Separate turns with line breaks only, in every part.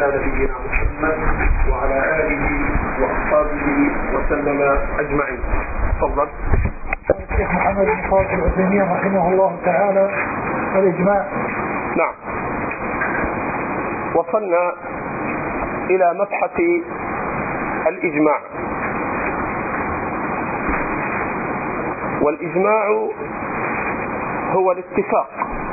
على نبينا محمد وعلى آله وأصحابه وسلم أجمعين. تفضل.
الشيخ محمد بن صالح العثيمين رحمه الله تعالى. الإجماع.
نعم، وصلنا إلى مبحث الإجماع. والإجماع هو الاتفاق،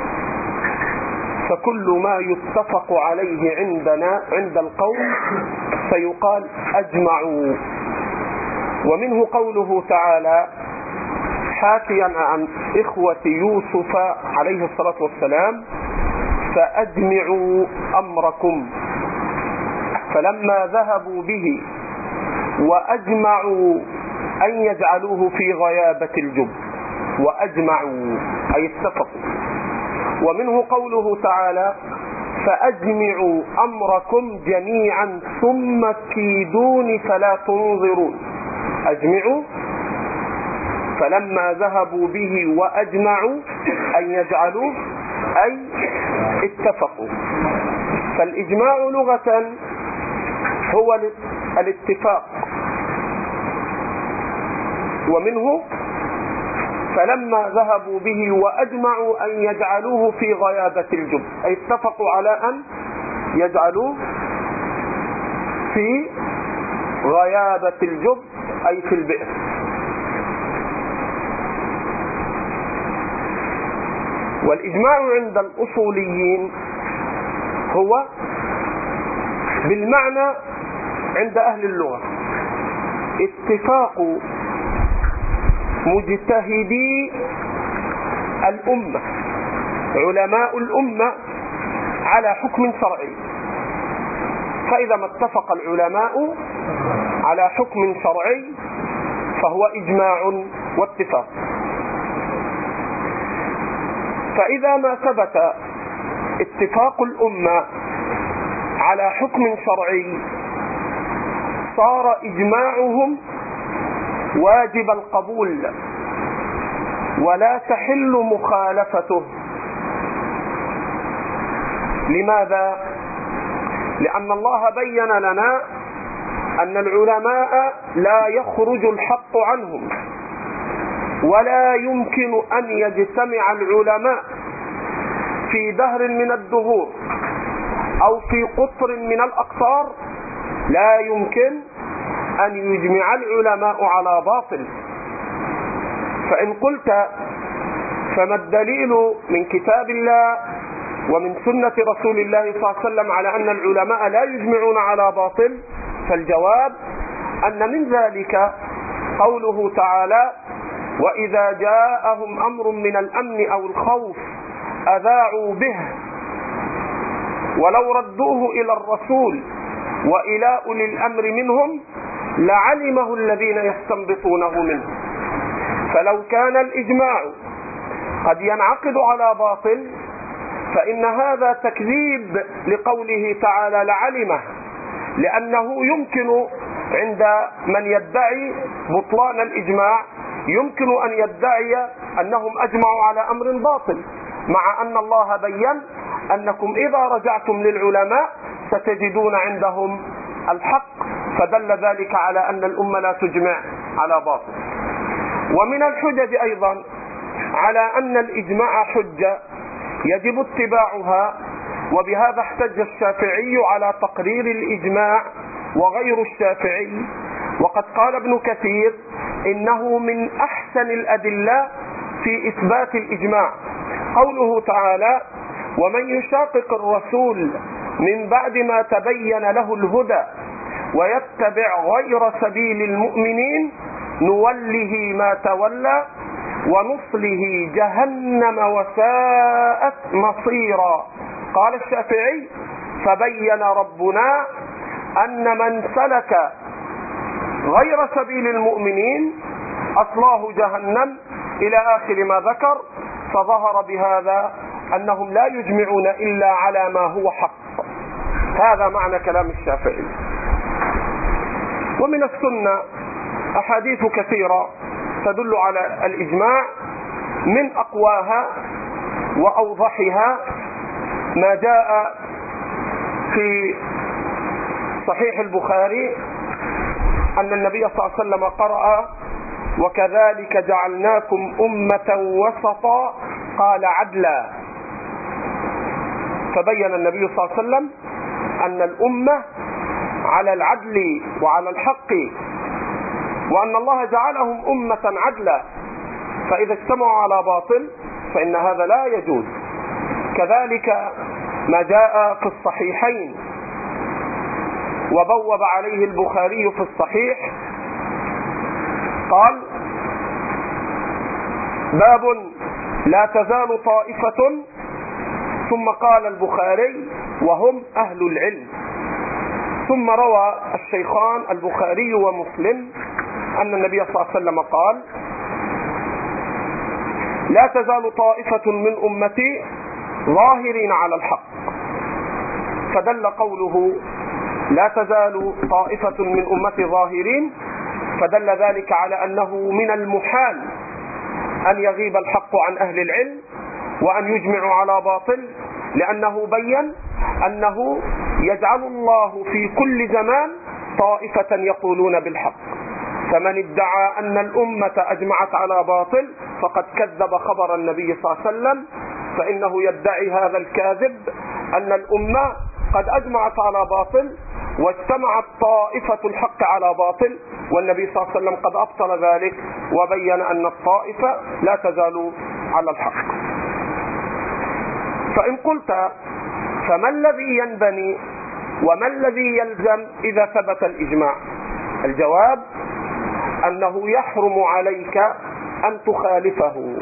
فكل ما يتفق عليه عندنا عند القوم فيقال أجمعوا. ومنه قوله تعالى حاكيا عن إخوة يوسف عليه الصلاة والسلام: فأجمعوا أمركم. فلما ذهبوا به وأجمعوا أن يجعلوه في غيابة الجب، وأجمعوا أي اتفقوا. ومنه قوله تعالى: فأجمعوا أمركم جميعا ثم كيدون فلا تنظرون. أجمعوا، فلما ذهبوا به وأجمعوا أن يجعلوه أي اتفقوا. فالإجماع لغة هو الاتفاق. ومنه فلما ذهبوا به وأجمعوا أن يجعلوه في غيابة الجب، أي اتفقوا على أن يجعلوه في غيابة الجب أي في البئر. والإجماع عند الأصوليين هو بالمعنى عند أهل اللغة اتفاق مجتهدي الأمة، علماء الأمة، على حكم شرعي. فإذا ما اتفق العلماء على حكم شرعي فهو إجماع واتفاق. فإذا ما ثبت اتفاق الأمة على حكم شرعي صار إجماعهم واجب القبول ولا تحل مخالفته. لماذا؟ لأن الله بين لنا أن العلماء لا يخرج الحق عنهم، ولا يمكن أن يجتمع العلماء في دهر من الدهور أو في قطر من الأقطار، لا يمكن أن يجمع العلماء على باطل. فإن قلت فما الدليل من كتاب الله ومن سنة رسول الله صلى الله عليه وسلم على أن العلماء لا يجمعون على باطل؟ فالجواب أن من ذلك قوله تعالى: وإذا جاءهم أمر من الأمن أو الخوف أذاعوا به ولو ردوه إلى الرسول وإلى أولي الأمر منهم لعلمه الذين يستنبطونه منه. فلو كان الإجماع قد ينعقد على باطل فإن هذا تكذيب لقوله تعالى لعلمه، لأنه يمكن عند من يدعي بطلان الإجماع يمكن أن يدعي أنهم أجمعوا على أمر باطل، مع أن الله بيّن أنكم إذا رجعتم للعلماء ستجدون عندهم الحق، فدل ذلك على أن الأمة لا تجمع على باطل. ومن الحجج أيضا على أن الإجماع حجة يجب اتباعها، وبهذا احتج الشافعي على تقرير الإجماع وغير الشافعي. وقد قال ابن كثير إنه من أحسن الأدلة في إثبات الإجماع قوله تعالى: ومن يشاقق الرسول من بعد ما تبين له الهدى ويتبع غير سبيل المؤمنين نوله ما تولى ونصله جهنم وساءت مصيرا. قال الشافعي: فبين ربنا أن من سلك غير سبيل المؤمنين أصلاه جهنم إلى آخر ما ذكر، فظهر بهذا أنهم لا يجمعون إلا على ما هو حق. هذا معنى كلام الشافعي. ومن السنة أحاديث كثيرة تدل على الإجماع، من أقواها وأوضحها ما جاء في صحيح البخاري أن النبي صلى الله عليه وسلم قرأ: وكذلك جعلناكم أمة وسطا، قال عدلا. فبين النبي صلى الله عليه وسلم أن الأمة على العدل وعلى الحق، وأن الله جعلهم أمة عدلا، فإذا اجتمعوا على باطل فإن هذا لا يجوز. كذلك ما جاء في الصحيحين وبوب عليه البخاري في الصحيح، قال: باب لا تزال طائفة، ثم قال البخاري: وهم أهل العلم. ثم روى الشيخان البخاري ومسلم أن النبي صلى الله عليه وسلم قال: لا تزال طائفة من أمتي ظاهرين على الحق. فدل قوله لا تزال طائفة من أمتي ظاهرين، فدل ذلك على أنه من المحال أن يغيب الحق عن أهل العلم وأن يجمعوا على باطل، لأنه بين أنه يجعل الله في كل زمان طائفة يقولون بالحق. فمن ادعى أن الأمة أجمعت على باطل فقد كذب خبر النبي صلى الله عليه وسلم، فإنه يدعي هذا الكاذب أن الأمة قد أجمعت على باطل واجتمعت طائفة الحق على باطل، والنبي صلى الله عليه وسلم قد أبطل ذلك وبين أن الطائفة لا تزال على الحق. فإن قلت فما الذي ينبني وما الذي يلزم إذا ثبت الإجماع؟ الجواب أنه يحرم عليك أن تخالفه.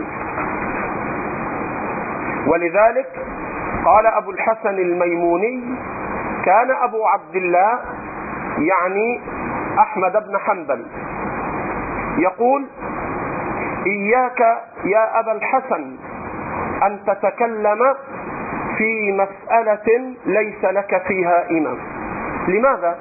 ولذلك قال أبو الحسن الميموني: كان أبو عبد الله يعني أحمد بن حنبل يقول: إياك يا أبا الحسن أن تتكلم في مسألة ليس لك فيها إمام. لماذا؟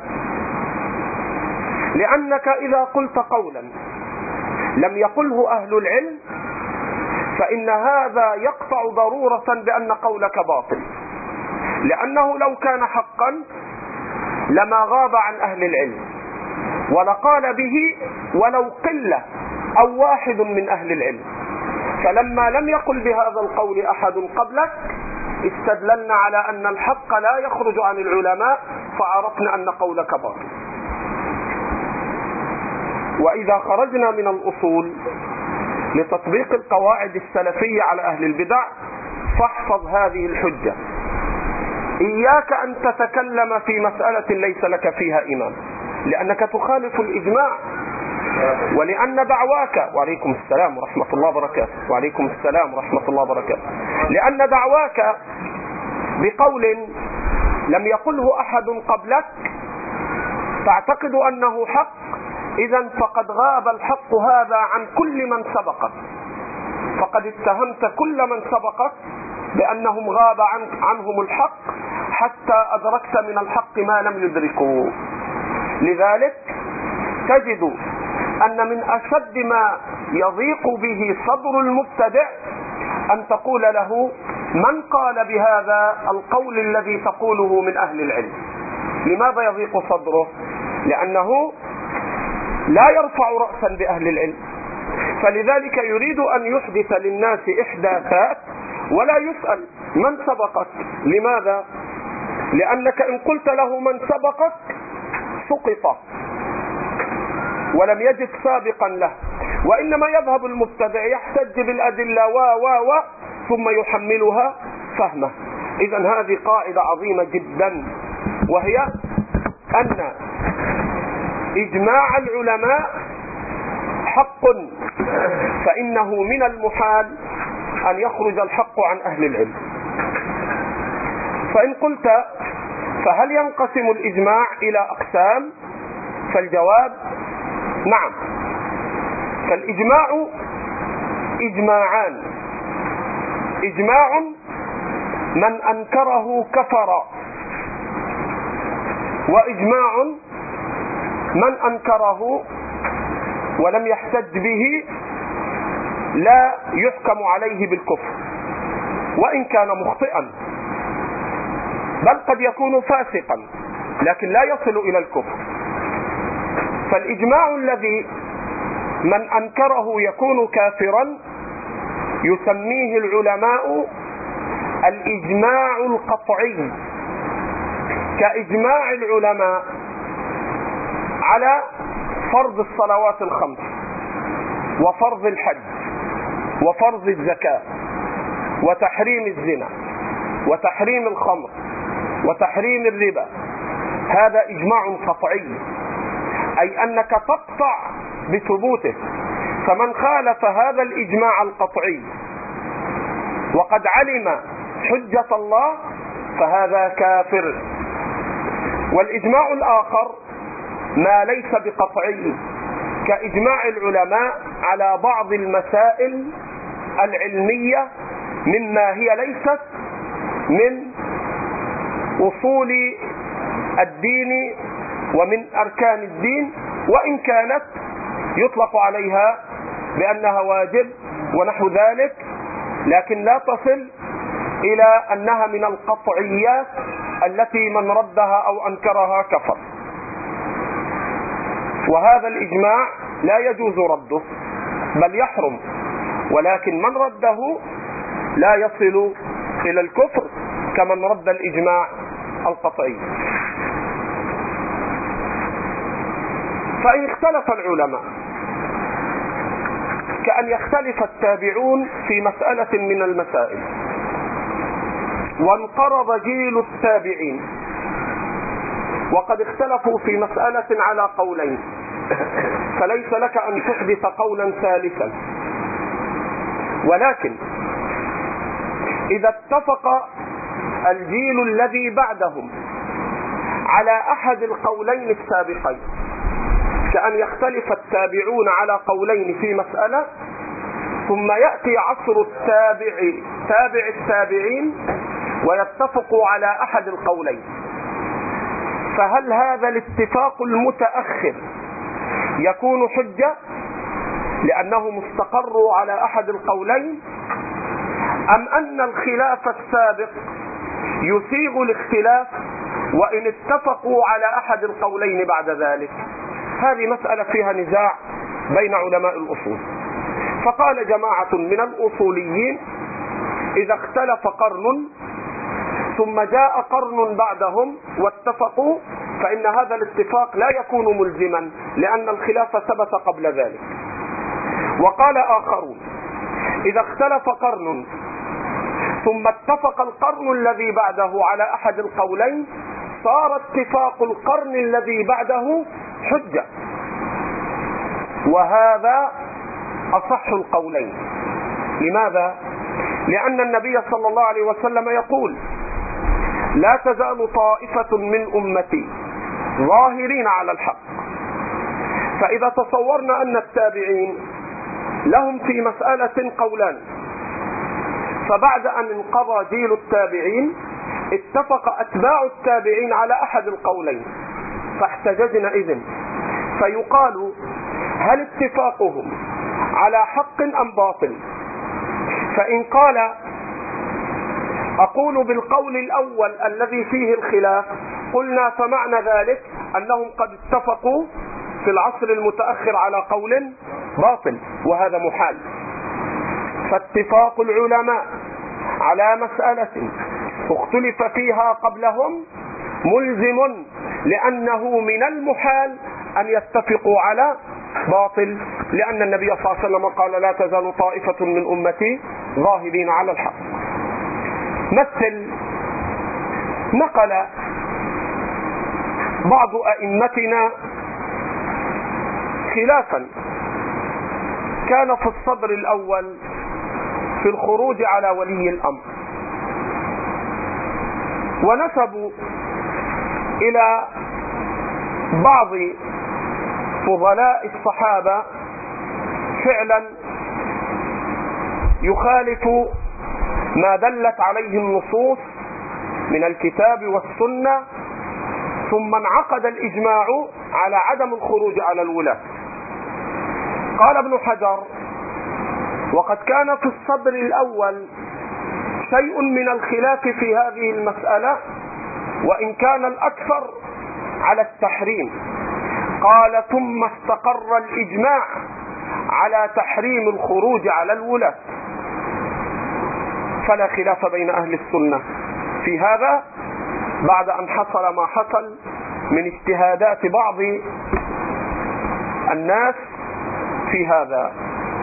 لأنك إذا قلت قولا لم يقله أهل العلم فإن هذا يقطع ضرورة بأن قولك باطل، لأنه لو كان حقا لما غاب عن أهل العلم ولقال به ولو قلة أو واحد من أهل العلم. فلما لم يقل بهذا القول أحد قبلك استدللنا على أن الحق لا يخرج عن العلماء، فعرفنا أن قولك باطل. وإذا خرجنا من الأصول لتطبيق القواعد السلفية على أهل البدع فاحفظ هذه الحجة: إياك أن تتكلم في مسألة ليس لك فيها إمام، لأنك تخالف الإجماع، ولأن دعواك وعليكم السلام ورحمة الله وبركاته وعليكم السلام ورحمة الله وبركاته لأن دعواك بقول لم يقله أحد قبلك تعتقد أنه حق، إذن فقد غاب الحق هذا عن كل من سبقك، فقد اتهمت كل من سبقك بأنهم غاب عنهم الحق حتى أدركت من الحق ما لم يدركوا. لذلك تجد أن من أشد ما يضيق به صدر المبتدع أن تقول له: من قال بهذا القول الذي تقوله من أهل العلم؟ لماذا يضيق صدره؟ لأنه لا يرفع رأسا بأهل العلم، فلذلك يريد أن يحدث للناس إحداثات ولا يسأل من سبقك. لماذا؟ لأنك إن قلت له من سبقك سقط ولم يجد سابقا له، وإنما يذهب المبتدع يحتج بالأدلة ثم يحملها فهمه. إذن هذه قاعدة عظيمة جدا، وهي أن إجماع العلماء حق، فإنه من المحال أن يخرج الحق عن أهل العلم. فإن قلت فهل ينقسم الإجماع إلى أقسام؟ فالجواب نعم. فالإجماع إجماعان: إجماع من أنكره كفر، وإجماع من أنكره ولم يحتج به لا يحكم عليه بالكفر وإن كان مخطئا. بل قد يكون فاسقا لكن لا يصل إلى الكفر. فالإجماع الذي من أنكره يكون كافرا يسميه العلماء الإجماع القطعي، كإجماع العلماء على فرض الصلوات الخمس وفرض الحج وفرض الزكاة وتحريم الزنا وتحريم الخمر وتحريم الربا. هذا إجماع قطعي، أي أنك تقطع بثبوته. فمن خالف هذا الإجماع القطعي وقد علم حجة الله فهذا كافر. والإجماع الآخر ما ليس بقطعي، كإجماع العلماء على بعض المسائل العلمية مما هي ليست من أصول الدين ومن أركان الدين، وإن كانت يطلق عليها بأنها واجب ونحو ذلك، لكن لا تصل إلى أنها من القطعيات التي من ردها أو أنكرها كفر. وهذا الإجماع لا يجوز رده بل يحرم، ولكن من رده لا يصل إلى الكفر كمن رد الإجماع القطعي. فإن اختلف العلماء كأن يختلف التابعون في مسألة من المسائل وانقرض جيل التابعين وقد اختلفوا في مسألة على قولين، فليس لك أن تحدث قولا ثالثا. ولكن إذا اتفق الجيل الذي بعدهم على أحد القولين السابقين، كأن يختلف التابعون على قولين في مسألة ثم يأتي عصر تابع التابعين ويتفقوا على أحد القولين، فهل هذا الاتفاق المتأخر يكون حجة لأنهم استقروا على أحد القولين، أم أن الخلاف السابق يسيغ الاختلاف وإن اتفقوا على أحد القولين بعد ذلك؟ هذه مسألة فيها نزاع بين علماء الأصول. فقال جماعة من الأصوليين إذا اختلف قرن ثم جاء قرن بعدهم واتفقوا فإن هذا الاتفاق لا يكون ملزما لأن الخلاف ثبت قبل ذلك. وقال آخرون إذا اختلف قرن ثم اتفق القرن الذي بعده على أحد القولين صار اتفاق القرن الذي بعده حجة، وهذا أصح القولين. لماذا؟ لأن النبي صلى الله عليه وسلم يقول لا تزال طائفة من أمتي ظاهرين على الحق. فإذا تصورنا أن التابعين لهم في مسألة قولان، فبعد أن انقضى جيل التابعين اتفق أتباع التابعين على أحد القولين، فاحتججنا إذن فيقال هل اتفاقهم على حق أم باطل؟ فإن قال أقول بالقول الأول الذي فيه الخلاف قلنا فمعنى ذلك أنهم قد اتفقوا في العصر المتأخر على قول باطل، وهذا محال. فاتفاق العلماء على مسألة اختلف فيها قبلهم ملزم، لأنه من المحال أن يتفقوا على باطل، لأن النبي صلى الله عليه وسلم قال لا تزال طائفة من أمتي ظاهرين على الحق. مثل نقل بعض أئمتنا خلافا كان في الصدر الأول في الخروج على ولي الأمر، ونسبوا إلى بعض فضلاء الصحابة فعلا يخالف ما دلت عليه النصوص من الكتاب والسنة، ثم انعقد الإجماع على عدم الخروج على الولاة. قال ابن حجر وقد كان في الصدر الأول شيء من الخلاف في هذه المسألة وإن كان الأكثر على التحريم. قال ثم استقر الإجماع على تحريم الخروج على الولاة. فلا خلاف بين أهل السنة في هذا بعد أن حصل ما حصل من اجتهادات بعض الناس في هذا.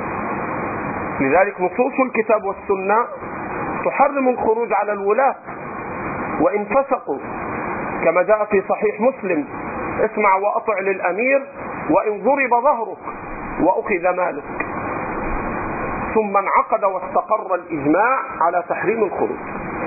لذلك نصوص الكتاب والسنة تحرم الخروج على الولاة وإن فسقوا، كما جاء في صحيح مسلم: اسمع وأطع للأمير وإن ضرب ظهرك وأخذ مالك. ثم انعقد واستقر الإجماع على تحريم الخروج.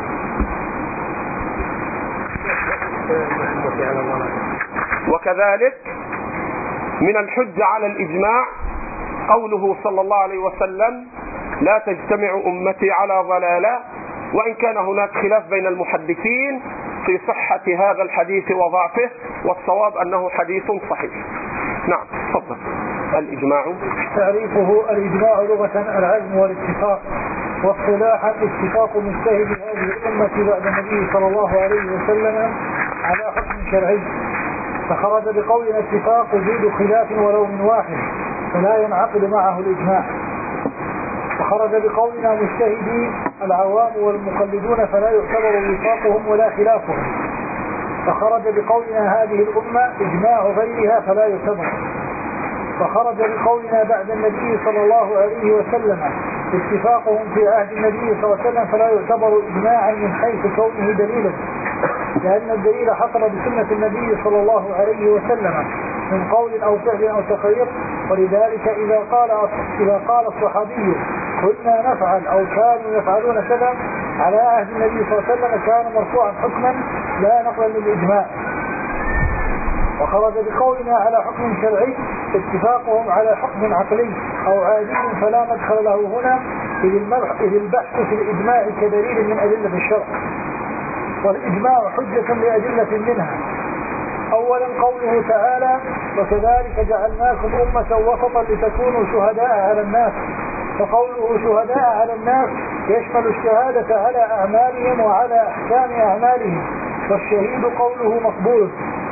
وكذلك من الحجة على الإجماع قوله صلى الله عليه وسلم: لا تجتمع أمتي على ضلالة. وإن كان هناك خلاف بين المحدثين في صحة هذا الحديث وضعفه، والصواب أنه حديث صحيح. نعم، تفضل. الإجماع
تعريفه: الإجماع لغة العزم والاتفاق، واصطلاحا اتفاق مجتهد هذه الأمة بعد النبي صلى الله عليه وسلم على حكم شرعي. فخرج بقولنا اتفاق وجود خلاف ولو من واحد فلا ينعقد معه الإجماع. وخرج بقولنا مجتهدي العوام والمقلدون فلا يعتبر وفاقهم ولا خلافهم. فخرج بقولنا هذه الأمة إجماع غيرها فلا يعتبر. فخرج بقولنا بعد النبي صلى الله عليه وسلم اتفاقهم في عهد النبي صلى الله عليه وسلم فلا يعتبر إجماعا من حيث كونه دليلا، لأن الدليل حصل بسنة النبي صلى الله عليه وسلم من قول أو فعل أو تقرير. ولذلك إذا قال الصحابي كنا نفعل أو كانوا يفعلون كذا على عهد النبي صلى الله عليه وسلم كان مرفوعا حكما لا نقلا للإجماع. وخرج بقولنا على حكم شرعي اتفاقهم على حكم عقلي أو عادي فلا مدخل له هنا، إذ البحث في الإجماع كدليل من أدلة الشرع، والإجماع حجة لأدلة منها. أولا قوله تعالى: وكذلك جعلناكم أمة وسطا لتكونوا شهداء على الناس. فقوله شهداء على الناس يشمل الشهادة على أعمالهم وعلى أحكام أعمالهم، والشهيد قوله مقبول.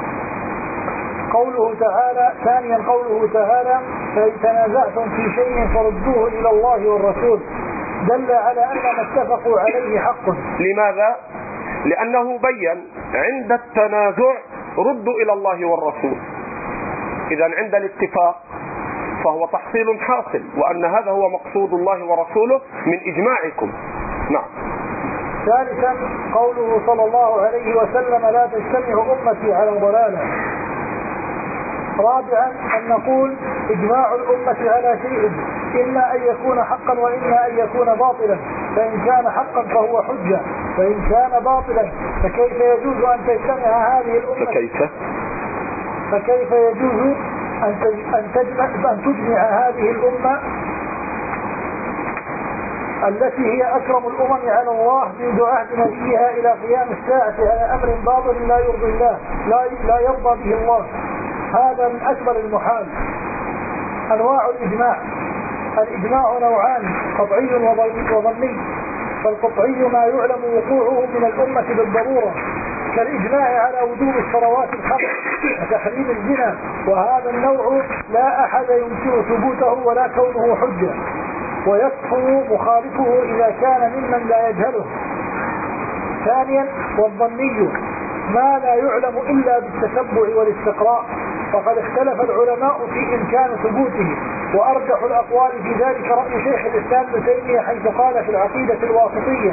قوله تعالى ثانيا قوله تعالى: فإن تنازعتم في شيء فردوه إلى الله والرسول، دل على أن ما اتفقوا عليه حق.
لماذا؟ لأنه بين عند التنازع ردوا إلى الله والرسول. إذا عند الاتفاق فهو تحصيل حاصل، وأن هذا هو مقصود الله ورسوله من إجماعكم. نعم.
ثالثا قوله صلى الله عليه وسلم: لا تجتمع أمتي على ضلالة. رابعا أن نقول إجماع الأمة على شيء إما أن يكون حقا وإما أن يكون باطلا، فإن كان حقا فهو حجة، وإن كان باطلا فكيف يجوز أن تجتمع هذه الأمة؟ فكيف يجوز أن تجمع هذه الأمة التي هي أكرم الأمم على الله منذ عهد نبيها إلى قيام الساعة على أمر باطل لا يرضي الله لا يرضى به الله؟ هذا من أكبر المحال. أنواع الإجماع نوعان: قطعي وظني. فالقطعي ما يعلم وقوعه من الأمة بالضرورة، كالإجماع على وجوب الصلوات الخمس وتحريم الزنا، وهذا النوع لا أحد ينكر ثبوته ولا كونه حجة، ويكفر مخالفه إذا كان ممن لا يجهله. ثانيا والظني ما لا يعلم إلا بالتتبع والاستقراء، فقد اختلف العلماء في إمكان ثبوته، وأرجح الأقوال في ذلك رأي شيخ الإسلام ابن تيمية حيث قال في العقيدة الواسطية: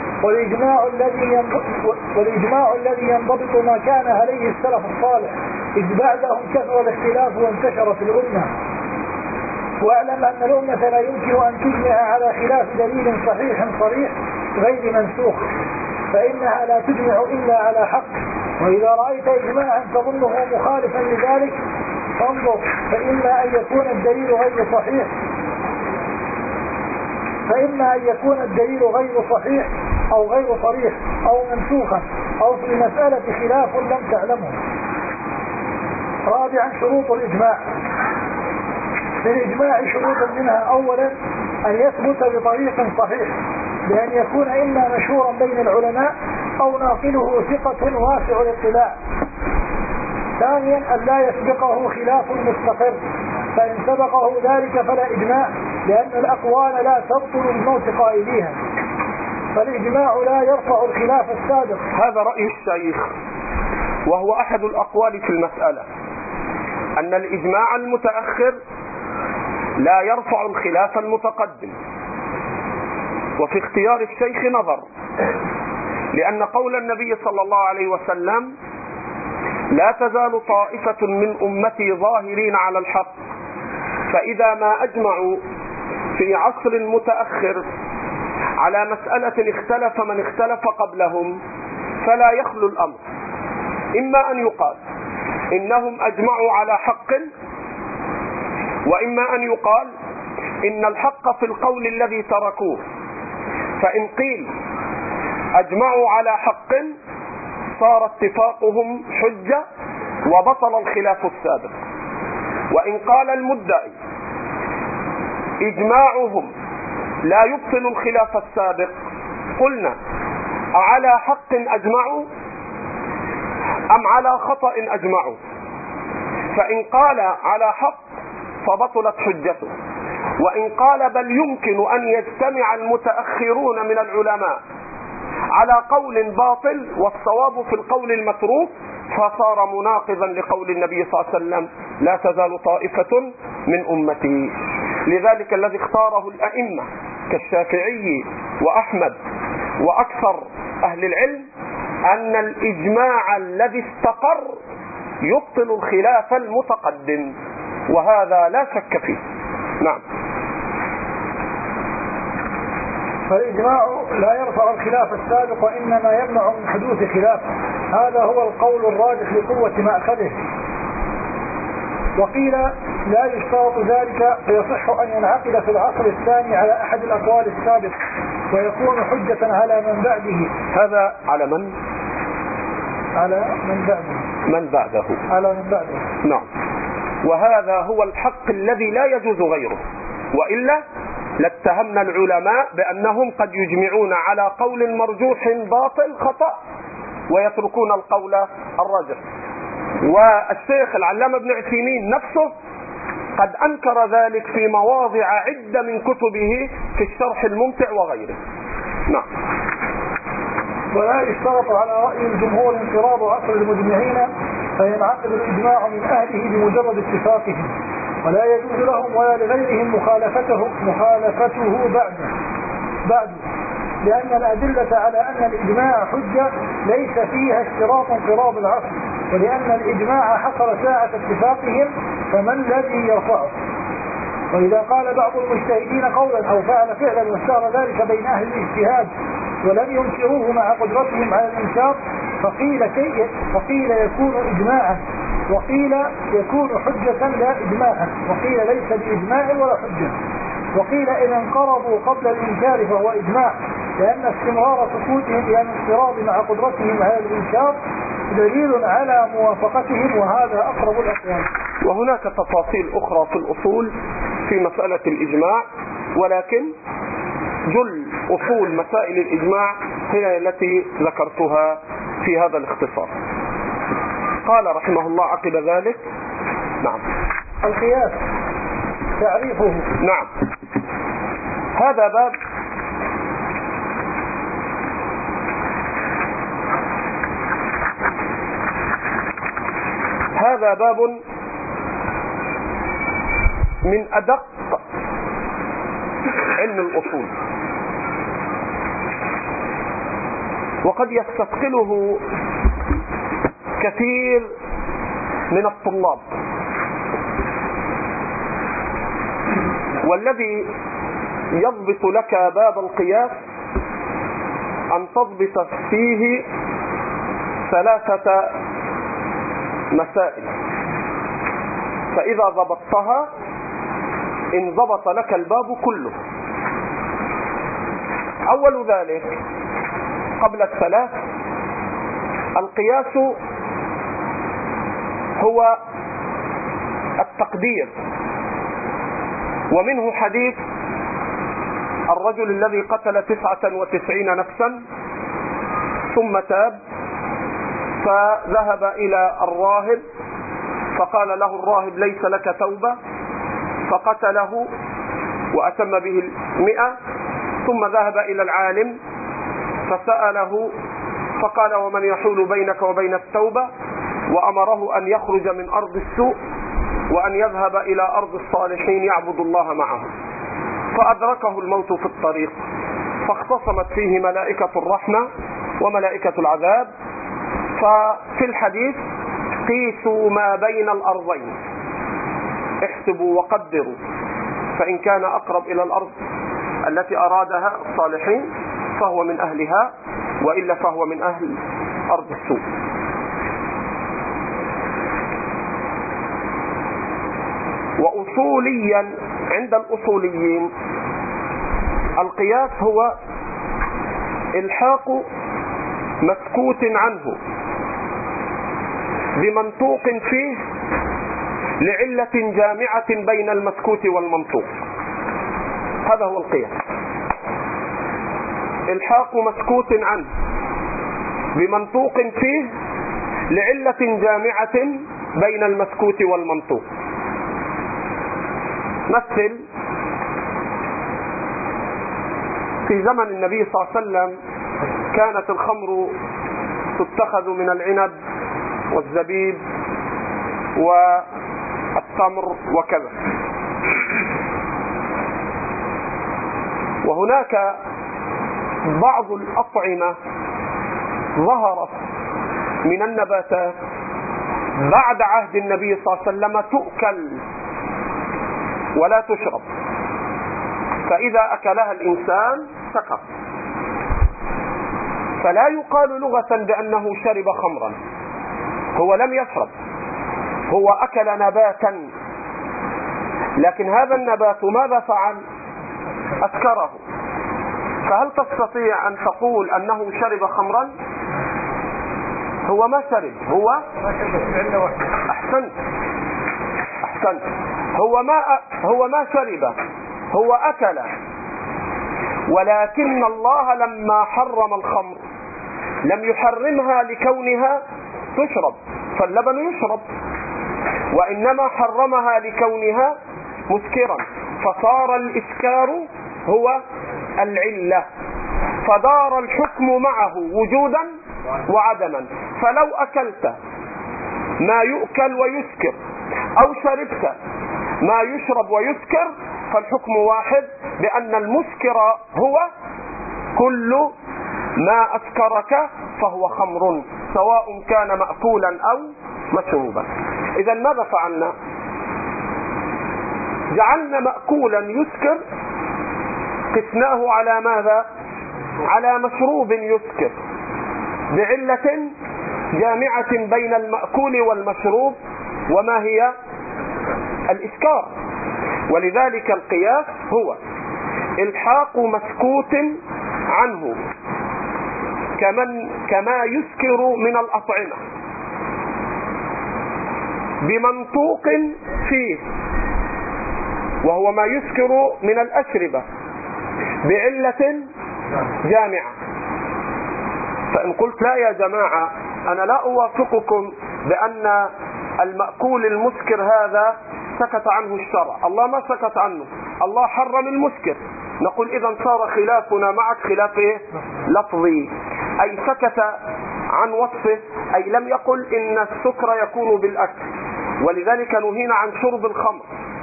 والإجماع الذي ينضبط ما كان عليه السلف الصالح، إذ بعدهم كثر الاختلاف وانتشر في الأمة. واعلم أن الأمة لا يمكن أن تجمع على خلاف دليل صحيح صريح غير منسوخ، فإنها لا تجمع إلا على حق. وإذا رأيت إجماعا تظنه مخالفا لذلك فانظر، فإما أن يكون الدليل غير صحيح أو غير صريح أو منسوخا، أو في المسألة خلاف لم تعلمه. رابعا شروط الإجماع. للإجماع شروط منها: أولا أن يثبت بطريق صحيح، بأن يكون إما مشهورا بين العلماء أو ناقله ثقة واسع الاطلاع. ثانيا أن لا يسبقه خلاف مستقر، فإن سبقه ذلك فلا إجماع، لأن الأقوال لا تبطل بموت قائليها، فالإجماع لا يرفع الخلاف السابق.
هذا رأي الشيخ، وهو أحد الأقوال في المسألة، أن الإجماع المتأخر لا يرفع الخلاف المتقدم. وفي اختيار الشيخ نظر، لأن قول النبي صلى الله عليه وسلم لا تزال طائفة من أمتي ظاهرين على الحق، فإذا ما أجمعوا في عصر متأخر على مسألة اختلف من اختلف قبلهم فلا يخلو الأمر، إما أن يقال إنهم أجمعوا على حق، وإما أن يقال إن الحق في القول الذي تركوه. فإن قيل أجمعوا على حق صار اتفاقهم حجة وبطل الخلاف السابق. وإن قال المدعي إجماعهم لا يبطل الخلاف السابق، قلنا أعلى حق أجمعوا أم على خطأ أجمعوا؟ فإن قال على حق فبطلت حجته، وإن قال بل يمكن أن يجتمع المتأخرون من العلماء على قول باطل والصواب في القول المتروك فصار مناقضا لقول النبي صلى الله عليه وسلم لا تزال طائفة من أمتي. لذلك الذي اختاره الأئمة كالشافعي وأحمد وأكثر أهل العلم أن الإجماع الذي استقر يبطل الخلاف المتقدم، وهذا لا شك فيه. نعم.
فالإجماع لا يرفع الخلاف السابق، وإنما يمنع من حدوث خلاف. هذا هو القول الراجح لقوة مأخذه. وقيل لا يشترط ذلك، فيصح أن ينعقد في العصر الثاني على أحد الأقوال السابق ويكون حجة على من بعده.
هذا على من؟
على من بعده.
من بعده.
على من بعده.
نعم. وهذا هو الحق الذي لا يجوز غيره، وإلا لاتهمنا العلماء بأنهم قد يجمعون على قول مرجوح باطل خطأ ويتركون القول الراجح. والشيخ العلامة ابن عثيمين نفسه قد أنكر ذلك في مواضع عدة من كتبه في الشرح الممتع وغيره. نعم.
ولا يشترط على رأي الجمهور انقراض عصر المجمعين، فينعقد الإجماع من أهله بمجرد اتفاقهم، ولا يجوز لهم ولا لغيرهم مخالفته بعد، لأن الأدلة على أن الإجماع حجة ليس فيها اشتراط انقراض العصر، ولأن الإجماع حصل ساعة اتفاقهم، فما الذي يرفعه؟ وإذا قال بعض المجتهدين قولا أو فعل فعلا واشتهر ذلك بين أهل الاجتهاد ولم ينكروه مع قدرتهم على الإنكار، فقيل يكون إجماعا، وقيل يكون حجة لا إجماعا، وقيل ليس بإجماع ولا حجة، وقيل إن انقرضوا قبل الإنكار فهو إجماع، لأن استمرار سكوتهم إلى الانقراض مع قدرتهم على الإنكار دليل على موافقتهم، وهذا أقرب الأقوال.
وهناك تفاصيل أخرى في الأصول في مسألة الإجماع، ولكن جل أصول مسائل الإجماع هي التي ذكرتها في هذا الاختصار. قال رحمه الله عقب ذلك. نعم.
القياس تعريفه.
نعم. هذا باب من أدق علم الأصول، وقد يستثقله كثير من الطلاب، والذي يضبط لك باب القياس أن تضبط فيه 3 مسائل، فإذا ضبطتها انضبط لك الباب كله. أول ذلك قبل الثلاث، القياس هو التقدير، ومنه حديث الرجل الذي قتل 99 نفسا ثم تاب فذهب إلى الراهب فقال له الراهب ليس لك توبة، فقتله وأتم به 100. ثم ذهب إلى العالم فسأله فقال ومن يحول بينك وبين التوبة، وأمره أن يخرج من أرض السوء وأن يذهب إلى أرض الصالحين يعبد الله معهم. فأدركه الموت في الطريق، فاختصمت فيه ملائكة الرحمة وملائكة العذاب. ففي الحديث قيسوا ما بين الأرضين، احسبوا وقدروا، فإن كان أقرب إلى الأرض التي أرادها الصالحين فهو من أهلها، وإلا فهو من أهل أرض السوء. وأصوليا عند الأصوليين القياس هو الحاق مسكوت عنه بمنطوق فيه لعلة جامعة بين المسكوت والمنطوق. هذا هو القياس، الحاق مسكوت عنه بمنطوق فيه لعلة جامعة بين المسكوت والمنطوق. مثل في زمن النبي صلى الله عليه وسلم كانت الخمر تتخذ من العنب والزبيب والتمر وكذا، وهناك بعض الأطعمة ظهرت من النباتات بعد عهد النبي صلى الله عليه وسلم تؤكل ولا تشرب، فإذا أكلها الإنسان سكر، فلا يقال لغة بأنه شرب خمرا، هو لم يشرب، هو أكل نباتا، لكن هذا النبات ماذا فعل؟ أسكره. فهل تستطيع أن تقول أنه شرب خمرا؟ هو ما شرب، هو أحسنت هو ما شرب، هو أكل. ولكن الله لما حرم الخمر لم يحرمها لكونها تشرب، فاللبن يشرب، وإنما حرمها لكونها مسكرا، فصار الإسكار هو العلة، فدار الحكم معه وجودا وعدما. فلو أكلت ما يؤكل ويسكر أو شربت ما يشرب ويسكر فالحكم واحد، بأن المسكر هو كل ما أسكرك فهو خمر، سواء كان مأكولا أو مشروبا. إذا ماذا فعلنا؟ جعلنا مأكولا يسكر قسناه على ماذا؟ على مشروب يسكر، بعلة جامعة بين المأكول والمشروب، وما هي؟ الإسكار. ولذلك القياس هو الحاق مسكوت عنه كما يسكر من الأطعمة بمنطوق فيه، وهو ما يسكر من الأشربة، بعلة جامعة. فإن قلت لا يا جماعة أنا لا أوافقكم بأن المأكول المسكر هذا سكت عنه الشرع، الله ما سكت عنه، الله حرم المسكر، نقول إذن صار خلافنا معك خلاف لفظي، أي سكت عن وصفه، أي لم يقل إن السكر يكون بالأكل، ولذلك نهينا عن شرب الخمر.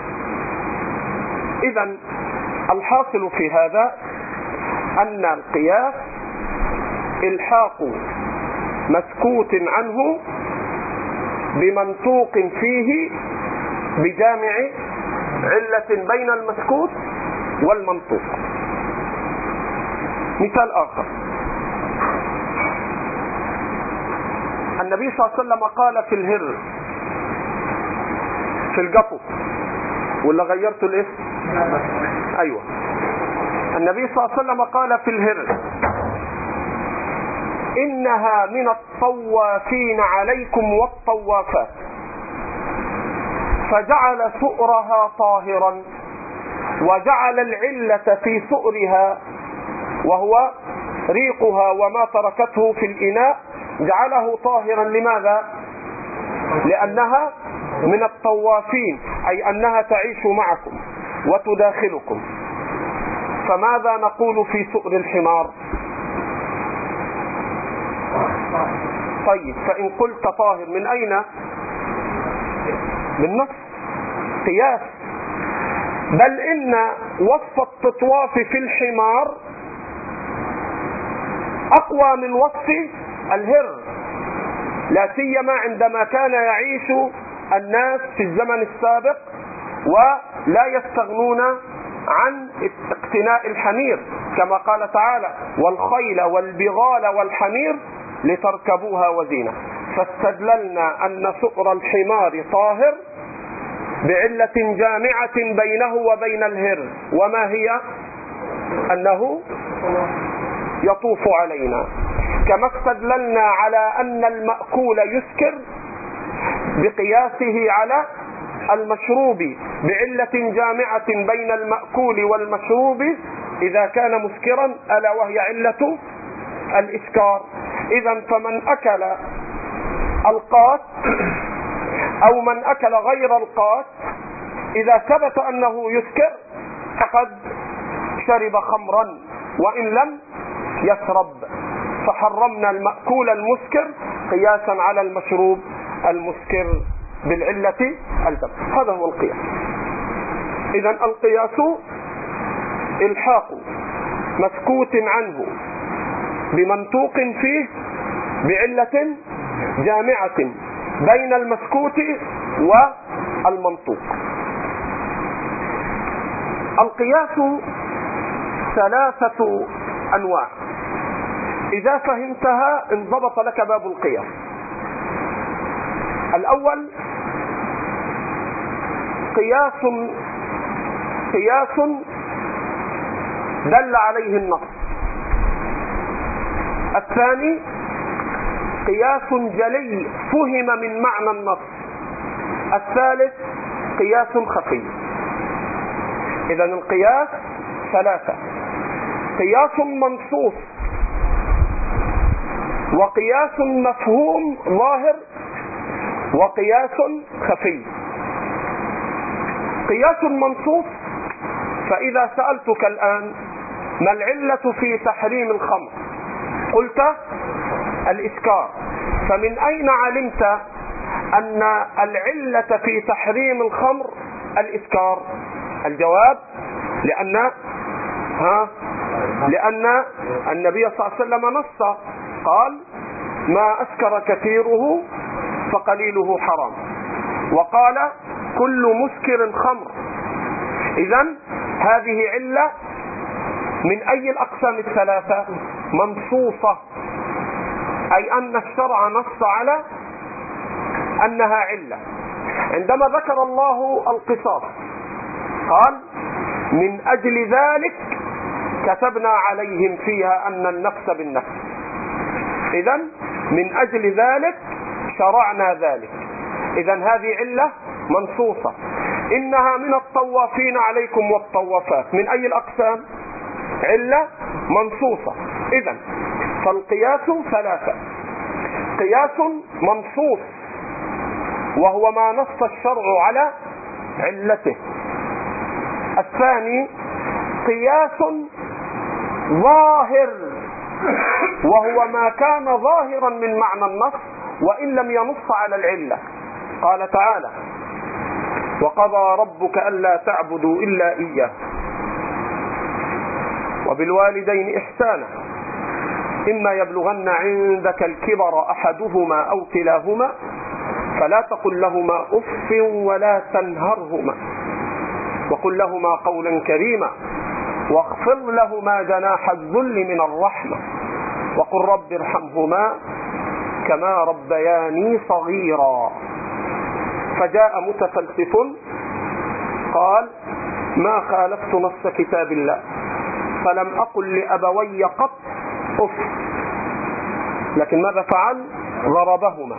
إذن الحاصل في هذا أن القياس الحاق مسكوت عنه بمنطوق فيه بجامع علة بين المسكوت والمنطوق. مثال آخر، النبي صلى الله عليه وسلم قال في الهر في القطو، ولا غيرت الاسم؟ أيوة، النبي صلى الله عليه وسلم قال في الهر إنها من الطوافين عليكم والطوافات، فجعل سؤرها طاهرا وجعل العلة في سؤرها وهو ريقها وما تركته في الإناء جعله طاهرا. لماذا؟ لأنها من الطوافين، أي أنها تعيش معكم وتداخلكم. فماذا نقول في سؤر الحمار؟ طيب، فإن قلت طاهر من أين؟ بالنص، قياس. بل إن وصف التطواف في الحمار أقوى من وصف الهر، لا سيما عندما كان يعيش الناس في الزمن السابق ولا يستغنون عن اقتناء الحمير، كما قال تعالى: والخيل والبغال والحمير لتركبوها وزينة. فاستدللنا أن سؤر الحمار طاهر بعلة جامعة بينه وبين الهر، وما هي؟ أنه يطوف علينا. كما استدللنا على أن المأكول يسكر بقياسه على المشروب بعلة جامعة بين المأكول والمشروب إذا كان مسكرا، ألا وهي علة الإسكار. إذن فمن أكل القات أو من أكل غير القات إذا ثبت أنه يسكر فقد شرب خمرا وإن لم يشرب، فحرمنا المأكول المسكر قياسا على المشروب المسكر بالعلة الدم. هذا هو القياس. إذن القياس الحاق مسكوت عنه بمنطوق فيه بعلة جامعة بين المسكوت والمنطوق. القياس 3 أنواع، إذا فهمتها انضبط لك باب القياس. الأول قياس دل عليه النص. الثاني قياس جلي فهم من معنى النص. الثالث قياس خفي. إذن القياس 3: قياس منصوص، وقياس مفهوم ظاهر، وقياس خفي. قياس منصوص، فإذا سألتك الآن ما العلة في تحريم الخمر قلت الإسكار، فمن أين علمت أن العلة في تحريم الخمر الإسكار؟ الجواب: لأن النبي صلى الله عليه وسلم نص، قال: ما أسكر كثيره فقليله حرام، وقال: كل مسكر خمر. إذن هذه علة من أي الأقسام الثلاثة؟ منصوصة، أي أن الشرع نص على أنها علة. عندما ذكر الله القصاص قال: من أجل ذلك كتبنا عليهم فيها أن النفس بالنفس. إذن من أجل ذلك شرعنا ذلك. إذن هذه علة منصوصة. إنها من الطوافين عليكم والطوافات، من أي الأقسام؟ علة منصوصة. إذن فالقياس 3: قياس منصوص وهو ما نص الشرع على علته. الثاني قياس ظاهر وهو ما كان ظاهرا من معنى النص وإن لم ينص على العلة. قال تعالى: وقضى ربك ألا تعبدوا إلا إياه وبالوالدين إحسانا إما يبلغن عندك الكبر أحدهما أو كلاهما فلا تقل لهما أف ولا تنهرهما وقل لهما قولا كريما واخفض لهما جناح الذل من الرحمة وقل رب ارحمهما كما ربياني صغيرا. فجاء متفلسف قال: ما خالفت نص كتاب الله فلم أقل لأبوي قط أف، لكن ماذا فعل؟ ضربهما.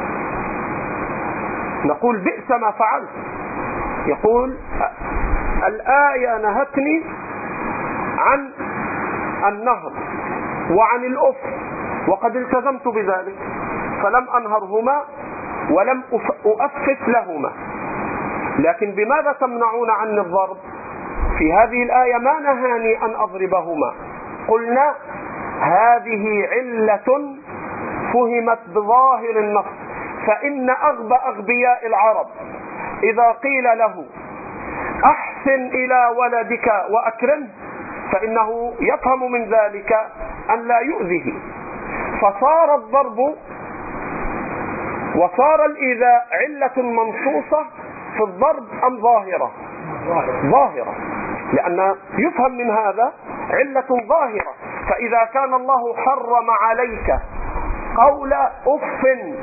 نقول: بئس ما فعلت. يقول: الآية نهتني عن النهر وعن الأف، وقد التزمت بذلك فلم أنهرهما ولم أؤفف لهما. لكن بماذا تمنعون عني الضرب؟ في هذه الآية ما نهاني أن أضربهما، قلنا هذه علة فهمت بظاهر النص. فإن أغبى أغبياء العرب إذا قيل له أحسن إلى ولدك وأكرمه فإنه يفهم من ذلك أن لا يؤذيه، فصار الضرب وصار الإيذاء علة منصوصة في الضرب أم ظاهرة؟ ظاهرة، لأن يفهم من هذا علة ظاهرة. فإذا كان الله حرم عليك قول أف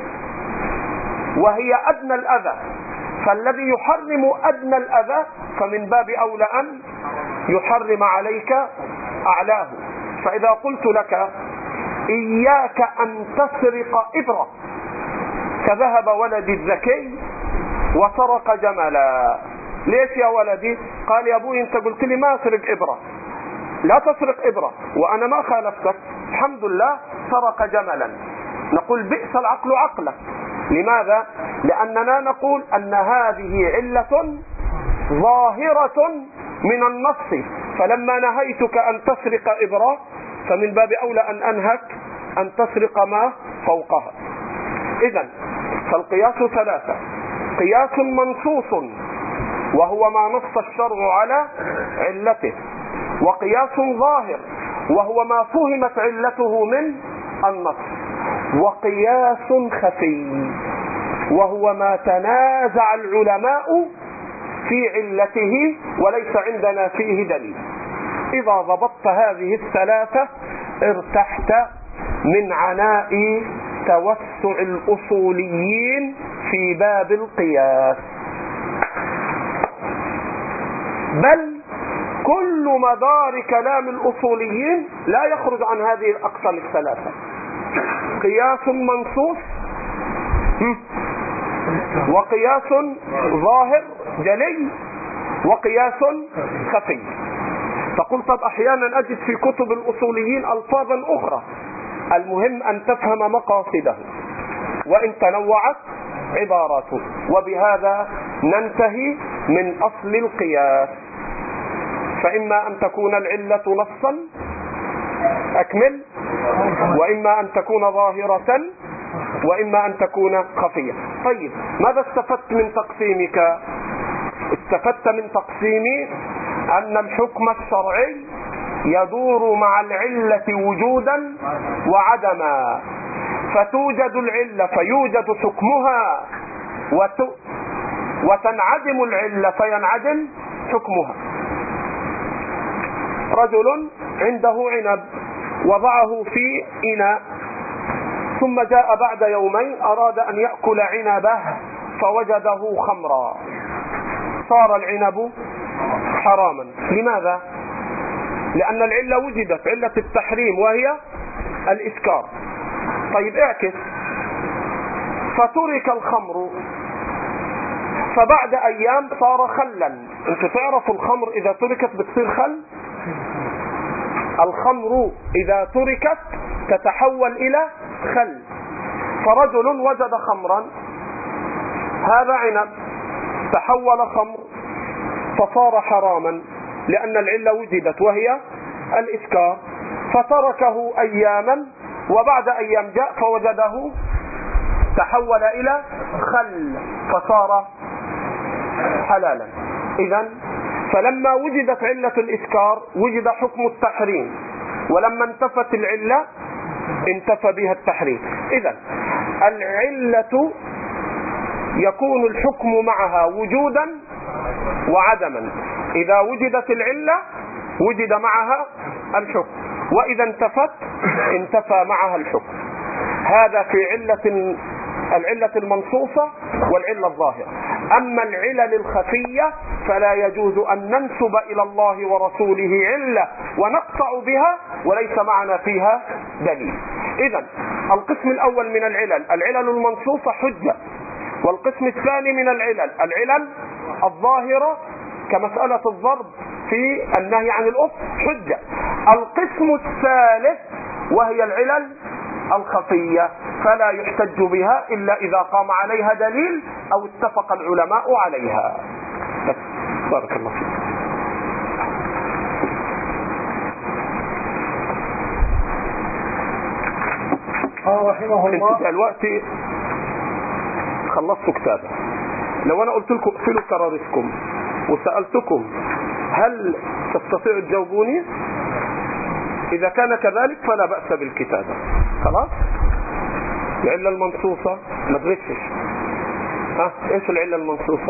وهي أدنى الأذى، فالذي يحرم أدنى الأذى فمن باب أولى أن يحرم عليك أعلاه. فإذا قلت لك إياك أن تسرق إبرة، فذهب ولدي الذكي وسرق جملا. ليش يا ولدي؟ قال يا أبوي أنت قلت لي ما أسرق إبرة، لا تسرق إبرة، وأنا ما خالفتك، الحمد لله سرق جملا. نقول بئس العقل عقلك. لماذا؟ لأننا نقول أن هذه علة ظاهرة من النص، فلما نهيتك أن تسرق إبرة فمن باب أولى أن أنهك أن تسرق ما فوقها. إذن فالقياس ثلاثة: قياس منصوص وهو ما نص الشرع على علته، وقياس ظاهر وهو ما فهمت علته من النص، وقياس خفي وهو ما تنازع العلماء في علته وليس عندنا فيه دليل. إذا ضبطت هذه الثلاثة ارتحت من عناء توسع الأصوليين في باب القياس، بل كل مدار كلام الأصوليين لا يخرج عن هذه الأقسام الثلاثة: قياس منصوص، وقياس ظاهر جلي، وقياس خفي. تقول طب أحيانا أجد في كتب الأصوليين ألفاظا أخرى، المهم أن تفهم مقاصده وإن تنوعت عباراته. وبهذا ننتهي من أصل القياس. فإما أن تكون العلة نصا أكمل، وإما أن تكون ظاهرة، وإما أن تكون خفية. طيب ماذا استفدت من تقسيمك؟ استفدت من تقسيمي أن الحكم الشرعي يدور مع العلة وجودا وعدما، فتوجد العلة فيوجد حكمها، وتنعدم العلة فينعدم حكمها. رجل عنده عنب وضعه في إناء، ثم جاء بعد يومين أراد أن يأكل عنبه فوجده خمرا، صار العنب حراما. لماذا؟ لأن العلة وجدت، علة التحريم، وهي الإسكار. طيب اعكس، فترك الخمر فبعد أيام صار خلا. انتوا تعرفوا الخمر إذا تركت بتصير خل؟ الخمر إذا تركت تتحول إلى خل. فرجل وجد خمرا، هذا عنب تحول خمر فصار حراما لأن العلة وجدت وهي الإسكار، فتركه أياما، وبعد أيام جاء فوجده تحول إلى خل فصار حلالا. إذن فلما وجدت علة الإسكار وجد حكم التحريم، ولما انتفت العلة انتفى بها التحريم. إذن العلة يكون الحكم معها وجودا وعدما. إذا وجدت العلة وجد معها الحكم، وإذا انتفت انتفى معها الحكم. هذا في العلة المنصوصة والعلة الظاهرة. أما العلل الخفية فلا يجوز أن ننسب إلى الله ورسوله علة ونقطع بها وليس معنا فيها دليل. إذن القسم الأول من العلل المنصوصة حجة، والقسم الثاني من العلل الظاهرة كمسألة الضرب في النهي عن الأف حجة. القسم الثالث وهي العلل الخفية، فلا يحتج بها إلا إذا قام عليها دليل أو اتفق العلماء عليها. بس بارك الله فيك.
رحمه الله.
انت الوقت خلصتوا كتابة. لو أنا قلت لكم اقفلوا كرارسكم وسألتكم هل تستطيعوا تجاوبوني؟ إذا كان كذلك فلا بأس بالكتابة. خلاص؟ العلة المنصوصة ما تغشش. ايش العلة المنصوصة؟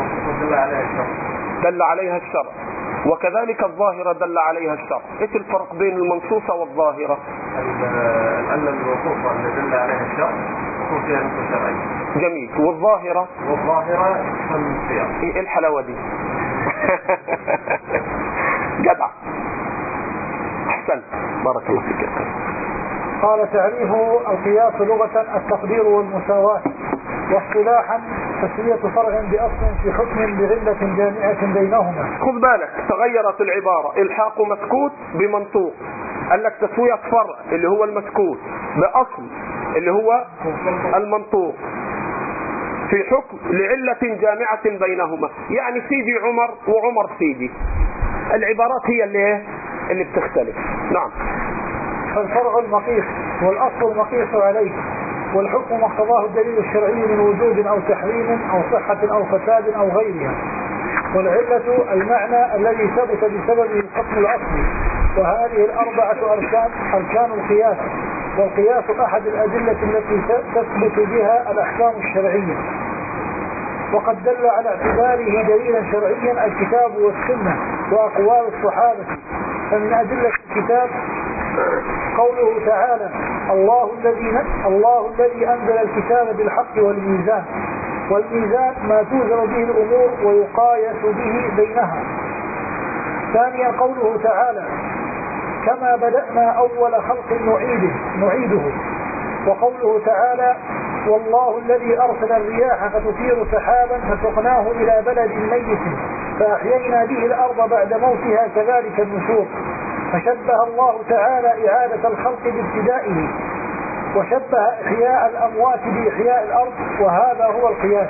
دل عليها الشرع، وكذلك الظاهرة دل عليها الشرع. ايش الفرق بين المنصوصة والظاهرة؟
العلة المنصوصة اللي دل عليها الشرع يكون فيها نص شرعي.
جميل. والظاهرة
السياق.
ايه الحلاوة دي؟ جدع، احسنت، بارك الله فيك.
قال تعريفه: القياس لغة التقدير والمساواة، واصطلاحا تسوية فرع بأصل في حكم بعلة جامعة بينهما.
خذ بالك، تغيرت العبارة، الحاق مسكوت بمنطوق. قال لك تسوية فرع اللي هو المسكوت بأصل اللي هو المنطوق في حكم لعلة جامعة بينهما، يعني سيدي عمر وعمر سيدي. العبارات هي اللي بتختلف. نعم.
فالفرع المقيس والأصل المقيس عليه، والحكم ما اقتضاه الدليل الشرعي من وجود أو تحريم أو صحة أو فساد أو غيرها. والعلة المعنى الذي ثبت بسببه الحكم الأصلي. وهذه الأربعة أركان القياس. والقياس أحد الأدلة التي تثبت بها الأحكام الشرعية، وقد دل على اعتباره دليلا شرعيا الكتاب والسنة وأقوال الصحابة. فمن أدلة الكتاب قوله تعالى: الله الذي أنزل الكتاب بالحق والميزان. والميزان ما توزن به الأمور ويقايس به بينها. ثانيا قوله تعالى: كما بدأنا أول خلق نعيده. وقوله تعالى: والله الذي أرسل الرياح فتثير سحابا فسقناه إلى بلد ميت فأحيينا به الأرض بعد موتها كذلك النشور. فشبه الله تعالى إعادة الخلق بابتدائه، وشبه إحياء الأموات بإحياء الأرض، وهذا هو القياس.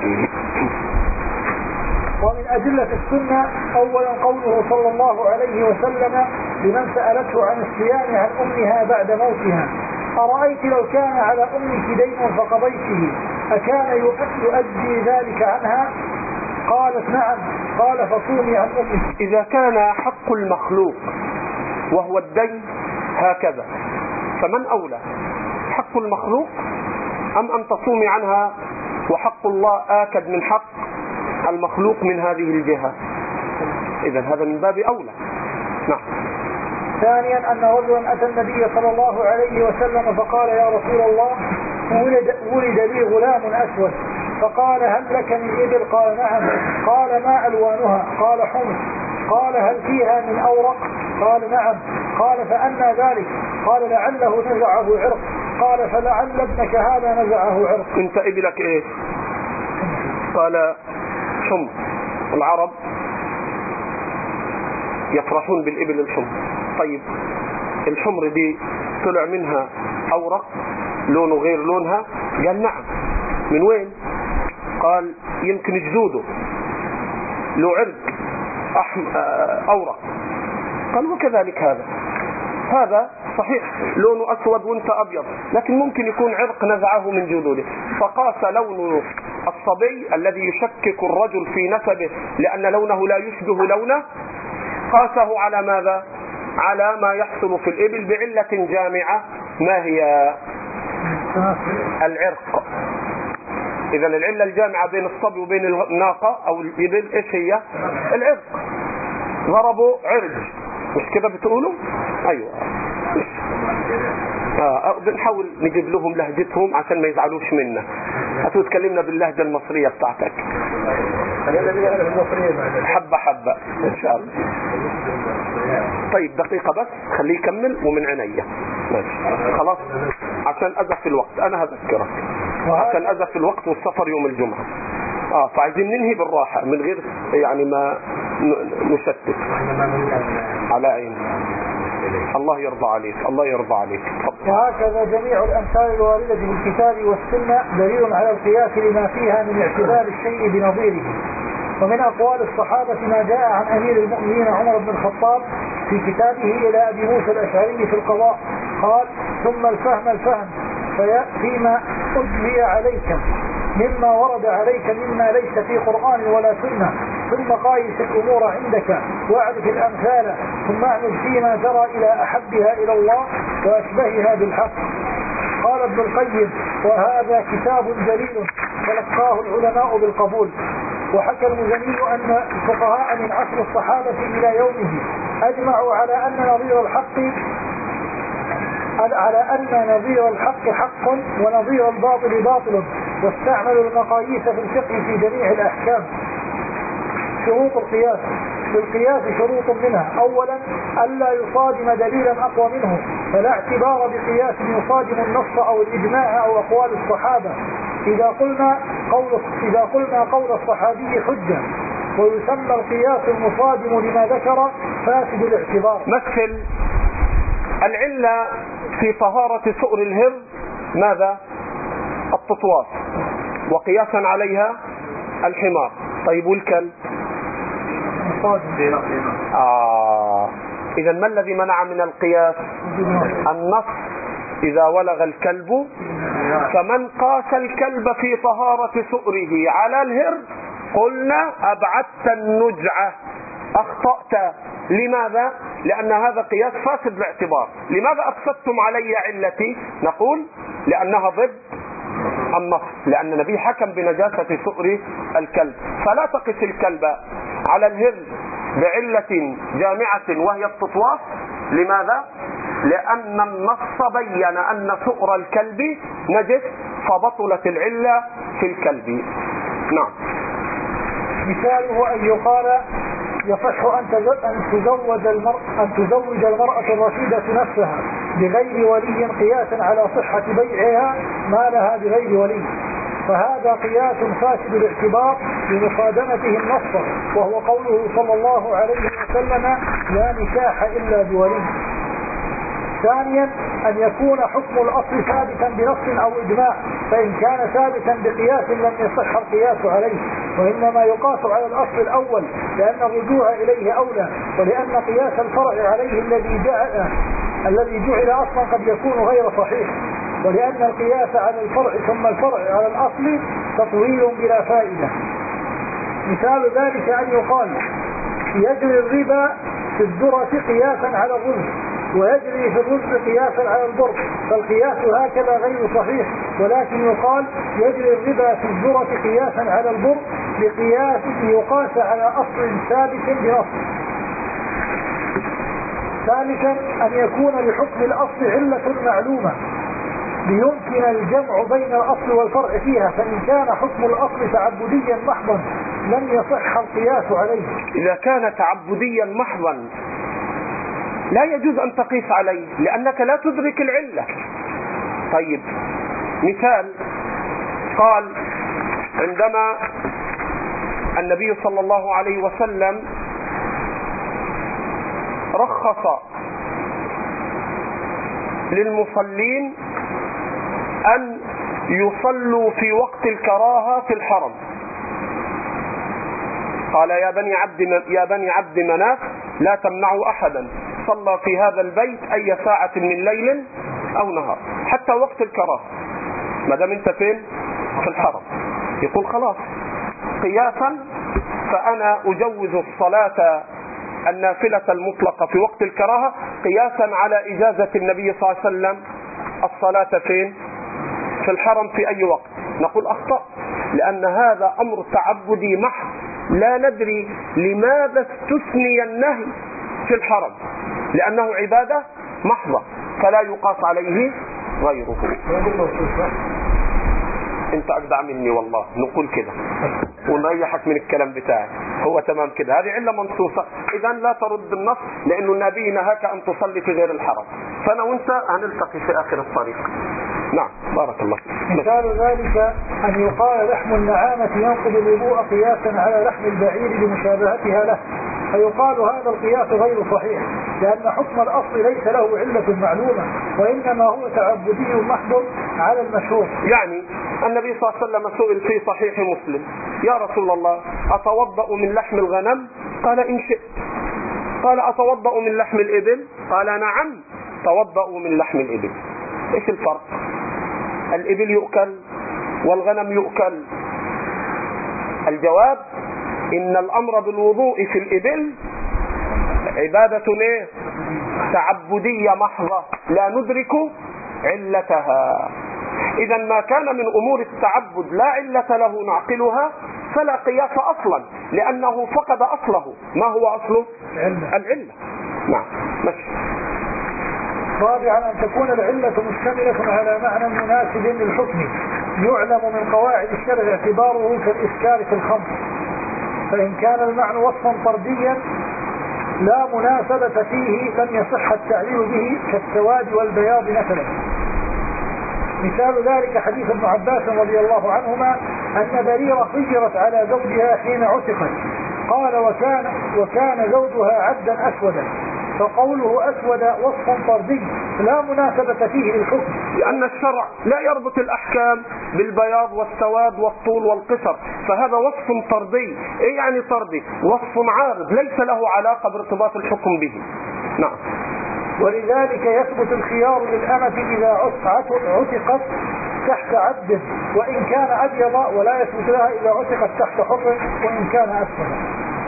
ومن أدلة السنة أولا قوله صلى الله عليه وسلم لمن سألته عن الصيام عن أمها بعد موتها: أرأيت لو كان على أمك دين فقضيته أكان يؤدي ذلك عنها؟ قالت: نعم. قال: فصومي عن أمك.
إذا كان حق المخلوق وهو الدين هكذا، فمن أولى، حق المخلوق أم أن تصومي عنها وحق الله آكد من حق المخلوق من هذه الجهة؟ إذن هذا من باب أولى. نعم.
ثانيا أن رجلا أتى النبي صلى الله عليه وسلم فقال: يا رسول الله، ولد لي غلام أسود. فقال: هل لك من إبل؟ قال: نعم. قال: ما ألوانها؟ قال: حمر. قال: هل فيها من أورق؟ قال: نعم. قال: فأنى ذلك؟ قال: لعله نزعه عرق. قال: فلعل ابنك هذا نزعه عرق.
انت إبلك ايه؟ قال: حمر. العرب يفرحون بالإبل الحمر. طيب الحمر دي طلع منها أورق لونه غير لونها؟ قال: نعم. من وين؟ قال: يمكن جدوده له عرق أورق. قال: وكذلك هذا صحيح لونه أسود وانت أبيض، لكن ممكن يكون عرق نزعه من جدوده. فقاس لون الصبي الذي يشكك الرجل في نسبه لأن لونه لا يشبه لونه، قاسه على ماذا؟ على ما يحصل في الإبل بعلة جامعة. ما هي؟ العرق. إذن العلة الجامعة بين الصبي وبين الناقة أو الإبل إيش هي؟ العرق. ضربوا عرج، مش كده بتقولوا؟ أيوة. بنحاول نجيب لهم لهجتهم عشان ما يزعلوش منا. هتو تكلمنا باللهجة المصرية بتاعتك حبة حبة إن شاء الله. طيب دقيقة بس، خليه يكمل ومن عينيا. ماشي خلاص، عشان أزف الوقت أنا هذكرك، عشان أزف الوقت والسفر يوم الجمعة. فعايزين ننهي بالراحة من غير يعني ما نشتت. على عين
إليك.
الله يرضى عليك، الله يرضى عليك.
وهكذا جميع الأمثال الواردة في الكتاب والسنة دليل على القياس لما فيها من اعتبار الشيء بنظيره. ومن أقوال الصحابة ما جاء عن أمير المؤمنين عمر بن الخطاب في كتابه إلى أبي موسى الأشعري في القضاء قال: ثم الفهم فيما أجلي عليك مما ورد عليك مما ليس في قرآن ولا سنة، ثم قايس الأمور عندك واعرف الأمثال، ثم اعمل فيما ترى إلى أحبها إلى الله وأشبهها بالحق. قال ابن القيم: وهذا كتاب جليل تلقاه العلماء بالقبول. وحكى المزني أن الفقهاء من عصر الصحابة إلى يومه أجمعوا على أن نظير الحق حق ونظير الباطل باطل، واستعملوا المقاييس في الفقه في جميع الأحكام. شروط القياس: للقياس شروط منها: أولا ألا يصادم دليلا أقوى منه، فلا اعتبار بقياس يصادم النص أو الإجماع أو أقوال الصحابة إذا قلنا قول الصحابي حجة، ويسمى القياس المصادم لما ذكر فاسد الاعتبار.
مثل العلة في طهارة سؤر الهر ماذا؟ التطواس، وقياسا عليها الحمار. طيب والكلب؟ إذا ما الذي منع من القياس؟ النص: إذا ولغ الكلب. فمن قاس الكلب في طهارة سؤره على الهر قلنا أبعدت النجعة، أخطأت. لماذا؟ لأن هذا قياس فاسد الاعتبار. لماذا أفسدتم علي علتي؟ نقول لأنها ضد النص، لأن النبي حكم بنجاسة سؤر الكلب. فلا تقس الكلب على الهر بعلة جامعة وهي التطواس. لماذا؟ لأن النص بين أن سؤر الكلب نجس، فبطلت العلة في الكلب. نعم.
مثاله أن يقال: يصح أن تزوج المرأة الرشيدة نفسها بغير ولي قياسا على صحة بيعها ما لها بغير ولي، فهذا قياس فاسد الاعتبار لمصادمته النص، وهو قوله صلى الله عليه وسلم: لا نكاح إلا بولي. ثانيا أن يكون حكم الأصل ثابتا بنص أو إجماع، فإن كان ثابتا بقياس لم يصح القياس عليه، وإنما يقاس على الأصل الأول لأن الرجوع إليه أولى، ولأن قياس الفرع عليه الذي جعل أصلا قد يكون غير صحيح، ولأن القياس على الفرع ثم الفرع على الأصل تطويل بلا فائدة. مثال ذلك أن يقال: يجري الربا في الذرة قياسا على الرز، ويجري في الرز قياسا على البر، فالقياس هكذا غير صحيح، ولكن يقال: يجري الربا في الذرة قياسا على البر بقياس يقاس على أصل ثابت بنص. ثالثا أن يكون لحكم الأصل علة معلومة ليمكن الجمع بين الأصل والفرع فيها، فإن كان حكم الأصل تعبديا محضا لم يصح القياس عليه.
إذا كان تعبديا محضا لا يجوز أن تقيس عليه لأنك لا تدرك العلة. طيب مثال: قال عندما النبي صلى الله عليه وسلم رخص للمصلين أن يصلوا في وقت الكراهة في الحرم، قال: يا بني عبد مناف لا تمنعوا أحدا صلى في هذا البيت أي ساعة من ليل أو نهار حتى وقت الكراهة، ما دام انت فين؟ في الحرم. يقول خلاص قياسا فأنا أجوز الصلاة النافلة المطلقة في وقت الكراهة قياسا على إجازة النبي صلى الله عليه وسلم الصلاة فين؟ في الحرم في أي وقت. نقول أخطأ، لأن هذا أمر تعبدي محض، لا ندري لماذا استثني النهي في الحرم، لأنه عبادة محضة فلا يقاس عليه غيره. انت أجدع مني والله، نقول كده ونريحك من الكلام بتاعي، هو تمام كده، هذه علة منصوصة. إذا لا ترد النص، لأنه النبي نهاك أن تصلي في غير الحرم، فأنا وانت هنلتقي في آخر الطريق. نعم بارك الله.
مثال ذلك أن يقال: لحم النعامة ينقض الوضوء قياسا على لحم البعير لمشابهتها له، فيقال هذا القياس غير صحيح، لأن حكم الأصل ليس له علة معلومة، وإنما هو تعبدي محض على المشهور.
يعني النبي صلى الله عليه وسلم سئل في صحيح مسلم: يا رسول الله، أتوضأ من لحم الغنم؟ قال: إن شئت. قال: أتوضأ من لحم الإبل؟ قال: نعم، توضأوا من لحم الإبل. إيش الفرق؟ الإبل يؤكل والغنم يؤكل. الجواب: إن الأمر بالوضوء في الإبل عبادة تعبدية محضة لا ندرك علتها. إذا ما كان من أمور التعبد لا علة له نعقلها فلا قياس أصلا، لأنه فقد أصله. ما هو أصله؟ العلة. نعم، ماشي.
رابعا أن تكون العلة مشتملة على معنى مناسب للحكم يعلم من قواعد الشرع اعتباره كالإسكار في الخمر، فإن كان المعنى وصفا طرديا لا مناسبة فيه لم يصح التعليل به كالسواد والبياض مثلا. مثال ذلك حديث ابن عباس رضي الله عنهما أن بريرة خيرت على زوجها حين عتقت، قال: وكان زوجها عبدا أسودا، فقوله أسود وصف طردي لا مناسبة فيه للحكم،
لأن الشرع لا يربط الأحكام بالبياض والسواد والطول والقصر، فهذا وصف طردي. إيه يعني طردي؟ وصف عارض ليس له علاقة بارتباط الحكم به. نعم.
ولذلك يثبت الخيار للأمة إذا عتقت تحت عبد وإن كان أبيض، ولا يثبت لها إذا عتقت تحت حر وإن كان أسود.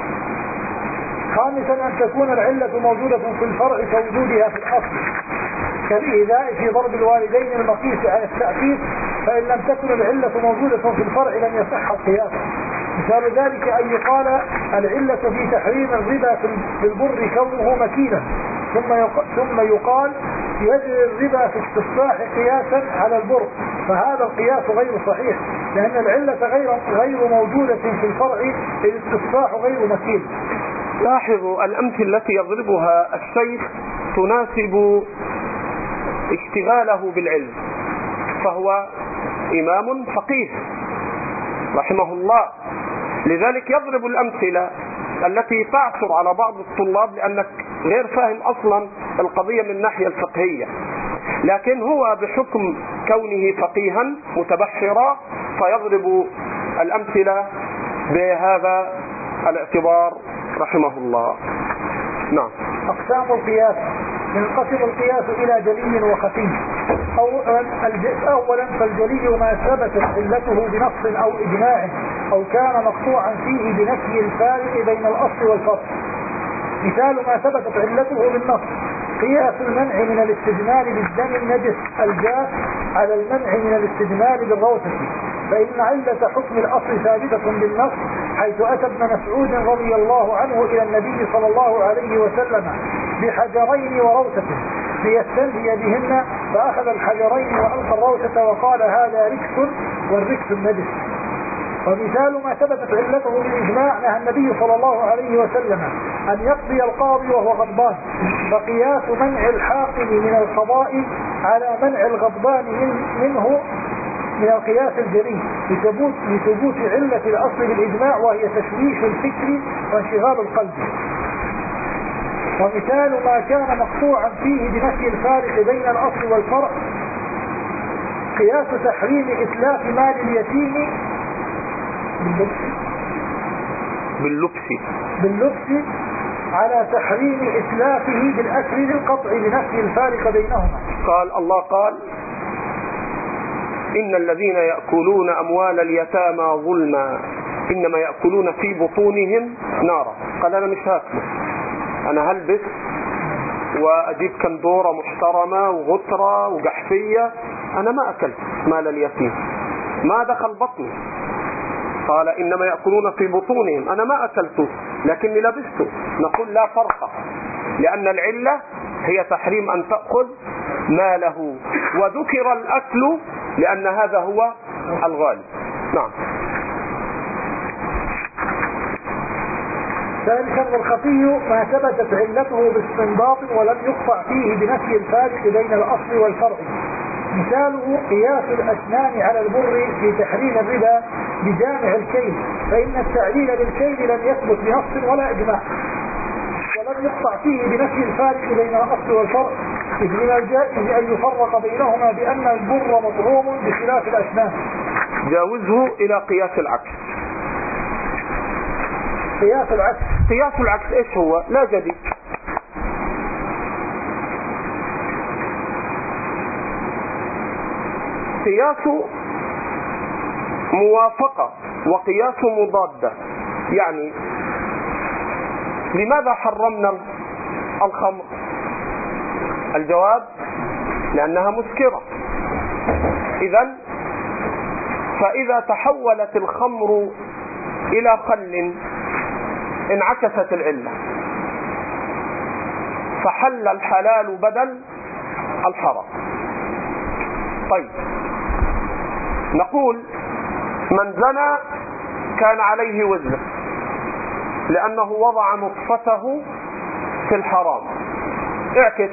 خامسا أن تكون العلة موجودة في الفرع كوجودها في الأصل، كالإيذاء في ضرب الوالدين المقيس على التأكيد، فإن لم تكن العلة موجودة في الفرع لم يصح القياس. مثال ذلك أن يقال العلة في تحريم الربا في البر كونه مكينا، ثم يقال يجري الربا في التفاح قياسا على البر، فهذا القياس غير صحيح، لأن العلة غير موجودة في الفرع إذ التفاح غير مكين.
لاحظوا الأمثلة التي يضربها الشيخ تناسب اشتغاله بالعلم، فهو إمام فقيه رحمه الله، لذلك يضرب الأمثلة التي تعثر على بعض الطلاب لأنك غير فاهم أصلا القضية من الناحية الفقهية، لكن هو بحكم كونه فقيها متبحرا فيضرب الأمثلة بهذا الاعتبار رحمه الله. نعم.
أقسام القياس: ينقسم القياس إلى جلي وخفي. أولا فالجلي ما ثبتت علته بنص أو إجماع أو كان مقطوعا فيه بنفي الفارق بين الأصل والفرق. مثال ما ثبتت علته بالنص: قياس المنع من الاستجمال بالدم النجس الجاف على المنع من الاستجمال بالروثة، فإن علة حكم الأصل ثابتة بالنص، حيث أتى ابن مسعود رضي الله عنه إلى النبي صلى الله عليه وسلم بحجرين وروثة ليستنهي بهن، فأخذ الحجرين وألقى الروثة وقال: هذا ركس والركس النجس. ومثال ما ثبتت علته بالإجماع: نهى النبي صلى الله عليه وسلم أن يقضي القاضي وهو غضبان، فقياس منع الحاكم من القضاء على منع الغضبان منه من القياس الجلي لثبوت علة الأصل بالإجماع، وهي تشويش الفكر وانشغال القلب. ومثال ما كان مقطوعا فيه بنفي الفارق بين الأصل والفرع: قياس تحريم إتلاف مال اليتيم باللبس على تحريم إتلافه بالأكل للقطع بنفي الفارق بينهما.
قال الله قال: إن الذين يأكلون أموال اليتامى ظلما إنما يأكلون في بطونهم نارا. قال: أنا مش هاكله، أنا هلبس وأجيب كندورة محترمة وغترة وجحفية، أنا ما أكلت مال اليتيم، ما دخل بطني. قال: إنما يأكلون في بطونهم، أنا ما أكلته لكني لبسته. نقول: لا فرق، لأن العلة هي تحريم أن تأخذ ماله، وذكر الأكل لأن هذا هو الغالب. نعم.
ثالثا والخفي ما ثبتت علته باستنباط ولم يقطع فيه بنفي الفارق بين الأصل والفرع. مثاله قياس الأسنان على البر في تحريم الربا بجامع الكيل، فإن التعليل بالكيل لم يثبت بنص ولا إجماع، ولم يقطع فيه بنفي الفارق بين الأصل والفرع، إذ من الجائز أن يفرق بينهما بأن البر مطعوم بخلاف الأسنان.
جاوزه إلى قياس العكس.
قياس العكس،
قياس العكس إيش هو؟ لا جديد. قياس موافقة وقياس مضادة. يعني لماذا حرمنا الخمر؟ الجواب لأنها مسكرة. إذن فإذا تحولت الخمر إلى خل انعكست العلة، فحل الحلال بدل الحرام. طيب، نقول من زنى كان عليه وزر لأنه وضع نطفته في الحرام. اعكس،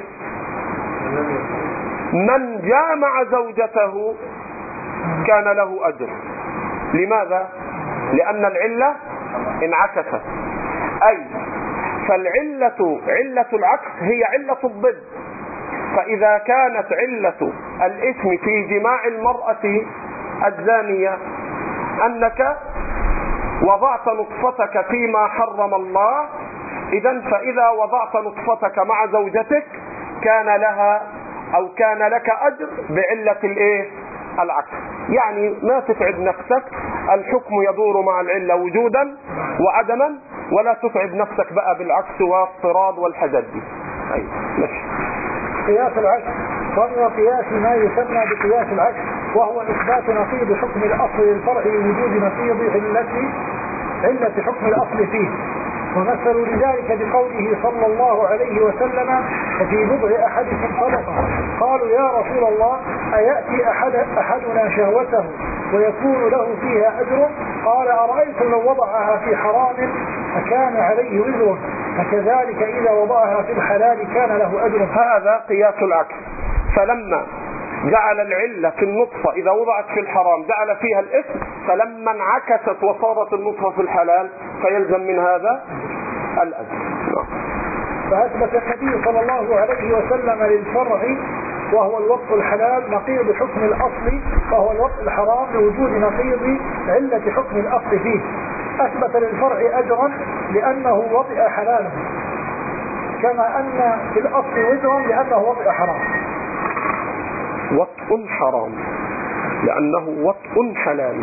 من جامع زوجته كان له أجر. لماذا؟ لأن العلة انعكست، أي فالعلة علة العكس هي علة الضد. فإذا كانت علة الإثم في جماع المرأة الزانية أنك وضعت نطفتك فيما حرم الله، إذن فإذا وضعت نطفتك مع زوجتك كان لها أو كان لك أجر بعلة العكس. يعني ما تتعب نفسك، الحكم يدور مع العلة وجودا وعدما، ولا تتعب نفسك بقى بالعكس واضطراد والحاجات دي. أيوة ماشي.
قياس العكس، وهو قياس ما يسمى بقياس العكس، وهو إثبات نقيض حكم الأصل للفرع لوجود نقيض علة حكم الأصل فيه. ومثلوا لذلك بقوله صلى الله عليه وسلم: وفي بضع أحدكم صدقة. قالوا: يا رسول الله، أيأتي أحدنا شهوته ويكون له فيها أجر؟ قال: أرأيتم لو وضعها في حرام أكان عليه وزر؟ فكذلك إذا وضعها في الحلال كان له أجر.
هذا قياس العكس. فلما جعل العلة في النطفة إذا وضعت في الحرام جعل فيها الإثم، فلما انعكست وصارت النطفة في الحلال فيلزم من هذا الأجر.
فأثبت النبي صلى الله عليه وسلم للفرع وهو الوضع الحلال نقيض حكم الأصل وهو الوضع الحرام لوجود نقيض علة حكم الأصل فيه. أثبت للفرع أجرا لأنه وضع حلالا، كما أن في الأصل وزرا لأنه وضع حرام.
وطء حرام لأنه وطء حلال.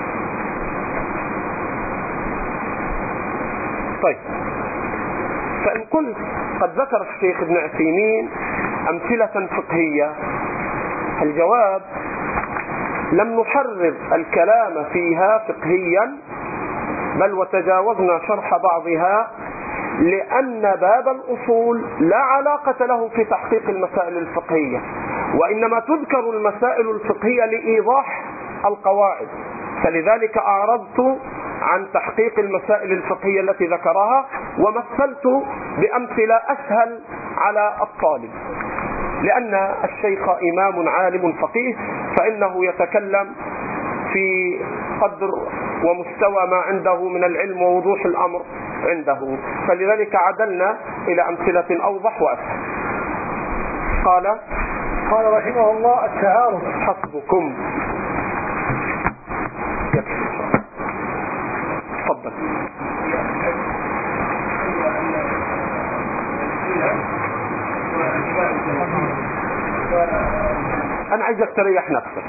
طيب، فإن قلت قد ذكر الشيخ ابن عثيمين أمثلة فقهية، الجواب: لم نحرر الكلام فيها فقهيا، بل وتجاوزنا شرح بعضها، لأن باب الأصول لا علاقة له في تحقيق المسائل الفقهية، وإنما تذكر المسائل الفقهية لإيضاح القواعد. فلذلك أعرضت عن تحقيق المسائل الفقهية التي ذكرها، ومثلت بأمثلة أسهل على الطالب، لأن الشيخ إمام عالم فقيه، فإنه يتكلم في قدر ومستوى ما عنده من العلم ووضوح الأمر عنده، فلذلك عدلنا إلى أمثلة أوضح وأسهل.
قال رحمه الله: التعارض.
حسبكم. تفضل. أنا عايزك تريح نفسك،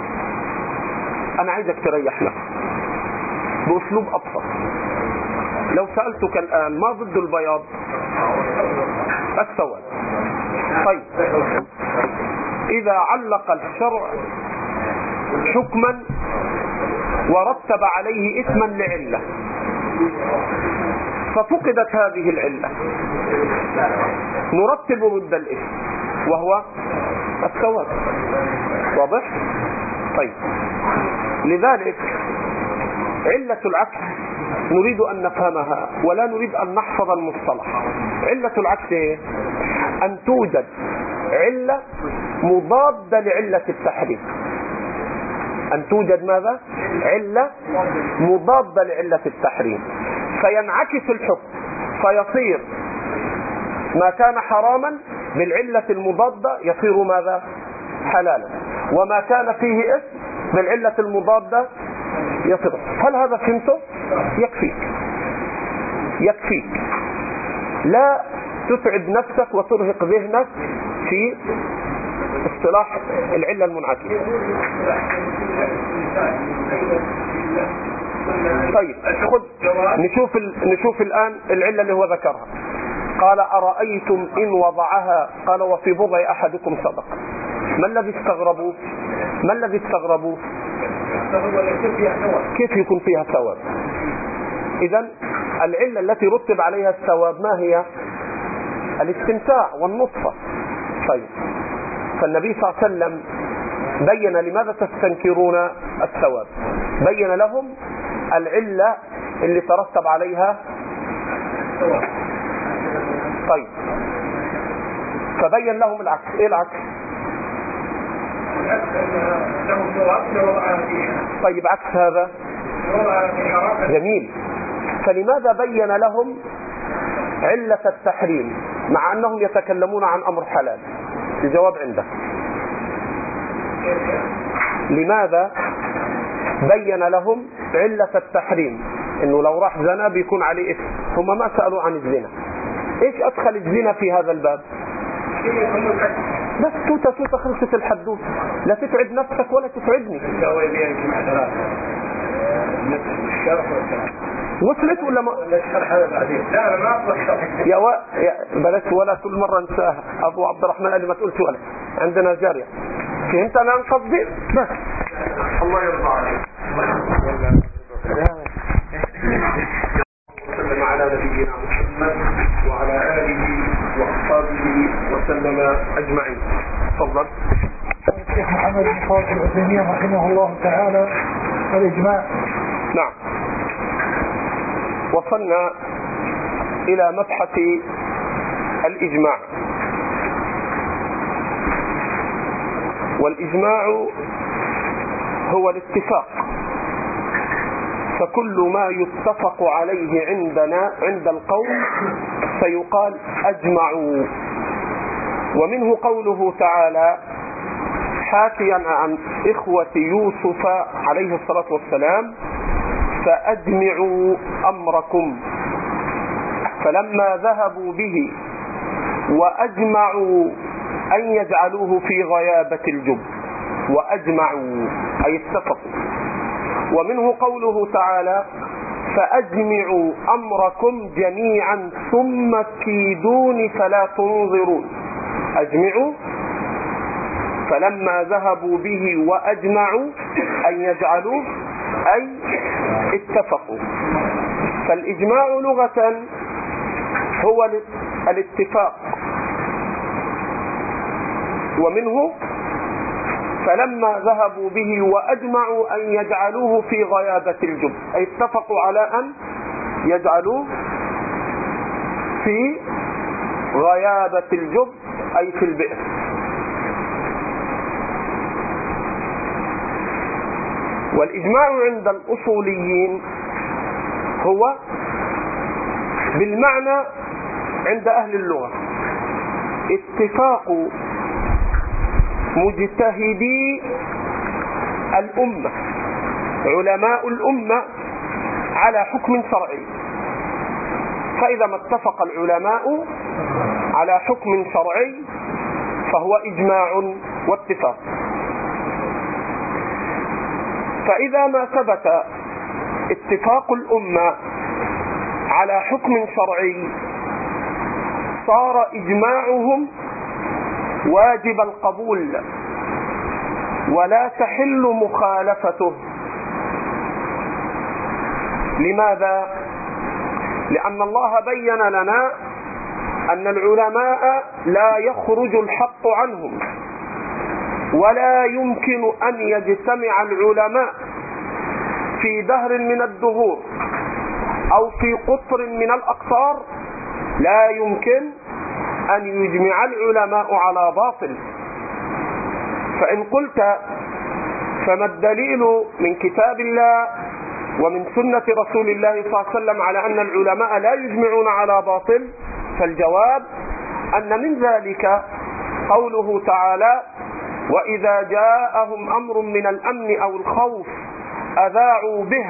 بأسلوب أبسط. لو سألتك الآن ما ضد البياض؟ السواد. طيب، إذا علق الشرع حكما ورتب عليه إثما لعلة ففقدت هذه العلة، نرتب ضد الإثم وهو السواد. واضح؟ طيب، لذلك علة العكس نريد أن نفهمها ولا نريد أن نحفظ المصطلح. علة العكس هي أن توجد علة مضادة لعلة التحريم. أن توجد ماذا؟ علة مضادة لعلة التحريم، فينعكس الحكم، فيصير ما كان حراما بالعلة المضادة يصير ماذا؟ حلالا، وما كان فيه إثم بالعلة المضادة يصير. هل هذا فهمته؟ يكفيك. لا تتعب نفسك وترهق ذهنك في اصطلاح العلة المنعكسة. طيب نشوف الآن العلة اللي هو ذكرها. قال أرأيتم إن وضعها، قال وفي بضع أحدكم صدقة. ما الذي استغربوا؟ كيف يكون فيها ثواب؟ إذن العلة التي رتب عليها الثواب ما هي؟ الاستمتاع والنطفة. طيب، فالنبي صلى الله عليه وسلم بين لماذا تستنكرون الثواب، بين لهم العلة اللي ترتب عليها. طيب، فبين لهم العكس. ايه العكس؟ طيب، عكس هذا جميل. فلماذا بين لهم علة التحريم مع أنهم يتكلمون عن أمر حلال؟ الجواب عندك. لماذا بين لهم علة التحريم؟ إنه لو راح زنا بيكون عليه إثم. هم ما سألوا عن الزنا. إيش أدخل الزنا في هذا الباب؟ بس توتة خلصت الحدود. لا تتعب نفسك ولا تتعبني. وصلت ولا ما؟ يا بلاش ولا كل مرة انساها. أبو عبد الرحمن قال لي ما تقولش ولا. عندنا جارية. فهمت أنا قصدي؟ بس الله يرضى عليك. وسلم على نبينا محمد وعلى آله وأصحابه وسلم أجمعين. تفضل.
الشيخ محمد بن صالح العثيمين رحمه الله تعالى. الإجماع.
نعم. وصلنا إلى مبحث الإجماع. والإجماع هو الاتفاق، فكل ما يتفق عليه عند القوم فيقال أجمعوا. ومنه قوله تعالى حاكيا عن إخوة يوسف عليه الصلاة والسلام فأجمعوا أمركم، فلما ذهبوا به وأجمعوا أن يجعلوه في غيابة الجب. وأجمعوا أي اتفقوا. ومنه قوله تعالى فأجمعوا أمركم جميعا ثم كيدون فلا تنظرون. أجمعوا، فلما ذهبوا به وأجمعوا أن يجعلوه أي اتفقوا. فالإجماع لغة هو الاتفاق. ومنه فلما ذهبوا به وأجمعوا أن يجعلوه في غيابة الجب، أي اتفقوا على أن يجعلوه في غيابة الجب أي في البئر. والإجماع عند الأصوليين هو بالمعنى عند أهل اللغة اتفاق مجتهدي الأمة، علماء الأمة، على حكم شرعي. فإذا ما اتفق العلماء على حكم شرعي فهو إجماع واتفاق. فإذا ما ثبت اتفاق الأمة على حكم شرعي صار إجماعهم واجب القبول ولا تحل مخالفته. لماذا؟ لأن الله بين لنا أن العلماء لا يخرج الحق عنهم، ولا يمكن أن يجتمع العلماء في دهر من الدهور أو في قطر من الأقطار، لا يمكن أن يجمع العلماء على باطل. فإن قلت فما الدليل من كتاب الله ومن سنة رسول الله صلى الله عليه وسلم على أن العلماء لا يجمعون على باطل؟ فالجواب أن من ذلك قوله تعالى: وإذا جاءهم أمر من الأمن أو الخوف أذاعوا به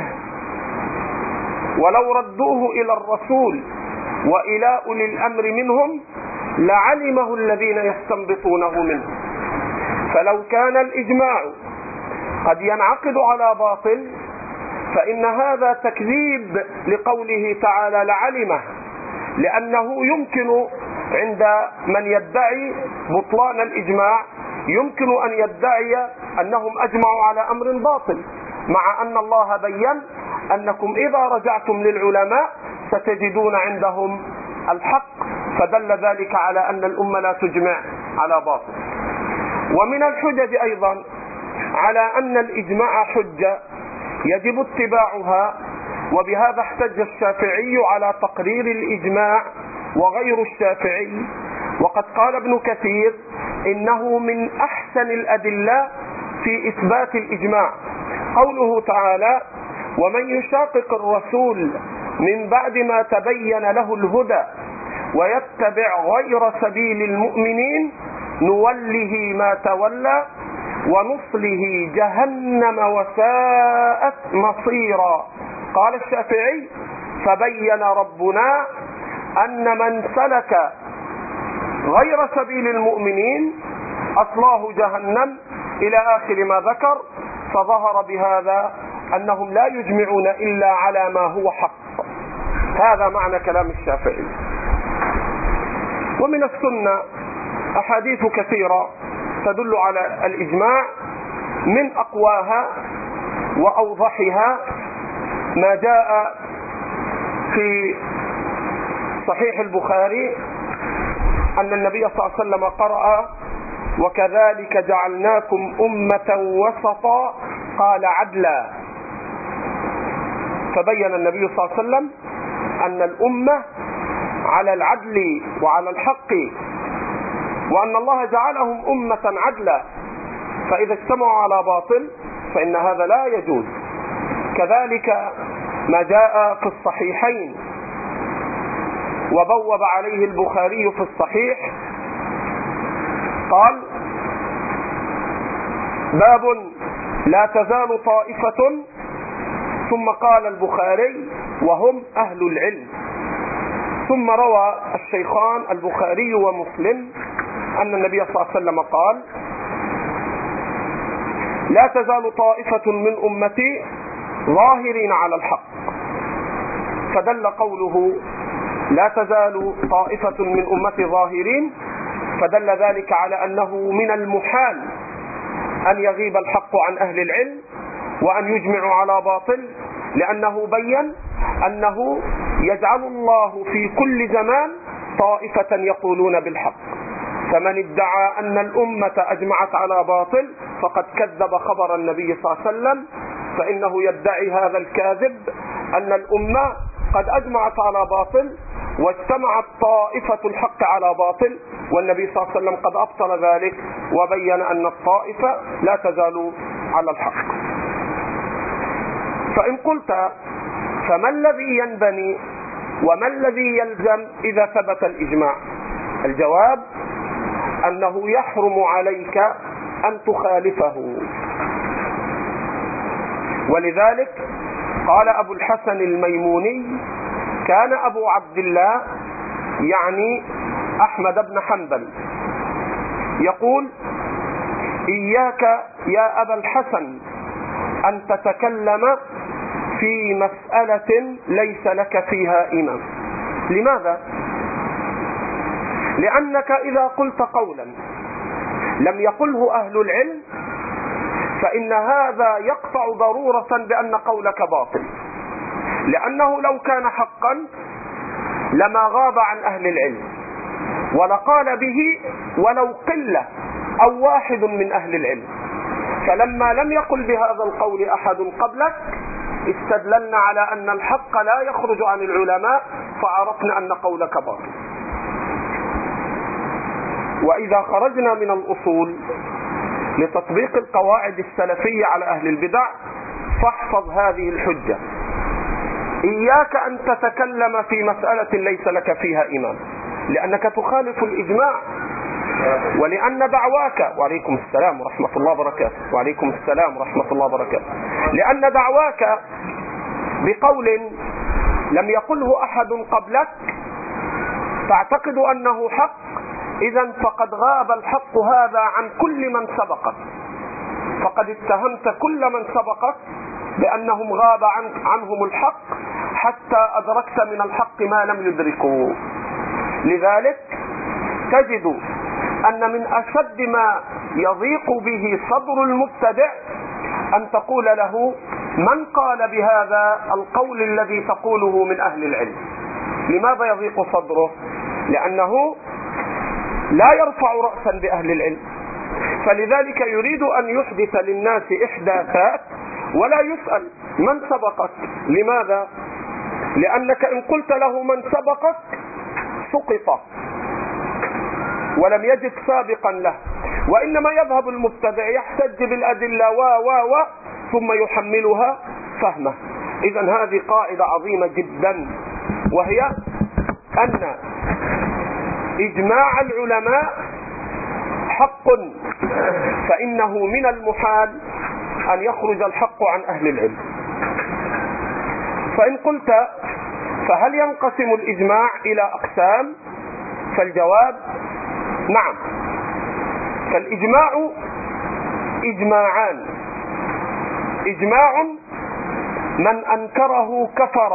ولو ردوه إلى الرسول وإلى أولي الأمر منهم لعلمه الذين يستنبطونه منه. فلو كان الإجماع قد ينعقد على باطل فإن هذا تكذيب لقوله تعالى لعلمه، لأنه يمكن عند من يدعي بطلان الإجماع يمكن أن يدعي أنهم أجمعوا على أمر باطل، مع أن الله بيّن أنكم إذا رجعتم للعلماء ستجدون عندهم الحق، فدل ذلك على أن الأمة لا تجمع على باطل. ومن الحجج أيضا على أن الإجماع حجة يجب اتباعها، وبهذا احتج الشافعي على تقرير الإجماع وغير الشافعي، وقد قال ابن كثير إنه من أحسن الأدلة في إثبات الإجماع قوله تعالى: ومن يشاقق الرسول من بعد ما تبين له الهدى ويتبع غير سبيل المؤمنين نوله ما تولى ونصله جهنم وساءت مصيرا. قال الشافعي: فبين ربنا أن من سلك غير سبيل المؤمنين أصلاه جهنم إلى آخر ما ذكر، فظهر بهذا أنهم لا يجمعون إلا على ما هو حق. هذا معنى كلام الشافعي. ومن السنة أحاديث كثيرة تدل على الإجماع، من أقواها وأوضحها ما جاء في صحيح البخاري أن النبي صلى الله عليه وسلم قرأ: وكذلك جعلناكم أمة وسطا قال عدلا. فبين النبي صلى الله عليه وسلم أن الأمة على العدل وعلى الحق، وأن الله جعلهم أمة عدلا، فإذا اجتمعوا على باطل فإن هذا لا يجوز. كذلك ما جاء في الصحيحين وبوب عليه البخاري في الصحيح قال: باب لا تزال طائفة، ثم قال البخاري: وهم أهل العلم. ثم روى الشيخان البخاري ومسلم أن النبي صلى الله عليه وسلم قال: لا تزال طائفة من أمتي ظاهرين على الحق. فدل قوله لا تزال طائفة من أمتي ظاهرين، فدل ذلك على أنه من المحال أن يغيب الحق عن أهل العلم وأن يجمعوا على باطل، لأنه بين أنه يجعل الله في كل زمان طائفة يقولون بالحق. فمن ادعى أن الأمة أجمعت على باطل فقد كذب خبر النبي صلى الله عليه وسلم، فإنه يدعي هذا الكاذب أن الأمة قد أجمعت على باطل واجتمعت طائفة الحق على باطل، والنبي صلى الله عليه وسلم قد أبطل ذلك وبين أن الطائفة لا تزال على الحق. فإن قلت فما الذي ينبني وما الذي يلزم إذا ثبت الإجماع؟ الجواب أنه يحرم عليك أن تخالفه. ولذلك قال أبو الحسن الميموني: كان أبو عبد الله يعني أحمد بن حنبل يقول: إياك يا أبا الحسن أن تتكلم في مسألة ليس لك فيها إمام. لماذا؟ لأنك إذا قلت قولا لم يقله أهل العلم فإن هذا يقطع ضرورة بأن قولك باطل، لأنه لو كان حقا لما غاب عن أهل العلم ولقال به ولو قلة أو واحد من أهل العلم. فلما لم يقل بهذا القول أحد قبلك استدللنا على أن الحق لا يخرج عن العلماء، فعرفنا أن قولك باطل. وإذا خرجنا من الأصول لتطبيق القواعد السلفية على أهل البدع فاحفظ هذه الحجة: إياك أن تتكلم في مسألة ليس لك فيها إمام. لأنك تخالف الإجماع، ولأن دعواك وعليكم السلام ورحمة الله وبركاته وعليكم السلام ورحمة الله وبركاته لأن دعواك بقول لم يقله أحد قبلك تعتقد أنه حق، إذن فقد غاب الحق هذا عن كل من سبقك، فقد اتهمت كل من سبقك بأنهم غاب عنهم الحق حتى أدركت من الحق ما لم يدركوا. لذلك تجد أن من أشد ما يضيق به صدر المبتدع أن تقول له من قال بهذا القول الذي تقوله من أهل العلم. لماذا يضيق صدره؟ لأنه لا يرفع رأسا بأهل العلم، فلذلك يريد أن يحدث للناس إحداثات ولا يسأل من سبقك. لماذا؟ لأنك إن قلت له من سبقك سقط ولم يجد سابقا له، وإنما يذهب المبتدع يحتج بالأدلة ثم يحملها فهمه. إذن هذه قاعدة عظيمة جدا، وهي أن إجماع العلماء حق، فإنه من المحال أن يخرج الحق عن أهل العلم. فإن قلت فهل ينقسم الإجماع إلى أقسام؟ فالجواب نعم. فالإجماع إجماعان: إجماع من أنكره كفر،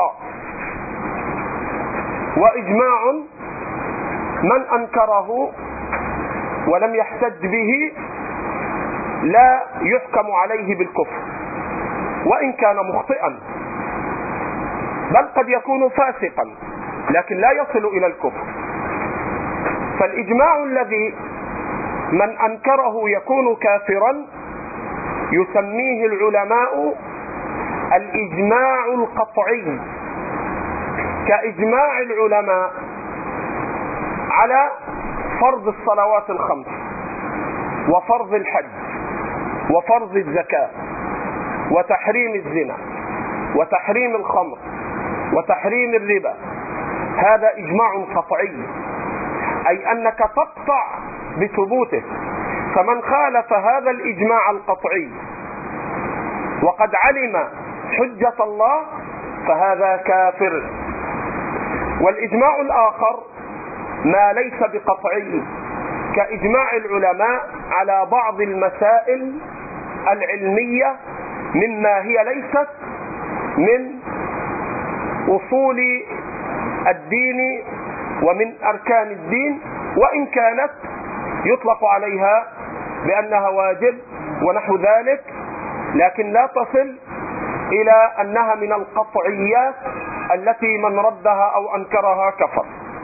وإجماع من أنكره ولم يحتج به لا يحكم عليه بالكفر وإن كان مخطئا، بل قد يكون فاسقا لكن لا يصل إلى الكفر. فالإجماع الذي من أنكره يكون كافرا يسميه العلماء الإجماع القطعي، كإجماع العلماء على فرض الصلوات الخمس وفرض الحج وفرض الزكاة وتحريم الزنا وتحريم الخمر وتحريم الربا. هذا إجماع قطعي، أي أنك تقطع بثبوته. فمن خالف هذا الإجماع القطعي وقد علم حجة الله فهذا كافر. والإجماع الآخر ما ليس بقطعي، كإجماع العلماء على بعض المسائل العلمية مما هي ليست من أصول الدين ومن أركان الدين، وإن كانت يطلق عليها بأنها واجب ونحو ذلك، لكن لا تصل إلى أنها من القطعيات التي من ردها أو أنكرها كفر.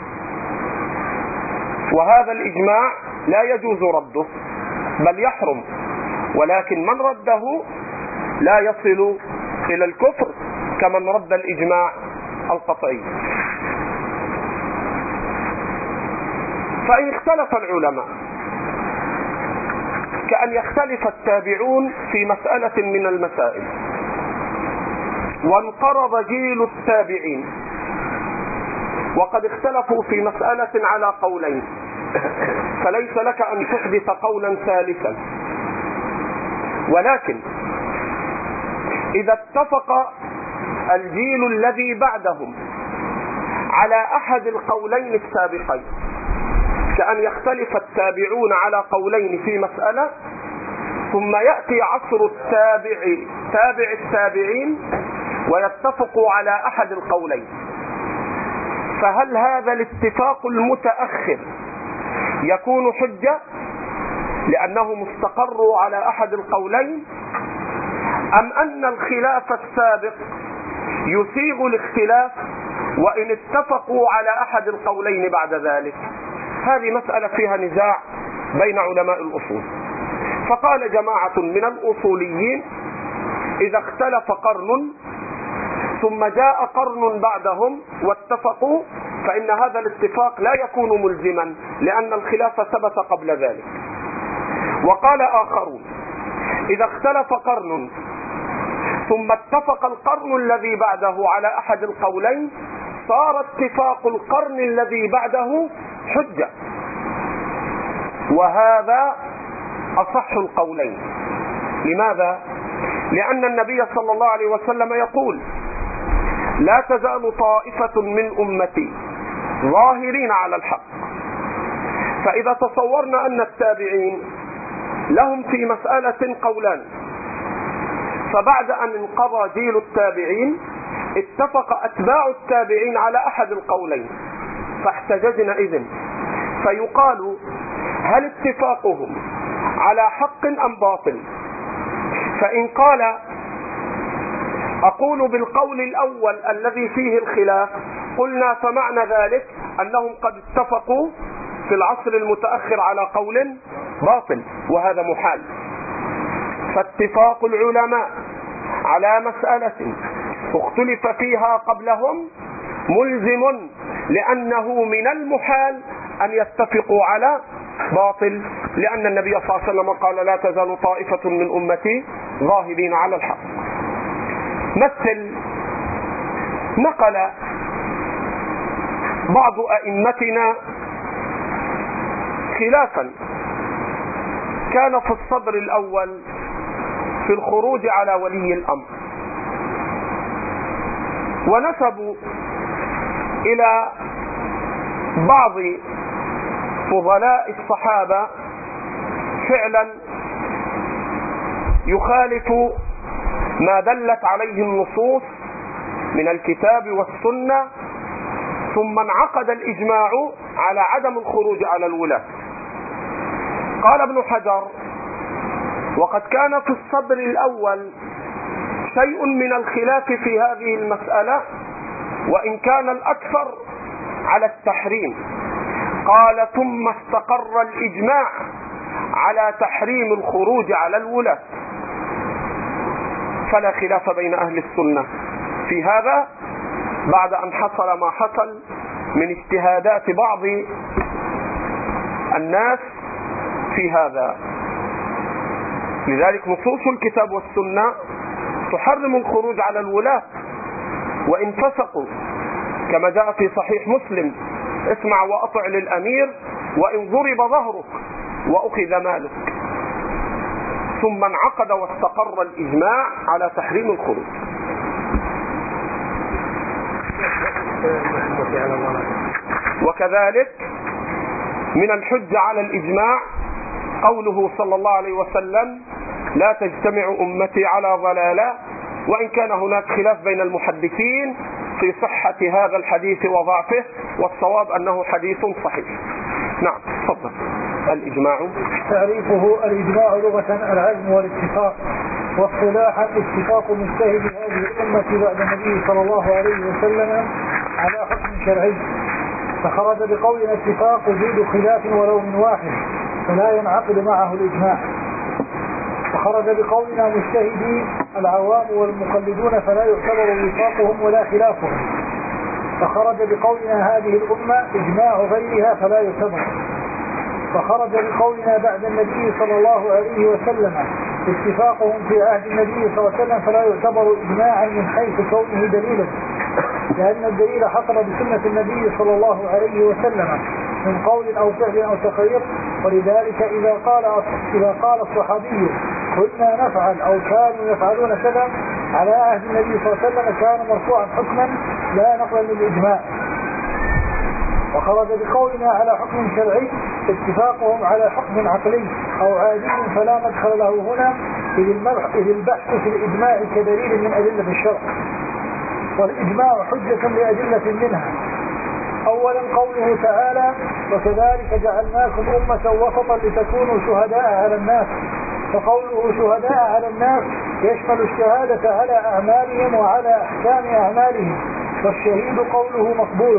وهذا الإجماع لا يجوز رده بل يحرم، ولكن من رده لا يصل إلى الكفر كمن رد الإجماع القطعي. فإن اختلف العلماء كأن يختلف التابعون في مسألة من المسائل وانقرض جيل التابعين وقد اختلفوا في مسألة على قولين، فليس لك أن تحدث قولا ثالثا. ولكن إذا اتفق الجيل الذي بعدهم على أحد القولين السابقين، كأن يختلف التابعون على قولين في مسألة ثم يأتي عصر تابع التابعين ويتفقوا على أحد القولين، فهل هذا الاتفاق المتأخر يكون حجة لأنهم استقروا على أحد القولين، أم أن الخلاف السابق يسيغ الاختلاف وإن اتفقوا على أحد القولين بعد ذلك؟ هذه مسألة فيها نزاع بين علماء الأصول. فقال جماعة من الأصوليين إذا اختلف قرن ثم جاء قرن بعدهم واتفقوا فإن هذا الاتفاق لا يكون ملزما لأن الخلاف ثبت قبل ذلك. وقال آخرون إذا اختلف قرن ثم اتفق القرن الذي بعده على أحد القولين صار اتفاق القرن الذي بعده حجة، وهذا أصح القولين. لماذا؟ لأن النبي صلى الله عليه وسلم يقول: لا تزال طائفة من أمتي ظاهرين على الحق. فإذا تصورنا أن التابعين لهم في مسألة قولان، فبعد أن انقضى جيل التابعين اتفق أتباع التابعين على أحد القولين، فاحتججنا إذن، فيقال: هل اتفاقهم على حق أم باطل؟ فإن قال: أقول بالقول الأول الذي فيه الخلاف، قلنا فمعنى ذلك أنهم قد اتفقوا في العصر المتأخر على قول باطل، وهذا محال. فاتفاق العلماء على مسألة اختلف فيها قبلهم ملزم، لأنه من المحال أن يتفقوا على باطل، لأن النبي صلى الله عليه وسلم قال: لا تزال طائفة من أمتي ظاهرين على الحق. مثل نقل بعض أئمتنا خلافا كان في الصدر الأول في الخروج على ولي الأمر، ونسبوا إلى بعض فضلاء الصحابة فعلا يخالف ما دلت عليه النصوص من الكتاب والسنة، ثم انعقد الإجماع على عدم الخروج على الولاة. قال ابن حجر: وقد كان في الصدر الأول شيء من الخلاف في هذه المسألة، وإن كان الأكثر على التحريم. قال: ثم استقر الإجماع على تحريم الخروج على الولاة، فلا خلاف بين أهل السنة في هذا بعد أن حصل ما حصل من اجتهادات بعض الناس في هذا. لذلك نصوص الكتاب والسنة تحرم الخروج على الولاة وإن فسقوا، كما جاء في صحيح مسلم: اسمع وأطع للأمير وإن ضرب ظهرك وأخذ مالك. ثم انعقد واستقر الإجماع على تحريم الخروج. وكذلك من الحجة على الإجماع قوله صلى الله عليه وسلم: لا تجتمع أمتي على ضلالة، وإن كان هناك خلاف بين المحدثين في صحة هذا الحديث وضعفه، والصواب أنه حديث صحيح. نعم، تفضل. الإجماع
تعريفه: الإجماع لغة العزم والاتفاق، واصطلاحا اتفاق مجتهد هذه الأمة بعد النبي صلى الله عليه وسلم على حكم شرعي. فخرج بقولنا اتفاق وجود خلاف ولو من واحد فلا ينعقد معه الإجماع. فخرج بقولنا مجتهدي العوام والمقلدون فلا يعتبر وفاقهم ولا خلافهم. فخرج بقولنا هذه الأمة إجماع غيرها فلا يعتبر. فخرج بقولنا بعد النبي صلى الله عليه وسلم اتفاقهم في عهد النبي صلى الله عليه وسلم فلا يعتبر إجماعا من حيث كونه دليلا، لأن الدليل حصل بسنة النبي صلى الله عليه وسلم من قول أو فعل أو تقرير. ولذلك إذا قال الصحابي: كنا نفعل أو كانوا يفعلون كذا على عهد النبي صلى الله عليه وسلم، كان مرفوعا حكما لا نقلا للإجماع. وخرج بقولنا على حكم شرعي اتفاقهم على حكم عقلي أو عادي فلا مدخل له هنا، إذ البحث في الإجماع كدليل من أدلة الشرع، والإجماع حجة لأدلة منها. أولا قوله تعالى: وكذلك جعلناكم أمة وسطا لتكونوا شهداء على الناس. فقوله شهداء على الناس يشمل الشهادة على أعمالهم وعلى أحكام أعمالهم، والشهيد قوله مقبول.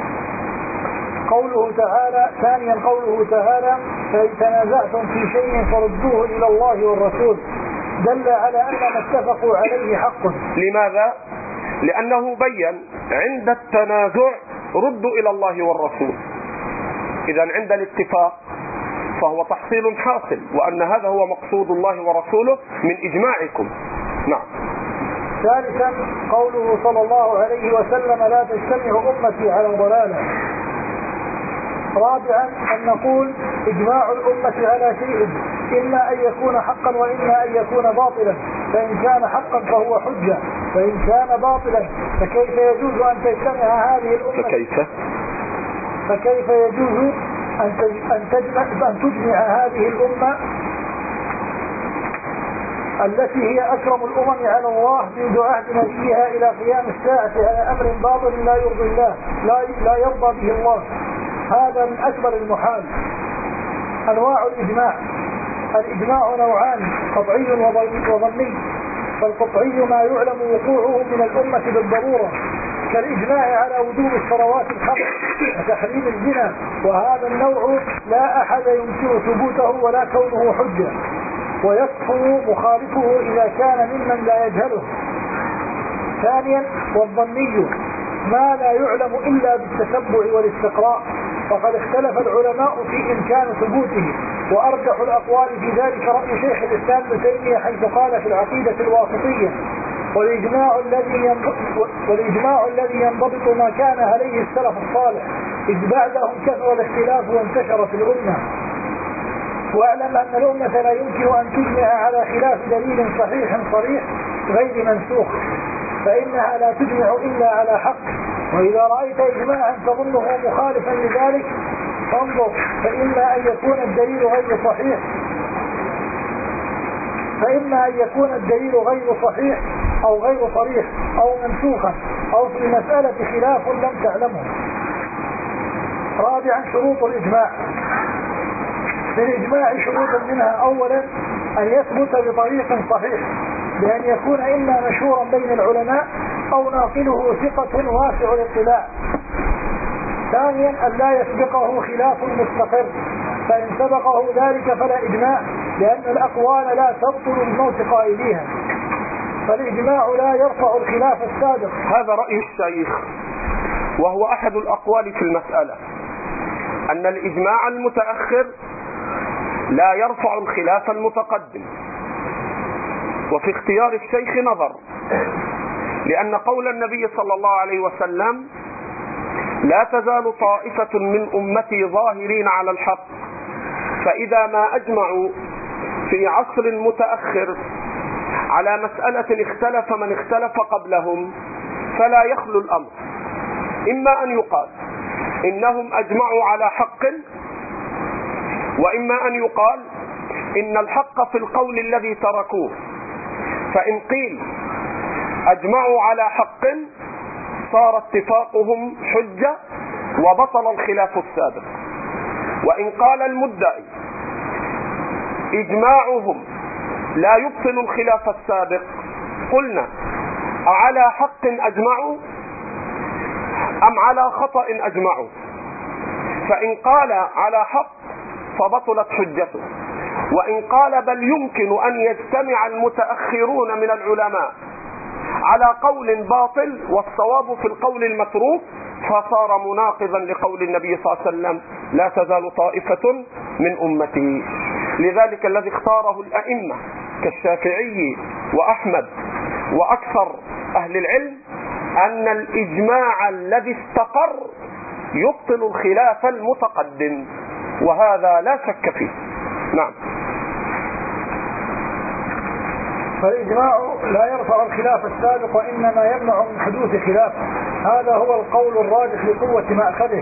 قوله تعالى ثانيا قوله تعالى: فإن تنازعتم في شيء فردوه إلى الله والرسول، دل على أن ما اتفقوا عليه حق.
لماذا؟ لأنه بين عند التنازع ردوا إلى الله والرسول. إذا عند الاتفاق فهو تحصيل حاصل، وأن هذا هو مقصود الله ورسوله من إجماعكم. نعم.
ثالثا قوله صلى الله عليه وسلم: لا تجتمع أمتي على ضلالة. رابعا أن نقول إجماع الأمة على شيء إما أن يكون حقا وإما أن يكون باطلا، فإن كان حقا فهو حجة، وإن كان باطلا فكيف يجوز أن تجتمع هذه الأمة فكيف يجوز أن تجمع هذه الأمة التي هي أكرم الأمم على الله منذ عهد نبيها إلى قيام الساعة على أمر باطل لا يرضي الله لا يرضى به الله؟ هذا من أكبر المحال. أنواع الإجماع نوعان، قطعي وظني. فالقطعي ما يعلم وقوعه من الأمة بالضرورة، كالإجماع على وجوب الصلوات الخمس وتحريم الزنا، وهذا النوع لا أحد ينكر ثبوته ولا كونه حجة، ويكفر مخالفه إذا كان ممن لا يجهله. ثانيا والظني ما لا يعلم إلا بالتتبع والاستقراء، فقد اختلف العلماء في إمكان ثبوته، وأرجح الأقوال في ذلك رأي شيخ الإسلام ابن تيمية حيث قال في العقيدة الواسطية: والإجماع الذي ينضبط ما كان عليه السلف الصالح، إذ بعدهم كثر الاختلاف وانتشر في الأمة. واعلم أن الأمة لا يمكن أن تجمع على خلاف دليل صحيح صريح غير منسوخ، فإنها لا تجمع إلا على حق. وإذا رأيت إجماعا تظنه مخالفا لذلك فانظر، فإما أن يكون الدليل غير صحيح أو غير صريح أو منسوخا، أو في المسألة خلاف لم تعلمه. رابعا شروط الإجماع. للإجماع شروط منها: أولا أن يثبت بطريق صحيح، بأن يكون إما مشهورا بين العلماء أو ناقله ثقة واسع الاطلاع. ثانيا أن لا يسبقه خلاف مستقر، فإن سبقه ذلك فلا إجماع، لأن الأقوال لا تبطل بموت قائليها، فالإجماع لا يرفع الخلاف السابق.
هذا رأي الشيخ، وهو أحد الأقوال في المسألة، أن الإجماع المتأخر لا يرفع الخلاف المتقدم. وفي اختيار الشيخ نظر، لأن قول النبي صلى الله عليه وسلم: لا تزال طائفة من أمتي ظاهرين على الحق، فإذا ما أجمعوا في عصر متأخر على مسألة اختلف من اختلف قبلهم فلا يخلو الأمر، إما أن يقال إنهم أجمعوا على حق، وإما أن يقال إن الحق في القول الذي تركوه. فإن قيل أجمعوا على حق صار اتفاقهم حجة وبطل الخلاف السابق. وإن قال المدعي إجماعهم لا يبطل الخلاف السابق، قلنا: أعلى حق أجمعوا أم على خطأ أجمعوا؟ فإن قال على حق فبطلت حجته، وإن قال بل يمكن أن يجتمع المتأخرون من العلماء على قول باطل والصواب في القول المتروك، فصار مناقضا لقول النبي صلى الله عليه وسلم: لا تزال طائفة من أمتي. لذلك الذي اختاره الأئمة كالشافعي وأحمد وأكثر أهل العلم أن الإجماع الذي استقر يبطل الخلاف المتقدم، وهذا لا شك فيه. نعم.
فالإجماع لا يرفع الخلاف السابق، وإنما يمنع من حدوث خلاف. هذا هو القول الراجح لقوة مأخذه.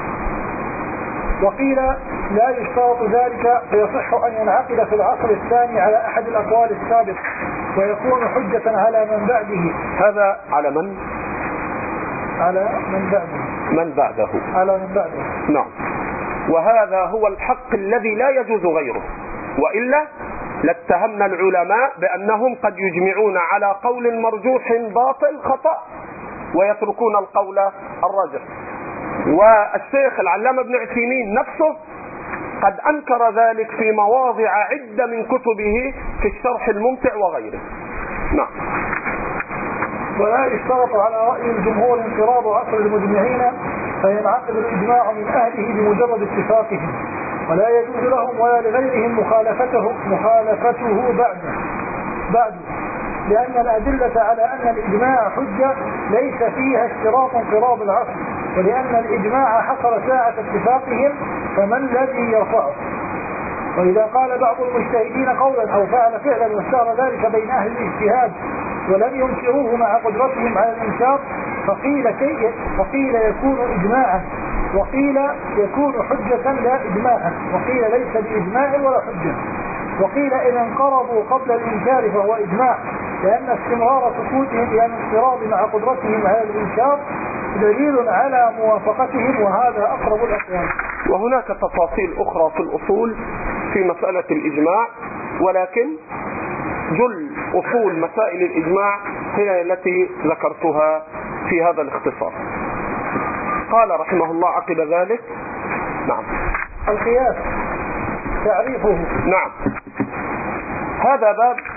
وقيل لا يشترط ذلك، فيصح أن ينعقد في العصر الثاني على أحد الأقوال السابق ويكون حجة على من بعده.
هذا على من؟
على من بعده.
من بعده.
على من بعده.
نعم. وهذا هو الحق الذي لا يجوز غيره، وإلا لاتهمنا العلماء بأنهم قد يجمعون على قول مرجوح باطل خطأ ويتركون القول الراجح. والشيخ العلامة ابن عثيمين نفسه قد أنكر ذلك في مواضع عدة من كتبه في الشرح الممتع وغيره. نعم.
ولا يشترط على رأي الجمهور انقراض عصر المجمعين، فينعقد الإجماع من أهله بمجرد اتفاقهم، ولا يجوز لهم ولا لغيرهم مخالفته بعد، لأن الأدلة على أن الإجماع حجة ليس فيها اشتراط انقراض العصر، ولأن الإجماع حصل ساعة اتفاقهم فما الذي يرفعه؟ وإذا قال بعض المجتهدين قولا أو فعل فعلا واختار ذلك بين أهل الاجتهاد ولم ينكروه مع قدرتهم على الإنكار فقيل يكون إجماعا، وقيل يكون حجة لا إجماعا، وقيل ليس بإجماع ولا حجة، وقيل إن انقرضوا قبل الإنكار فهو إجماع، لأن استمرار سكوتهم إلى الانقراض مع قدرتهم على الإنكار دليل على موافقتهم، وهذا أقرب الأقوال.
وهناك تفاصيل أخرى في الأصول في مسألة الإجماع، ولكن جل أصول مسائل الإجماع هي التي ذكرتها في هذا الاختصار. قال رحمه الله عقب ذلك: نعم.
القياس تعريفه.
نعم، هذا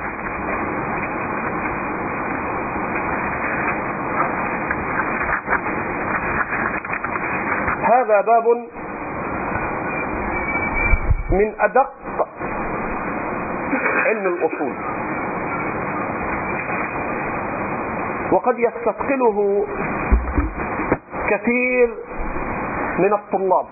باب من أدق علم الأصول، وقد يستثقله كثير من الطلاب،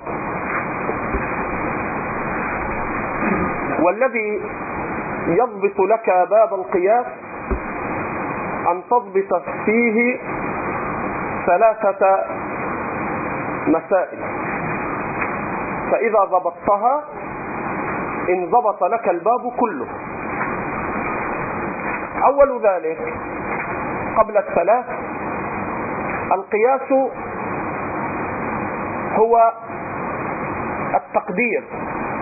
والذي يضبط لك باب القياس أن تضبط فيه 3 مسائل، فإذا ضبطتها انضبط لك الباب كله. أول ذلك قبل ال3: القياس هو التقدير،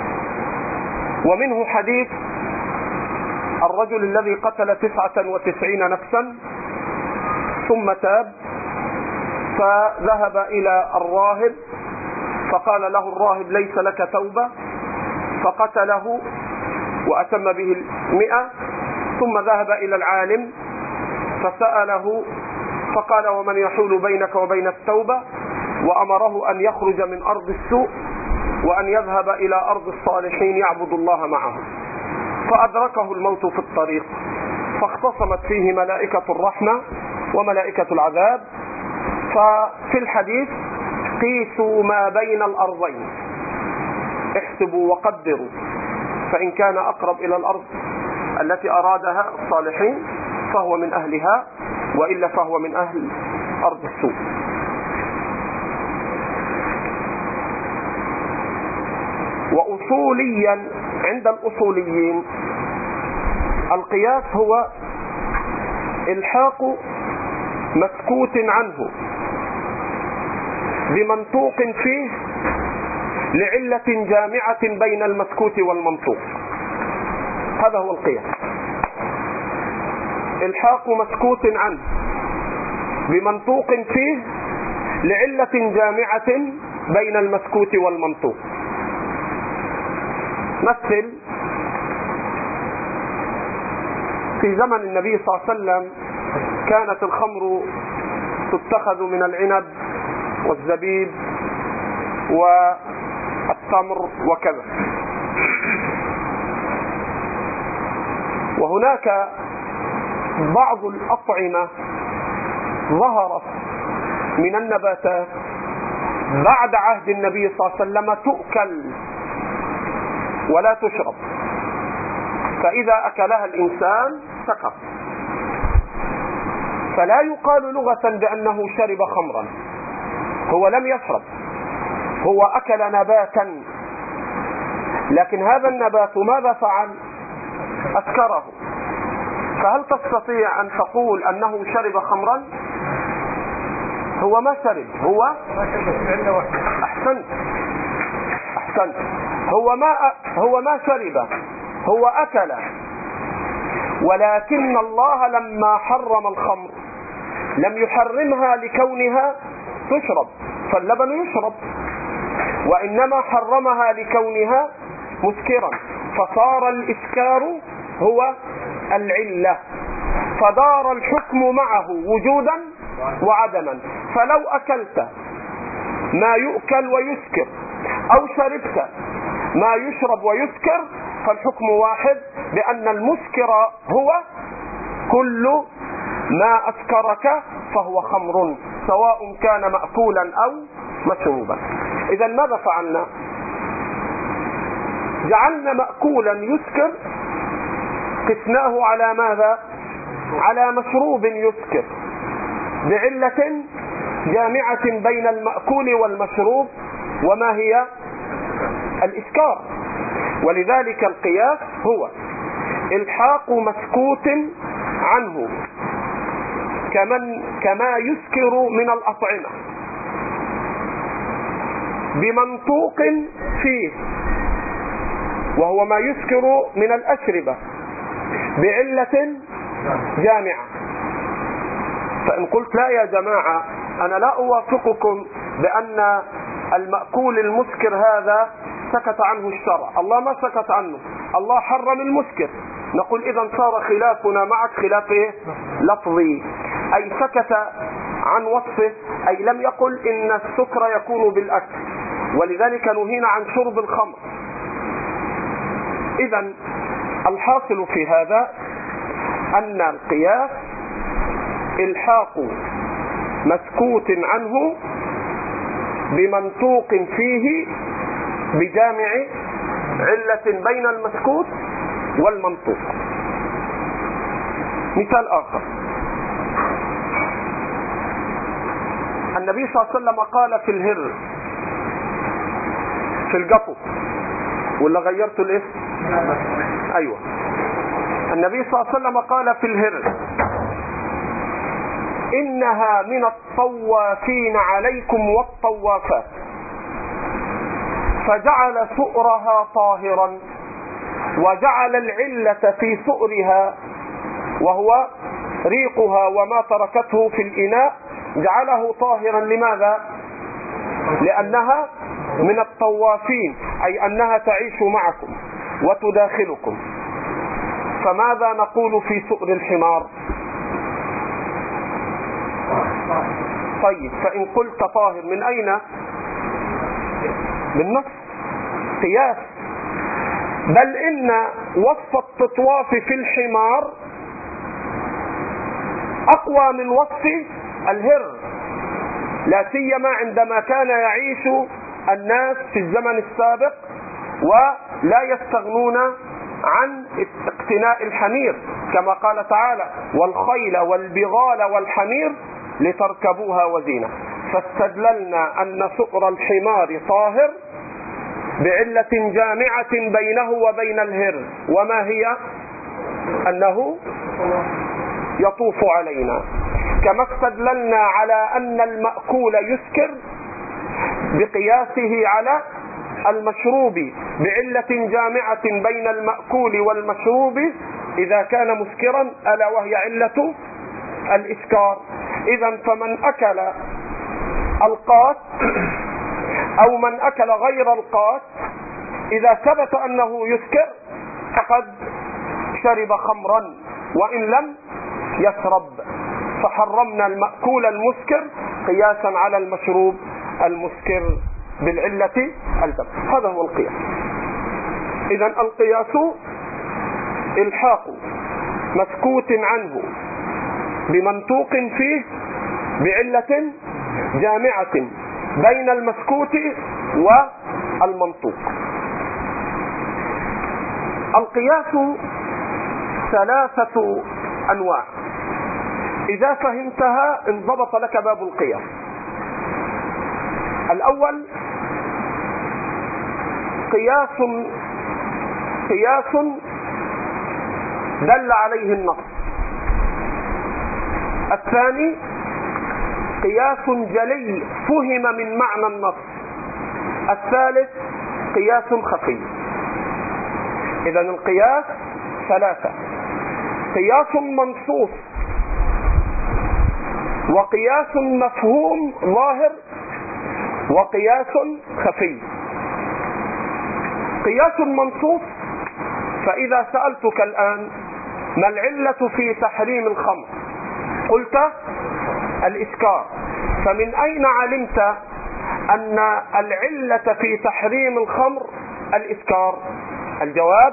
ومنه حديث الرجل الذي قتل 99 نفسا ثم تاب فذهب إلى الراهب فقال له الراهب: ليس لك توبة، فقتله وأتم به 100، ثم ذهب إلى العالم فسأله فقال: ومن يحول بينك وبين التوبة؟ وأمره أن يخرج من أرض السوء وأن يذهب إلى أرض الصالحين يعبد الله معهم، فأدركه الموت في الطريق، فاختصمت فيه ملائكة الرحمة وملائكة العذاب. ففي الحديث: قيسوا ما بين الأرضين، احسبوا وقدروا، فإن كان أقرب إلى الأرض التي أرادها الصالحين فهو من أهلها، وإلا فهو من أهل أرض السوء. وأصوليا عند الأصوليين القياس هو إلحاق مسكوت عنه بمنطوق فيه لعلة جامعة بين المسكوت والمنطوق. هذا هو القياس، إلحاق مسكوت عنه بمنطوق فيه لعلة جامعة بين المسكوت والمنطوق. مثل: في زمن النبي صلى الله عليه وسلم كانت الخمر تتخذ من العنب والزبيب والتمر وكذا، وهناك بعض الأطعمة ظهرت من النباتات بعد عهد النبي صلى الله عليه وسلم تؤكل ولا تشرب، فإذا أكلها الإنسان سكر، فلا يقال لغة بأنه شرب خمرا، هو لم يشرب، هو أكل نباتا، لكن هذا النبات ماذا فعل؟ أسكره. فهل تستطيع أن تقول أنه شرب خمرا؟ هو ما شرب، هو أحسنت هو ما شرب، هو أكل. ولكن الله لما حرم الخمر لم يحرمها لكونها تشرب، فاللبن يشرب، وإنما حرمها لكونها مسكرا، فصار الإسكار هو العلة، فدار الحكم معه وجودا وعدما. فلو أكلت ما يؤكل ويسكر أو شربت ما يشرب ويسكر فالحكم واحد، بأن المسكر هو كل ما أسكرك فهو خمر، سواء كان مأكولا أو مشروبا. إذا ماذا فعلنا؟ جعلنا مأكولا يسكر قسناه على ماذا؟ على مشروب يسكر، بعلة جامعة بين المأكول والمشروب، وما هي؟ الإسكار. ولذلك القياس هو الحاق مسكوت عنه كما يسكر من الأطعمة بمنطوق فيه، وهو ما يسكر من الأشربة، بعلة جامعة. فإن قلت لا يا جماعة أنا لا أوافقكم بأن المأكول المسكر هذا سكت عنه الشرع، الله ما سكت عنه، الله حرم المسكر، نقول إذا صار خلافنا معك خلاف لفظي، أي سكت عن وصفه، أي لم يقل إن السكر يكون بالأكل، ولذلك نهينا عن شرب الخمر. إذا الحاصل في هذا أن القياس الحاق مسكوت عنه بمنطوق فيه بجامع علة بين المسكوت والمنطوق. مثال آخر، النبي صلى الله عليه وسلم قال في الهر، في القطو، ولا غيرت الاسم؟ أيوة، النبي صلى الله عليه وسلم قال في الهر إنها من الطوافين عليكم والطوافات، فجعل سؤرها طاهرا، وجعل العلة في سؤرها وهو ريقها وما تركته في الإناء جعله طاهرا. لماذا؟ لأنها من الطوافين، أي أنها تعيش معكم وتداخلكم. فماذا نقول في سؤر الحمار؟ طيب، فإن قلت طاهر من أين؟ بالنص، قياس. بل إن وصف التطواف في الحمار أقوى من وصف الهر، لا سيما عندما كان يعيش الناس في الزمن السابق ولا يستغنون عن اقتناء الحمير، كما قال تعالى والخيل والبغال والحمير لتركبوها وزينة. فاستدللنا أن سؤر الحمار طاهر بعلة جامعة بينه وبين الهر، وما هي؟ أنه يطوف علينا. كما استدللنا على أن المأكول يسكر بقياسه على المشروب بعلة جامعة بين المأكول والمشروب إذا كان مسكرا، ألا وهي علة الإسكار. إذا فمن أكل القات أو من أكل غير القات إذا ثبت أنه يسكر فقد شرب خمرا وإن لم يشرب، فحرمنا المأكول المسكر قياسا على المشروب المسكر بالعلة الدم. هذا هو القياس. إذا القياس الحاق مسكوت عنه بمنطوق فيه بعلة جامعة بين المسكوت والمنطوق. القياس ثلاثة أنواع، إذا فهمتها انضبط لك باب القياس. الأول قياس دل عليه النص. الثاني قياس جلي فهم من معنى النص. الثالث قياس خفي. إذن القياس ثلاثة: قياس منصوص، وقياس مفهوم ظاهر، وقياس خفي. قياس منصوص، فإذا سألتك الآن ما العلة في تحريم الخمر قلت الإسكار، فمن أين علمت أن العلة في تحريم الخمر الإسكار؟ الجواب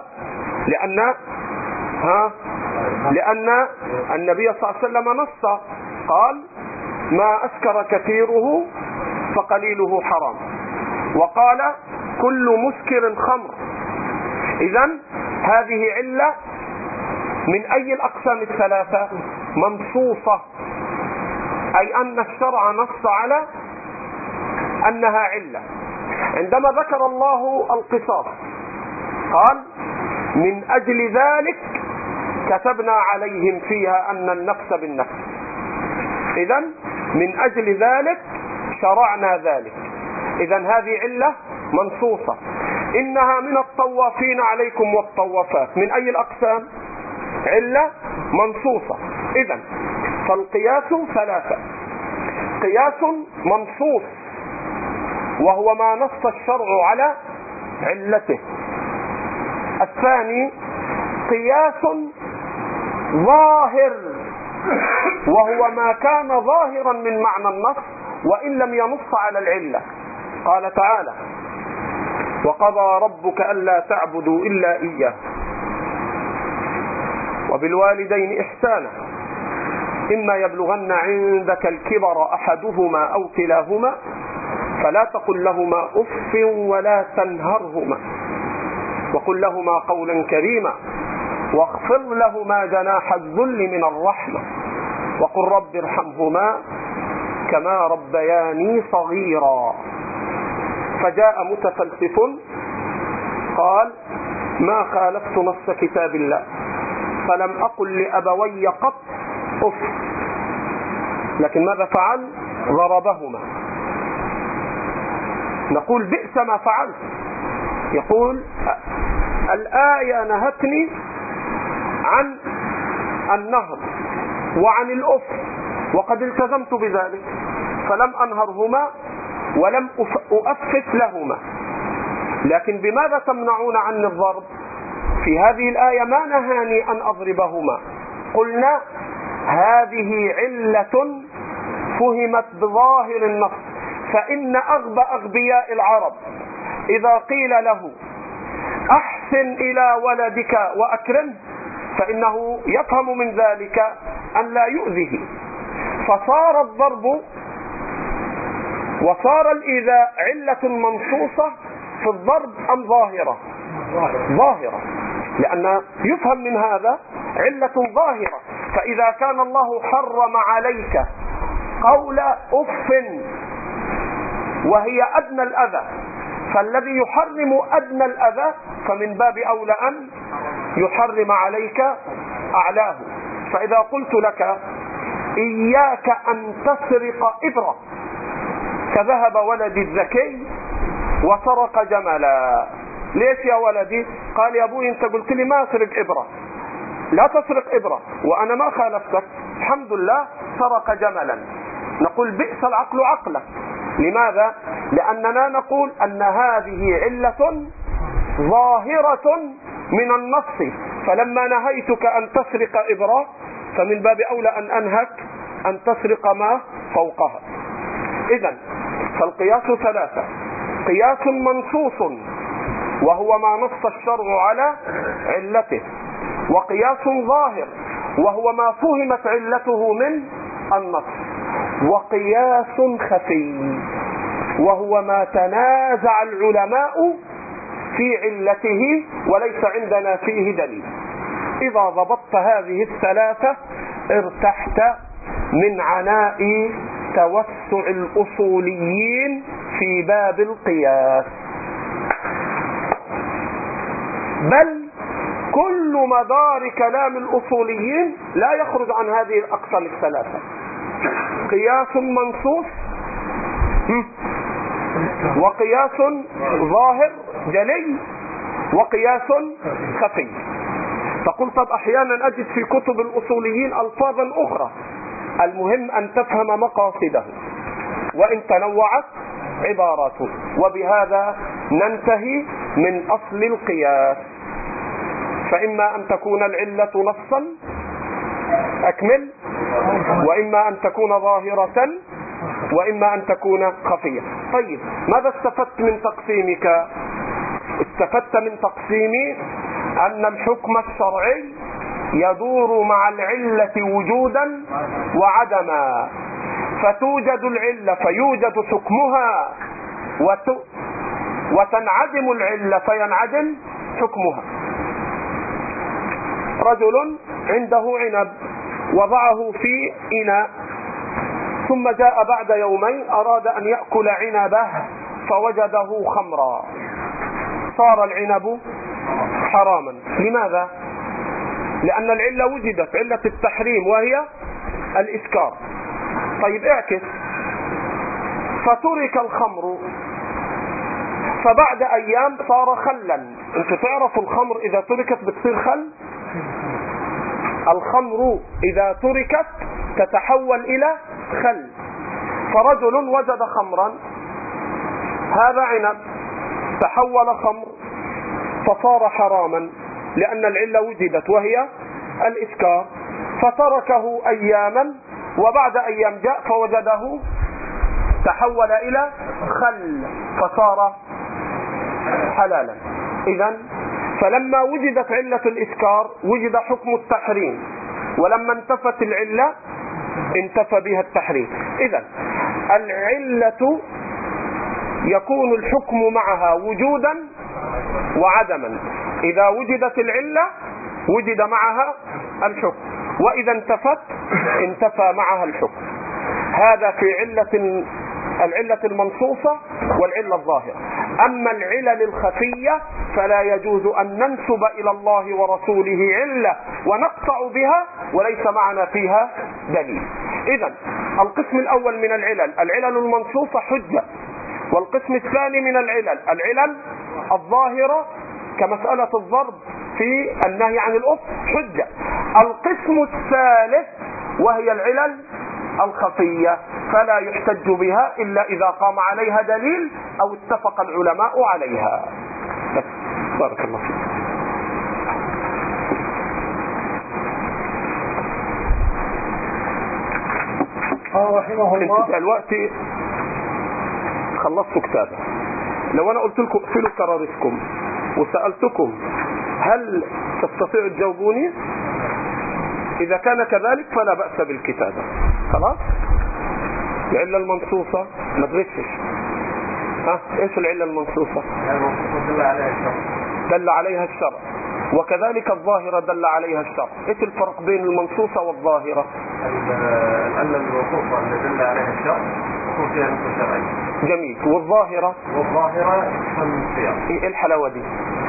لأن النبي صلى الله عليه وسلم نص، قال ما أسكر كثيره فقليله حرام، وقال كل مسكر خمر. إذن هذه علة من أي الأقسام الثلاثة؟ منصوصة، أي أن الشرع نص على أنها علة. عندما ذكر الله القصاص قال من أجل ذلك كتبنا عليهم فيها أن النفس بالنفس. إذن من أجل ذلك شرعنا ذلك. إذن هذه علة منصوصة. إنها من الطوافين عليكم والطوافات، من أي الأقسام؟ علة منصوصة. إذن فالقياس ثلاثة: قياس منصوص وهو ما نص الشرع على علته. الثاني قياس ظاهر وهو ما كان ظاهرا من معنى النص وإن لم ينص على العلة. قال تعالى وقضى ربك ألا تعبدوا إلا إياه وبالوالدين إحسانا إما يبلغن عندك الكبر أحدهما أو كلاهما فلا تقل لهما أف ولا تنهرهما وقل لهما قولا كريما واخفض لهما جناح الذل من الرحمة وقل رب ارحمهما كما ربياني صغيرا. فجاء متفلسف قال ما خالفت نص كتاب الله فلم أقل لأبوي قط أف، لكن ماذا فعل؟ ضربهما. نقول بئس ما فعلت. يقول الآية نهتني عن النهر وعن الأف وقد التزمت بذلك فلم أنهرهما ولم أؤفف لهما، لكن بماذا تمنعون عني الضرب؟ في هذه الآية ما نهاني أن أضربهما. قلنا هذه علة فهمت بظاهر النص، فإن أغبى أغبياء العرب إذا قيل له أحسن إلى ولدك وأكرمه فإنه يفهم من ذلك أن لا يؤذيه، فصار الضرب وصار الإيذاء علة منصوصة في الضرب أم ظاهرة؟ ظاهرة، لأن يفهم من هذا علة ظاهرة. فإذا كان الله حرم عليك قول أف وهي أدنى الأذى، فالذي يحرم أدنى الأذى فمن باب أولى أن يحرم عليك أعلاه. فإذا قلت لك إياك أن تسرق إبرة فذهب ولدي الذكي وسرق جملا. ليش يا ولدي؟ قال يا أبوي أنت قلت لي ما أسرق إبرة، لا تسرق إبرة وأنا ما خالفتك، الحمد لله سرق جملا. نقول بئس العقل عقلك. لماذا؟ لأننا نقول أن هذه علة ظاهرة من النص، فلما نهيتك أن تسرق إبرة فمن باب أولى أن أنهك أن تسرق ما فوقها. إذن فالقياس ثلاثة: قياس منصوص وهو ما نص الشرع على علته، وقياس ظاهر وهو ما فهمت علته من النص، وقياس خفي وهو ما تنازع العلماء في علته وليس عندنا فيه دليل. إذا ضبطت هذه الثلاثة ارتحت من عناء توسع الأصوليين في باب القياس، بل كل مدار كلام الأصوليين لا يخرج عن هذه الأقسام الثلاثة: قياس منصوص وقياس ظاهر جلي وقياس خفي. فقل طب أحيانا أجد في كتب الأصوليين ألفاظا أخرى، المهم أن تفهم مقاصده وإن تنوعت عباراته. وبهذا ننتهي من أصل القياس، فإما أن تكون العلة نصا أكمل، وإما أن تكون ظاهرة، وإما أن تكون خفية. طيب ماذا استفدت من تقسيمك؟ استفدت من تقسيمي أن الحكم الشرعي يدور مع العلة وجودا وعدما، فتوجد العلة فيوجد حكمها، وتنعدم العلة فينعدم حكمها. رجل عنده عنب وضعه في إناء، ثم جاء بعد يومين أراد أن يأكل عنبه فوجده خمرا، صار العنب حراما. لماذا؟ لأن العلة وجدت، علة التحريم، وهي الإسكار. طيب اعكس، فترك الخمر فبعد أيام صار خلا. انتوا تعرفوا الخمر إذا تركت بتصير خل؟ الخمر إذا تركت تتحول إلى خل. فرجل وجد خمرا، هذا عنب تحول خمر فصار حراما لأن العلة وجدت وهي الإسكار، فتركه أياما، وبعد أيام جاء فوجده تحول إلى خل فصار حلالا. إذن فلما وجدت علة الإسكار وجد حكم التحريم، ولما انتفت العلة انتفى بها التحريم. إذن العلة يكون الحكم معها وجودا وعدما. إذا وجدت العلة وجد معها الحكم، وإذا انتفت انتفى معها الحكم. هذا في العلة المنصوصة والعلة الظاهرة. أما العلل الخفية فلا يجوز أن ننسب إلى الله ورسوله علة ونقطع بها وليس معنا فيها دليل. إذن القسم الأول من العلل المنصوصة حجة، والقسم الثاني من العلل الظاهرة كمسألة الضرب في النهي عن الأف حجة. القسم الثالث وهي العلل الخفية فلا يحتج بها إلا إذا قام عليها دليل أو اتفق العلماء عليها. بارك الله فيك.
رحمه الله.
انت دلوقتي خلصتوا كتابة، لو أنا قلت لكم اقفلوا كرارسكم وسألتكم هل تستطيعوا تجاوبوني؟ إذا كان كذلك فلا بأس بالكتابة. خلاص؟ العلة المنصوصة ما تغشش. ايش العلة المنصوصة؟ دل عليها الشرع، وكذلك الظاهرة دل عليها الشرع. ايش الفرق بين المنصوصة والظاهرة؟
العلة المنصوصة اللي دل عليها الشرع يكون فيها نص شرعي.
جميل. والظاهرة
من السياق.
ايه الحلاوة دي؟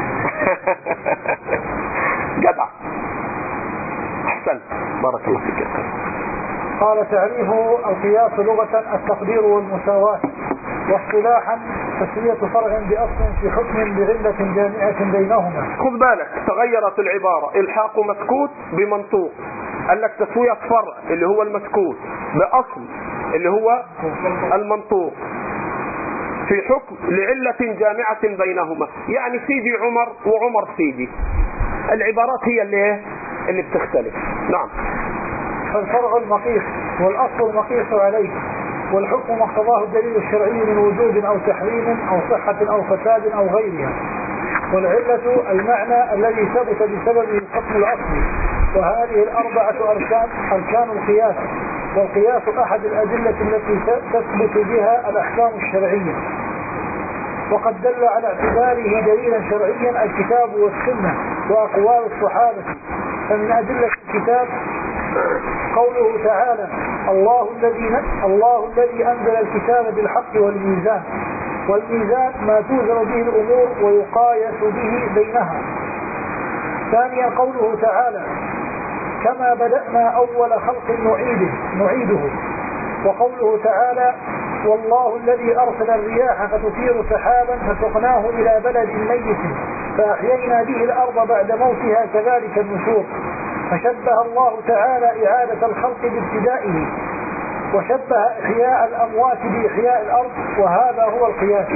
جدع، احسنت، بارك الله فيك.
قال تعريفه: القياس لغة التقدير والمساواة، واصطلاحا تسوية فرع بأصل في حكم بعلة جامعة بينهما.
خذ بالك، تغيرت العبارة، الحاق مسكوت بمنطوق. قال لك تسوية فرع اللي هو المسكوت بأصل اللي هو المنطوق في حكم لعلة جامعة بينهما. يعني سيدي عمر وعمر سيدي، العبارات هي اللي بتختلف. نعم.
فالفرع المقيس والأصل المقيس عليه، والحكم ما اقتضاه الدليل الشرعي من وجود أو تحريم أو صحة أو فساد أو غيرها. والعلة المعنى الذي ثبت بسببه الحكم الأصلي. وهذه الأربعة أركان القياس، والقياس أحد الأدلة التي تثبت بها الأحكام الشرعية، وقد دل على اعتباره دليلا شرعيا الكتاب والسنة وأقوال الصحابة. فمن أدلة الكتاب قوله تعالى: الله الذي أنزل الكتاب بالحق والميزان. والميزان ما توزن به الأمور ويقايس به بينها. ثانيا قوله تعالى: كما بدأنا أول خلق نعيده. وقوله تعالى: والله الذي أرسل الرياح فتثير سحابا فسقناه إلى بلد ميت فأحيينا به الأرض بعد موتها كذلك النشور. فشبه الله تعالى إعادة الخلق بابتدائه، وشبه إحياء الأموات بإحياء الأرض، وهذا هو القياس.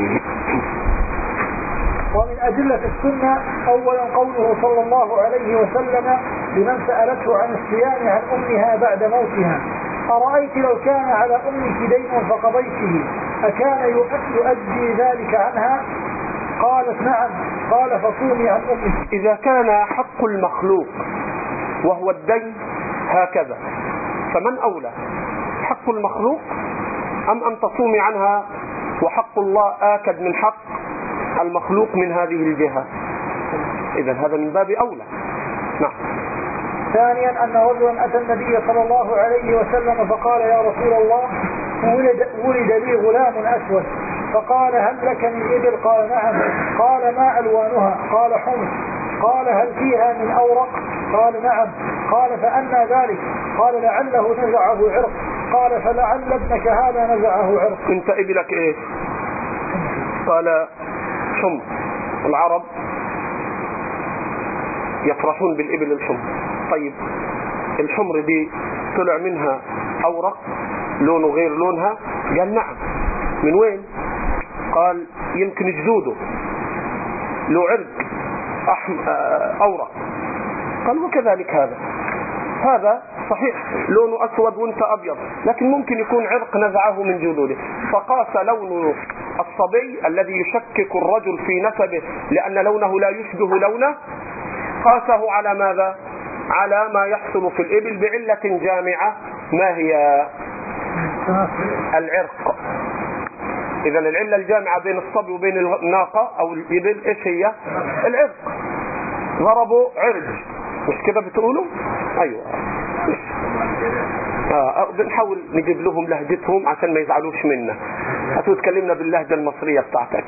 ومن أدلة السنة أولا قوله صلى الله عليه وسلم لمن سألته عن الصيام عن أمها بعد موتها: أرأيت لو كان على أمك دين فقضيته أكان يؤدي ذلك عنها؟ قالت: نعم. قال: فصومي عن أمك.
إذا كان حق المخلوق وهو الدين هكذا، فمن أولى؟ حق المخلوق أم أن تصومي عنها وحق الله آكد من حق المخلوق من هذه الجهة؟ إذا هذا من باب أولى. نعم.
ثانيا أن رجلا أتى النبي صلى الله عليه وسلم فقال يا رسول الله ولد لي غلام أسود، فقال هل لك من إبل؟ قال نعم. قال ما ألوانها؟ قال حمر. قال هل فيها من أورق؟ قال نعم. قال فأنى ذلك؟ قال لعله نزعه عرق. قال فلعل ابنك هذا نزعه عرق.
انت إبلك ايه؟ قال حمر. العرب يفرحون بالإبل الحمر. طيب الحمر دي طلع منها أورق لونه غير لونها؟ قال نعم. من وين؟ قال يمكن جدوده له عرق أورق. قال وكذلك هذا صحيح لونه أسود وانت أبيض، لكن ممكن يكون عرق نزعه من جدوده. فقاس لون الصبي الذي يشكك الرجل في نسبه لأن لونه لا يشبه لونه، قاسه على ماذا؟ على ما يحصل في الإبل بعلة جامعة. ما هي؟ العرق. إذا العلة الجامعة بين الصبي وبين الناقة أو الإبل إيش هي؟ العرق. ضربوا عرج، مش كده بتقولوا؟ أيوة. بنحاول نجيب لهم لهجتهم عشان ما يزعلوش منا. هتو تكلمنا باللهجة المصرية بتاعتك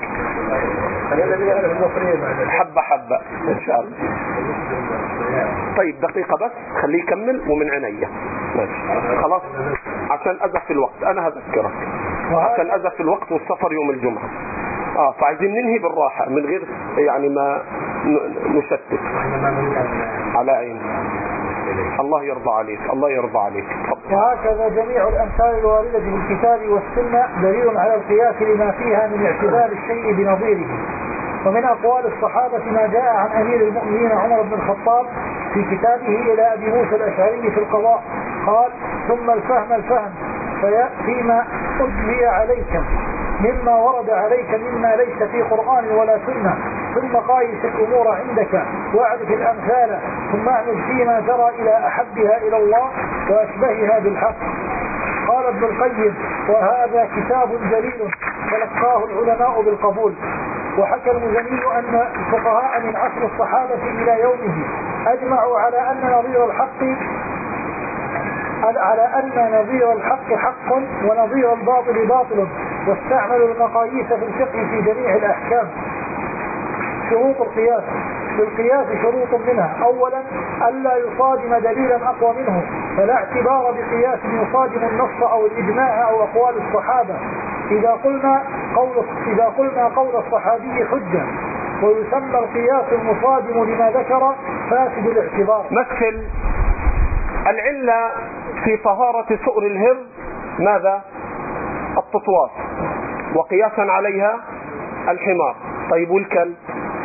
حبة حبة إن شاء الله. طيب دقيقة بس خليه يكمل ومن عينيا. ماشي خلاص عشان أزف الوقت. أنا هذكرك عشان أزف الوقت والسفر يوم الجمعة. فعايزين ننهي بالراحة من غير يعني ما نشتت. على عين. الله يرضى عليك. الله يرضى عليك.
وهكذا جميع الأمثال الواردة في الكتاب والسنة دليل على القياس لما فيها من اعتبار الشيء بنظيره. ومن أقوال الصحابة ما جاء عن أمير المؤمنين عمر بن الخطاب في كتابه إلى أبي موسى الأشعري في القضاء قال ثم الفهم فيما أجلي عليك مما ورد عليك مما ليس في قرآن ولا سنة، ثم قايس الأمور عندك واعرف الأمثال، ثم اعمل فيما ترى إلى أحبها إلى الله وأشبهها بالحق. قال ابن القيم وهذا كتاب جليل تلقاه العلماء بالقبول. وحكى المزني أن الفقهاء من عصر الصحابة إلى يومه أجمعوا على أن نظير الحق حق ونظير الباطل باطل، واستعملوا المقاييس في الفقه في جميع الأحكام. شروط القياس. للقياس شروط منها: أولا ألا يصادم دليلا أقوى منه، فلا اعتبار بقياس يصادم النص أو الإجماع أو أقوال الصحابة إذا قلنا قول الصحابي حجة، ويسمى القياس المصادم لما ذكر فاسد الاعتبار.
مثل العلة في طهارة سؤر الهر ماذا؟ التطواس، وقياسا عليها الحمار. طيب والكلب؟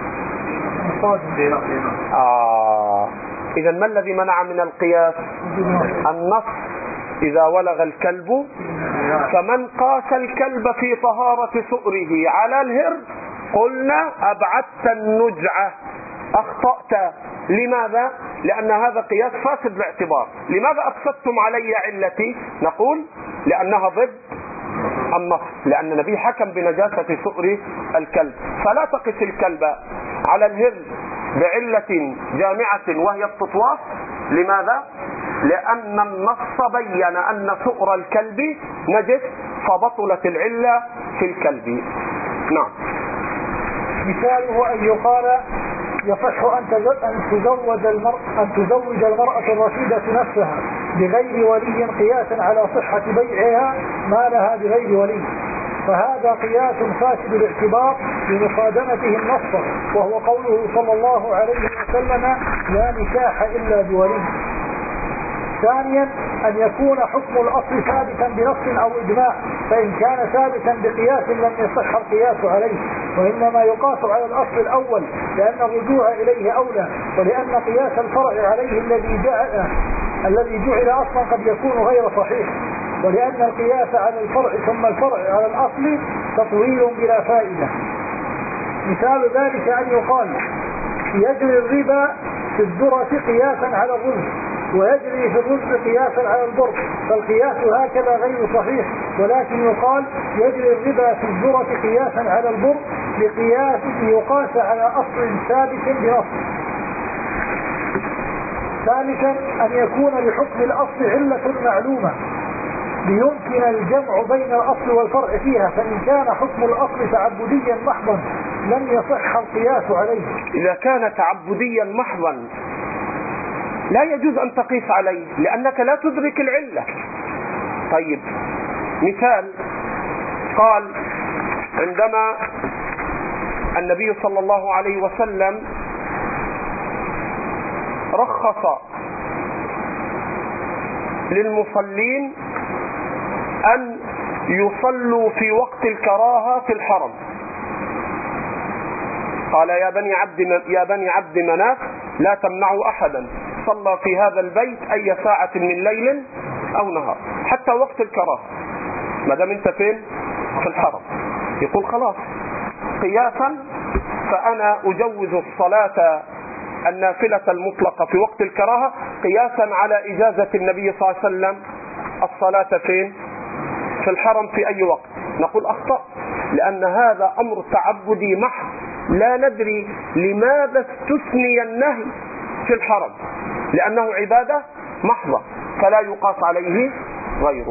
إذا ما الذي منع من القياس؟ النص إذا ولغ الكلب. فمن قاس الكلب في طهارة سؤره على الهر قلنا أبعدت النجعة، أخطأت. لماذا؟ لأن هذا قياس فاسد الاعتبار. لماذا أفسدتم علي علتي؟ نقول لأنها ضد النص، لأن النبي حكم بنجاسة سؤر الكلب. فلا تقس الكلب على الهر بعلة جامعة وهي التطواف. لماذا؟ لأن النص بين أن سؤر الكلب نجس، فبطلت العلة في الكلب. نعم.
مثاله أن يقال يصح أن تزوج المرأة الرشيدة نفسها بغير ولي قياسا على صحة بيعها ما لها بغير ولي، فهذا قياس فاسد الاعتبار لمصادمته النص، وهو قوله صلى الله عليه وسلم لا نكاح إلا بولي. ثانيا أن يكون حكم الأصل ثابتا بنص أو إجماع، فإن كان ثابتا بقياس لم يصح القياس عليه، وإنما يقاس على الأصل الأول لأن الرجوع إليه أولى، ولأن قياس الفرع عليه الذي جعل أصلا قد يكون غير صحيح، ولأن القياس على الفرع ثم الفرع على الأصل تطويل بلا فائدة. مثال ذلك أن يقال يجري الربا في الذرة قياسا على الرز، ويجري في الرز قياسا على البر، فالقياس هكذا غير صحيح، ولكن يقال يجري الربا في الذرة قياسا على البر ليقاس على أصل ثابت بنص. ثالثا أن يكون لحكم الأصل علة معلومة ليمكن الجمع بين الأصل والفرع فيها، فإن كان حكم الأصل تعبديا محضا لم يصح القياس عليه.
إذا كان تعبديا محضا لا يجوز أن تقيس عليه لأنك لا تدرك العلة. طيب مثال، قال عندما النبي صلى الله عليه وسلم رخص للمصلين أن يصلوا في وقت الكراهة في الحرم، قال يا بني عبد مناف لا تمنعوا أحدا صلى في هذا البيت أي ساعة من ليل أو نهار حتى وقت الكراهة ما دام انت فين في الحرم. يقول خلاص قياسا فأنا أجوز الصلاة النافلة المطلقة في وقت الكراهة قياسا على إجازة النبي صلى الله عليه وسلم الصلاة فين في الحرم في أي وقت. نقول أخطأ، لأن هذا أمر تعبدي محض، لا ندري لماذا استثني النهي في الحرم، لأنه عبادة محضة فلا يقاس عليه غيره.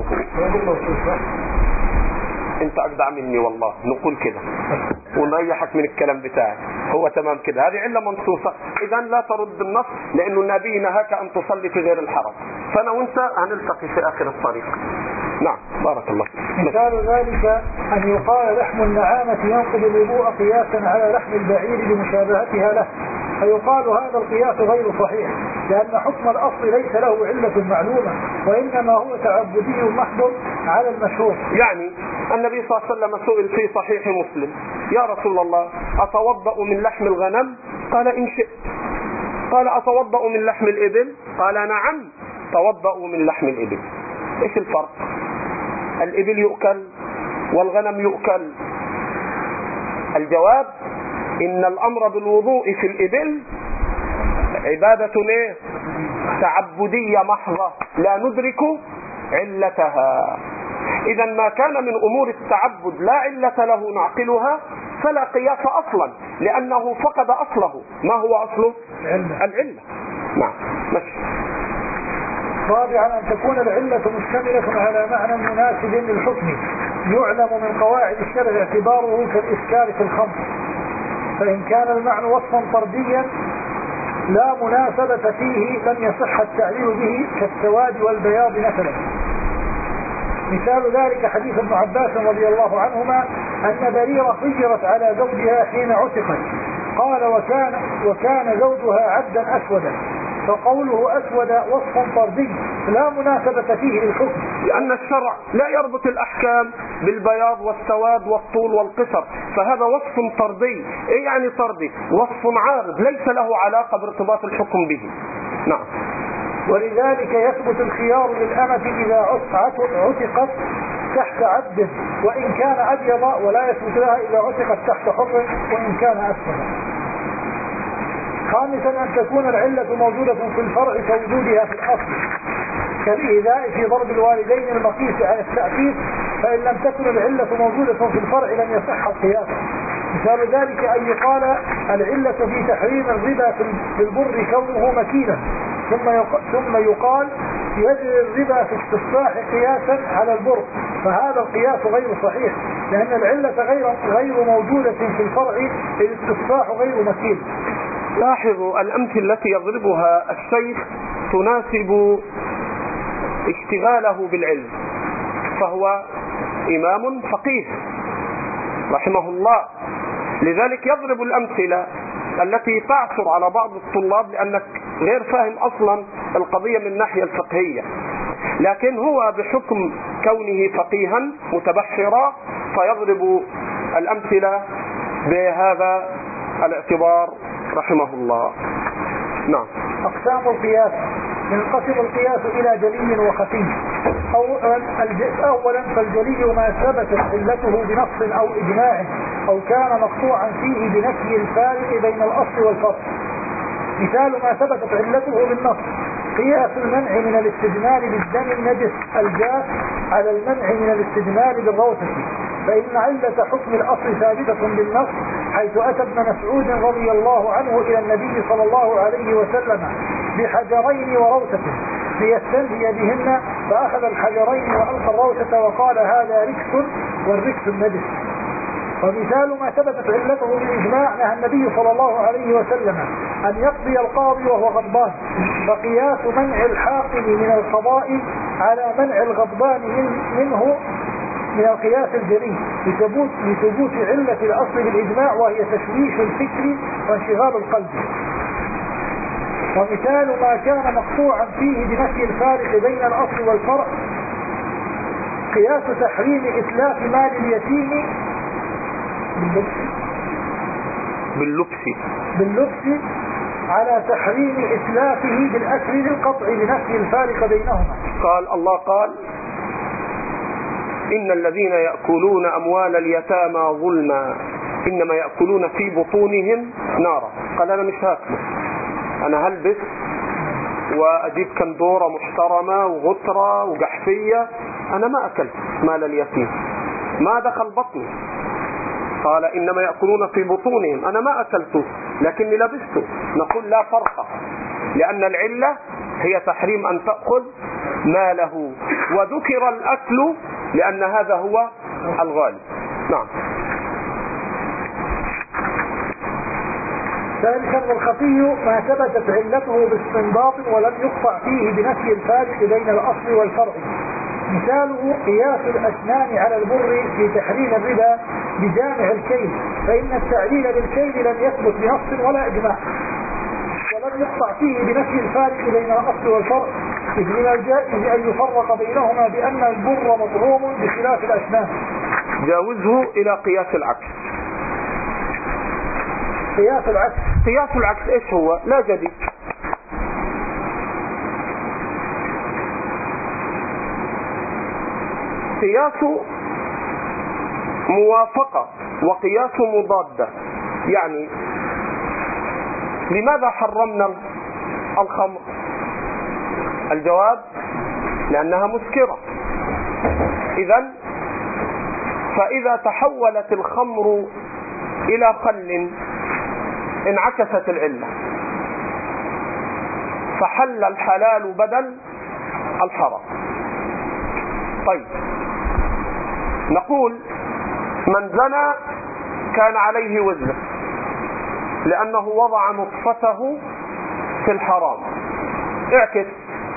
انت أجدع مني والله، نقول كده ونريحك من الكلام بتاعي، هو تمام كده، هذه علة منصوصة، إذا لا ترد النص لأنه النبي نهاك أن تصلي في غير الحرم، فأنا وانت هنلتقي في آخر الطريق. نعم بارك الله.
مثال ذلك أن يقال لحم النعامة ينقض الوضوء قياسا على لحم البعير لمشابهتها له، فيقال هذا القياس غير صحيح لأن حكم الأصل ليس له علة معلومة وإنما هو تعبدي محض على المشهور.
يعني النبي صلى الله عليه وسلم سئل في صحيح مسلم يا رسول الله أتوضأ من لحم الغنم؟ قال إن شئت. قال أتوضأ من لحم الإبل؟ قال نعم توضأ من لحم الإبل. إيش الفرق؟ الإبل يؤكل والغنم يؤكل. الجواب إن الأمر بالوضوء في الإبل عبادة تعبدية محضة لا ندرك علتها. إذا ما كان من أمور التعبد لا علة له نعقلها فلا قياس أصلا لأنه فقد أصله. ما هو أصله؟ العلة. نعم ماشي.
رابعا أن تكون العلة مشتملة على معنى مناسب للحكم يعلم من قواعد الشرع اعتباره كالإسكار في الخمر، فإن كان المعنى وصفا طرديا لا مناسبة فيه لم يصح التعليل به كالسواد والبياض مثلا. مثال ذلك حديث ابن عباس رضي الله عنهما أن بريرة خيرت على زوجها حين عتقت، قال وكان زوجها عبدا أسودا، فقوله أسود وصف طردي لا مناسبة فيه للحكم
لأن الشرع لا يربط الأحكام بالبياض والسواد والطول والقصر، فهذا وصف طردي. إيه يعني طردي؟ وصف عارض ليس له علاقة بارتباط الحكم به. نعم.
ولذلك يثبت الخيار للأمة إذا عتقت تحت عبد وإن كان أبيض، ولا يثبت لها إذا عتقت تحت حر وإن كان أسود. خامسا أن تكون العلة موجودة في الفرع كوجودها في الأصل كالإيذاء في ضرب الوالدين المقيس على التأكيد، فإن لم تكن العلة موجودة في الفرع لم يصح القياس. مثال ذلك أن يقال العلة في تحريم الربا في البر كونه مكينا، ثم يقال يجري الربا في استصلاح قياسا على البر، فهذا القياس غير صحيح لأن العلة غير موجودة في الفرع، الاستصلاح غير مكين.
لاحظوا الأمثلة التي يضربها الشيخ تناسب اشتغاله بالعلم، فهو إمام فقيه رحمه الله، لذلك يضرب الأمثلة التي تعثر على بعض الطلاب لأنك غير فاهم أصلا القضية من الناحية الفقهية، لكن هو بحكم كونه فقيها متبحرا فيضرب الأمثلة بهذا الاعتبار رحمه الله. نعم.
أقسام القياس: ينقسم القياس إلى جلي وخفي. أولا فالجلي ما ثبتت علته بنص أو إجماع أو كان مقطوعا فيه بنفي الفارق بين الأصل والفرق. مثال ما ثبتت علته بالنص قياس المنع من الاستجمال بالدم النجس الجاف على المنع من الاستجمال بالروثة، فإن علة حكم الأصل ثابتة بالنص، حيث أتى ابن مسعود رضي الله عنه إلى النبي صلى الله عليه وسلم بحجرين وروثة ليستنجي بهن، فأخذ الحجرين وألقى الروثة وقال هذا ركس والركس النجس. ومثال ما ثبتت علته بالإجماع نهى النبي صلى الله عليه وسلم أن يقضي القاضي وهو غضبان، فقياس منع الحاكم من القضاء على منع الغضبان منه من القياس الجلي لثبوت علة الأصل بالإجماع، وهي تشويش الفكر وانشغال القلب. ومثال ما كان مقطوعا فيه بنفي الفارق بين الأصل والفرع قياس تحريم إتلاف مال اليتيم باللبس على تحريم إتلافه بالأكل للقطع بنفي الفارق بينهما.
قال الله قال إن الذين يأكلون أموال اليتامى ظلما إنما يأكلون في بطونهم نارا. قال أنا مش هاكله، أنا هلبس وأجيب كندورة محترمة وغترة وجحفية، أنا ما أكلت مال اليتيم، ما دخل بطني. قال إنما يأكلون في بطونهم، أنا ما أكلته لكني لبسته. نقول لا فرق، لأن العلة هي تحريم أن تأخذ ماله، وذكر الأكل لأن هذا هو الغالب. نعم.
ثالثا والخفي ما ثبتت علته باستنباط ولم يقطع فيه بنفي الفارق بين الأصل والفرع، مثاله قياس الأسنان على البر في تحريم الربا بجامع الكيل، فإن التعليل بالكيل لم يثبت بنص ولا إجماع، ولم يقطع فيه بنفي الفارق بين الأصل والفرع، إذ من الجائز أن يفرق بينهما بأن البر مطعوم بخلاف الأسنان.
جاوزه إلى قياس العكس. قياس العكس إيش هو؟ لا جديد. قياس موافقة وقياس مضادة. يعني لماذا حرمنا الخمر؟ الجواب لأنها مسكرة. فإذا تحولت الخمر إلى خل انعكست العلة، فحل الحلال بدل الحرام. طيب، نقول من زنى كان عليه وزر لأنه وضع نطفته في الحرام. اعكس،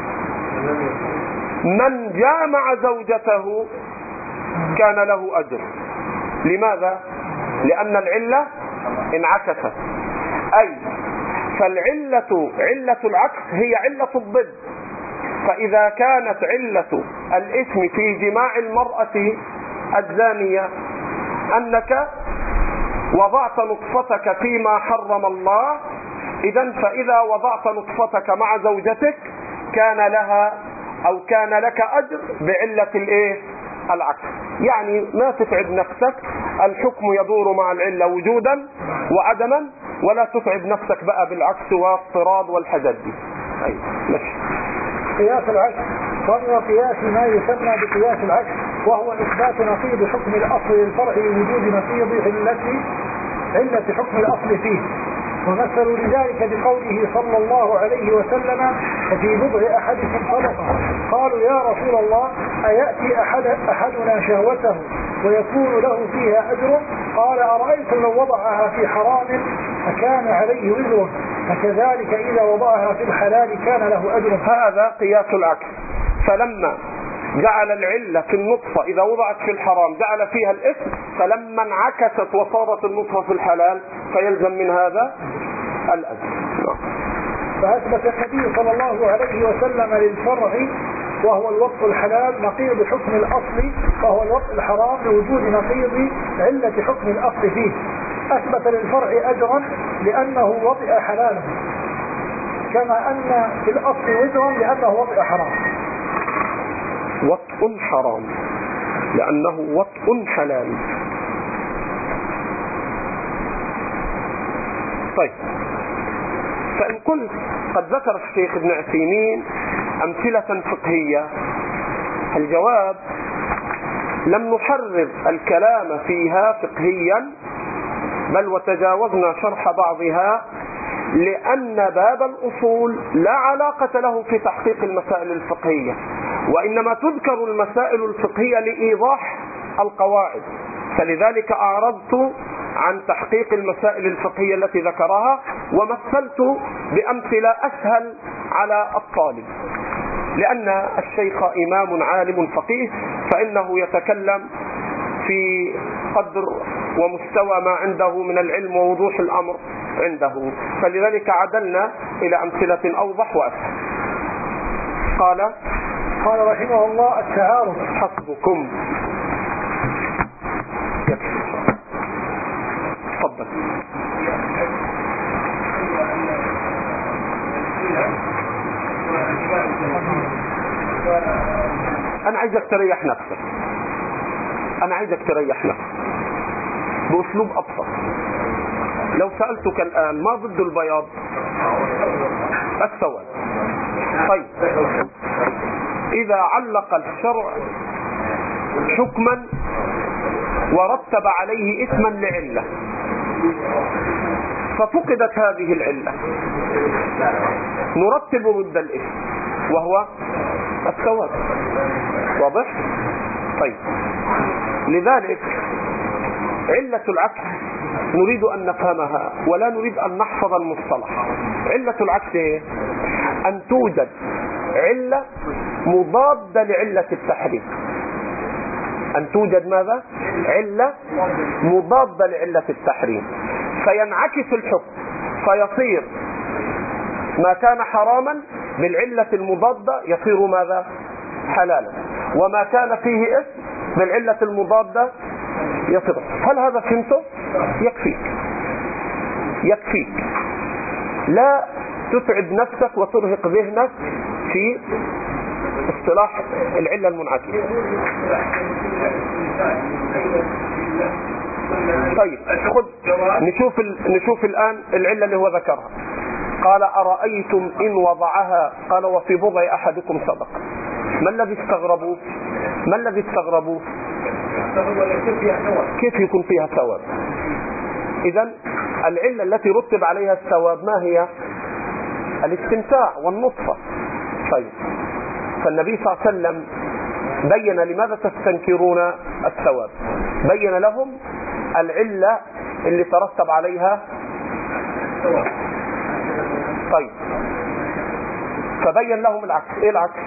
من جامع زوجته كان له أجر. لماذا؟ لأن العلة انعكست، أي فالعلة علة العكس هي علة الضد. فإذا كانت علة الإثم في جماع المرأة الزانية أنك وضعت نطفتك فيما حرم الله، إذن فإذا وضعت نطفتك مع زوجتك كان لها أو كان لك أجر بعلة العكس. يعني ما تتعب نفسك، الحكم يدور مع العلة وجودا وعدما، ولا تتعب نفسك بقى بالعكس واضطراد والحاجات دي. أيوة ماشي.
قياس العكس وهو قياس ما يسمى بقياس العكس، وهو إثبات نقيض حكم الأصل للفرع لوجود نقيض علة حكم الأصل فيه. ومثلوا لذلك بقوله صلى الله عليه وسلم في بضع أحدكم صدقة، قالوا يا رسول الله أيأتي أحدنا شهوته ويكون له فيها أجر؟ قال أرأيتم لو وضعها في حرام أكان عليه وزر؟ فكذلك إذا وضعها في الحلال كان له أجر.
هذا قياس العكس. فلما جعل العلة في النطفة إذا وضعت في الحرام جعل فيها الإثم، فلما انعكست وصارت النطفة في الحلال فيلزم من هذا الأجر.
فأثبت النبي صلى الله عليه وسلم للفرع وهو الوضع الحلال نقيض حكم الأصل وهو الوضع الحرام لوجود نقيض علة حكم الأصل فيه. أثبت للفرع أجرا لأنه وضع حلالا، كما أن في الأصل وزرا لأنه وضع حرام.
وطء حرام لأنه وطء حلال. طيب، فإن قلت قد ذكر الشيخ ابن عثيمين أمثلة فقهية. الجواب: لم نحرر الكلام فيها فقهيا، بل وتجاوزنا شرح بعضها، لأن باب الأصول لا علاقة له في تحقيق المسائل الفقهية، وإنما تذكر المسائل الفقهية لإيضاح القواعد، فلذلك أعرضت عن تحقيق المسائل الفقهية التي ذكرها، ومثلت بأمثلة أسهل على الطالب، لأن الشيخ إمام عالم فقيه، فإنه يتكلم في قدر ومستوى ما عنده من العلم ووضوح الأمر عنده، فلذلك عدلنا إلى أمثلة أوضح وأسهل.
قال رحمه الله: التعارض.
حسبكم. تفضل. أنا عايزك تريح نفسك، بأسلوب أبسط. لو سألتك الآن ما ضد البياض؟ السواد. طيب، إذا علق الشرع حكما ورتب عليه اسما لعلة، ففقدت هذه العلة، نرتب ضد الاسم وهو السواد. واضح؟ طيب، لذلك علة العكس نريد أن نفهمها ولا نريد أن نحفظ المصطلح. علة العكس هي أن توجد علة مضادة لعلة التحريم. أن توجد ماذا؟ علة مضادة لعلة التحريم، فينعكس الحكم، فيصير ما كان حراما بالعلة المضادة يصير ماذا؟ حلالا، وما كان فيه اسم بالعلة المضادة يصير. هل هذا فهمته؟ يكفيك. لا تتعب نفسك وترهق ذهنك في اصطلاح العلة المنعكسة. طيب، نشوف الآن العلة اللي هو ذكرها. قال: أرأيتم إن وضعها، قال: وفي بضع أحدكم صدقة. ما الذي استغربوا؟ كيف يكون فيها ثواب؟ إذن العلة التي رتب عليها الثواب ما هي؟ الاستمتاع والنطفة. طيب، فالنبي صلى الله عليه وسلم بين لماذا تستنكرون الثواب، بين لهم العلة اللي ترتب عليها. طيب، فبين لهم العكس. ايه العكس؟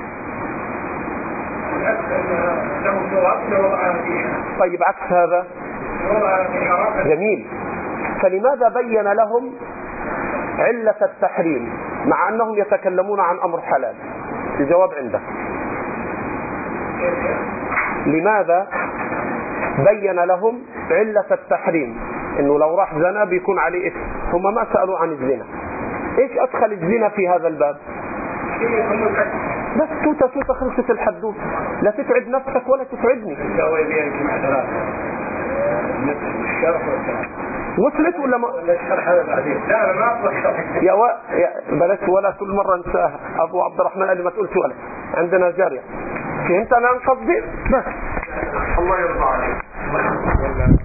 طيب، عكس هذا جميل. فلماذا بين لهم علة التحريم مع أنهم يتكلمون عن أمر حلال؟ الجواب عندك. لماذا بين لهم علة التحريم؟ إنه لو راح زنا بيكون عليه إثم. هم ما سألوا عن الزنا. إيش أدخل الزنا في هذا الباب؟ بس توتة خلصت الحدوث، لا تتعب نفسك ولا تتعبني. وصلت ولا ما؟ يا بلاش ولا كل مرة انساها. أبو عبد الرحمن قال لي ما تقولش ولا، عندنا جارية. فهمت أنا عن قصدي؟ بس الله يرضى عليك.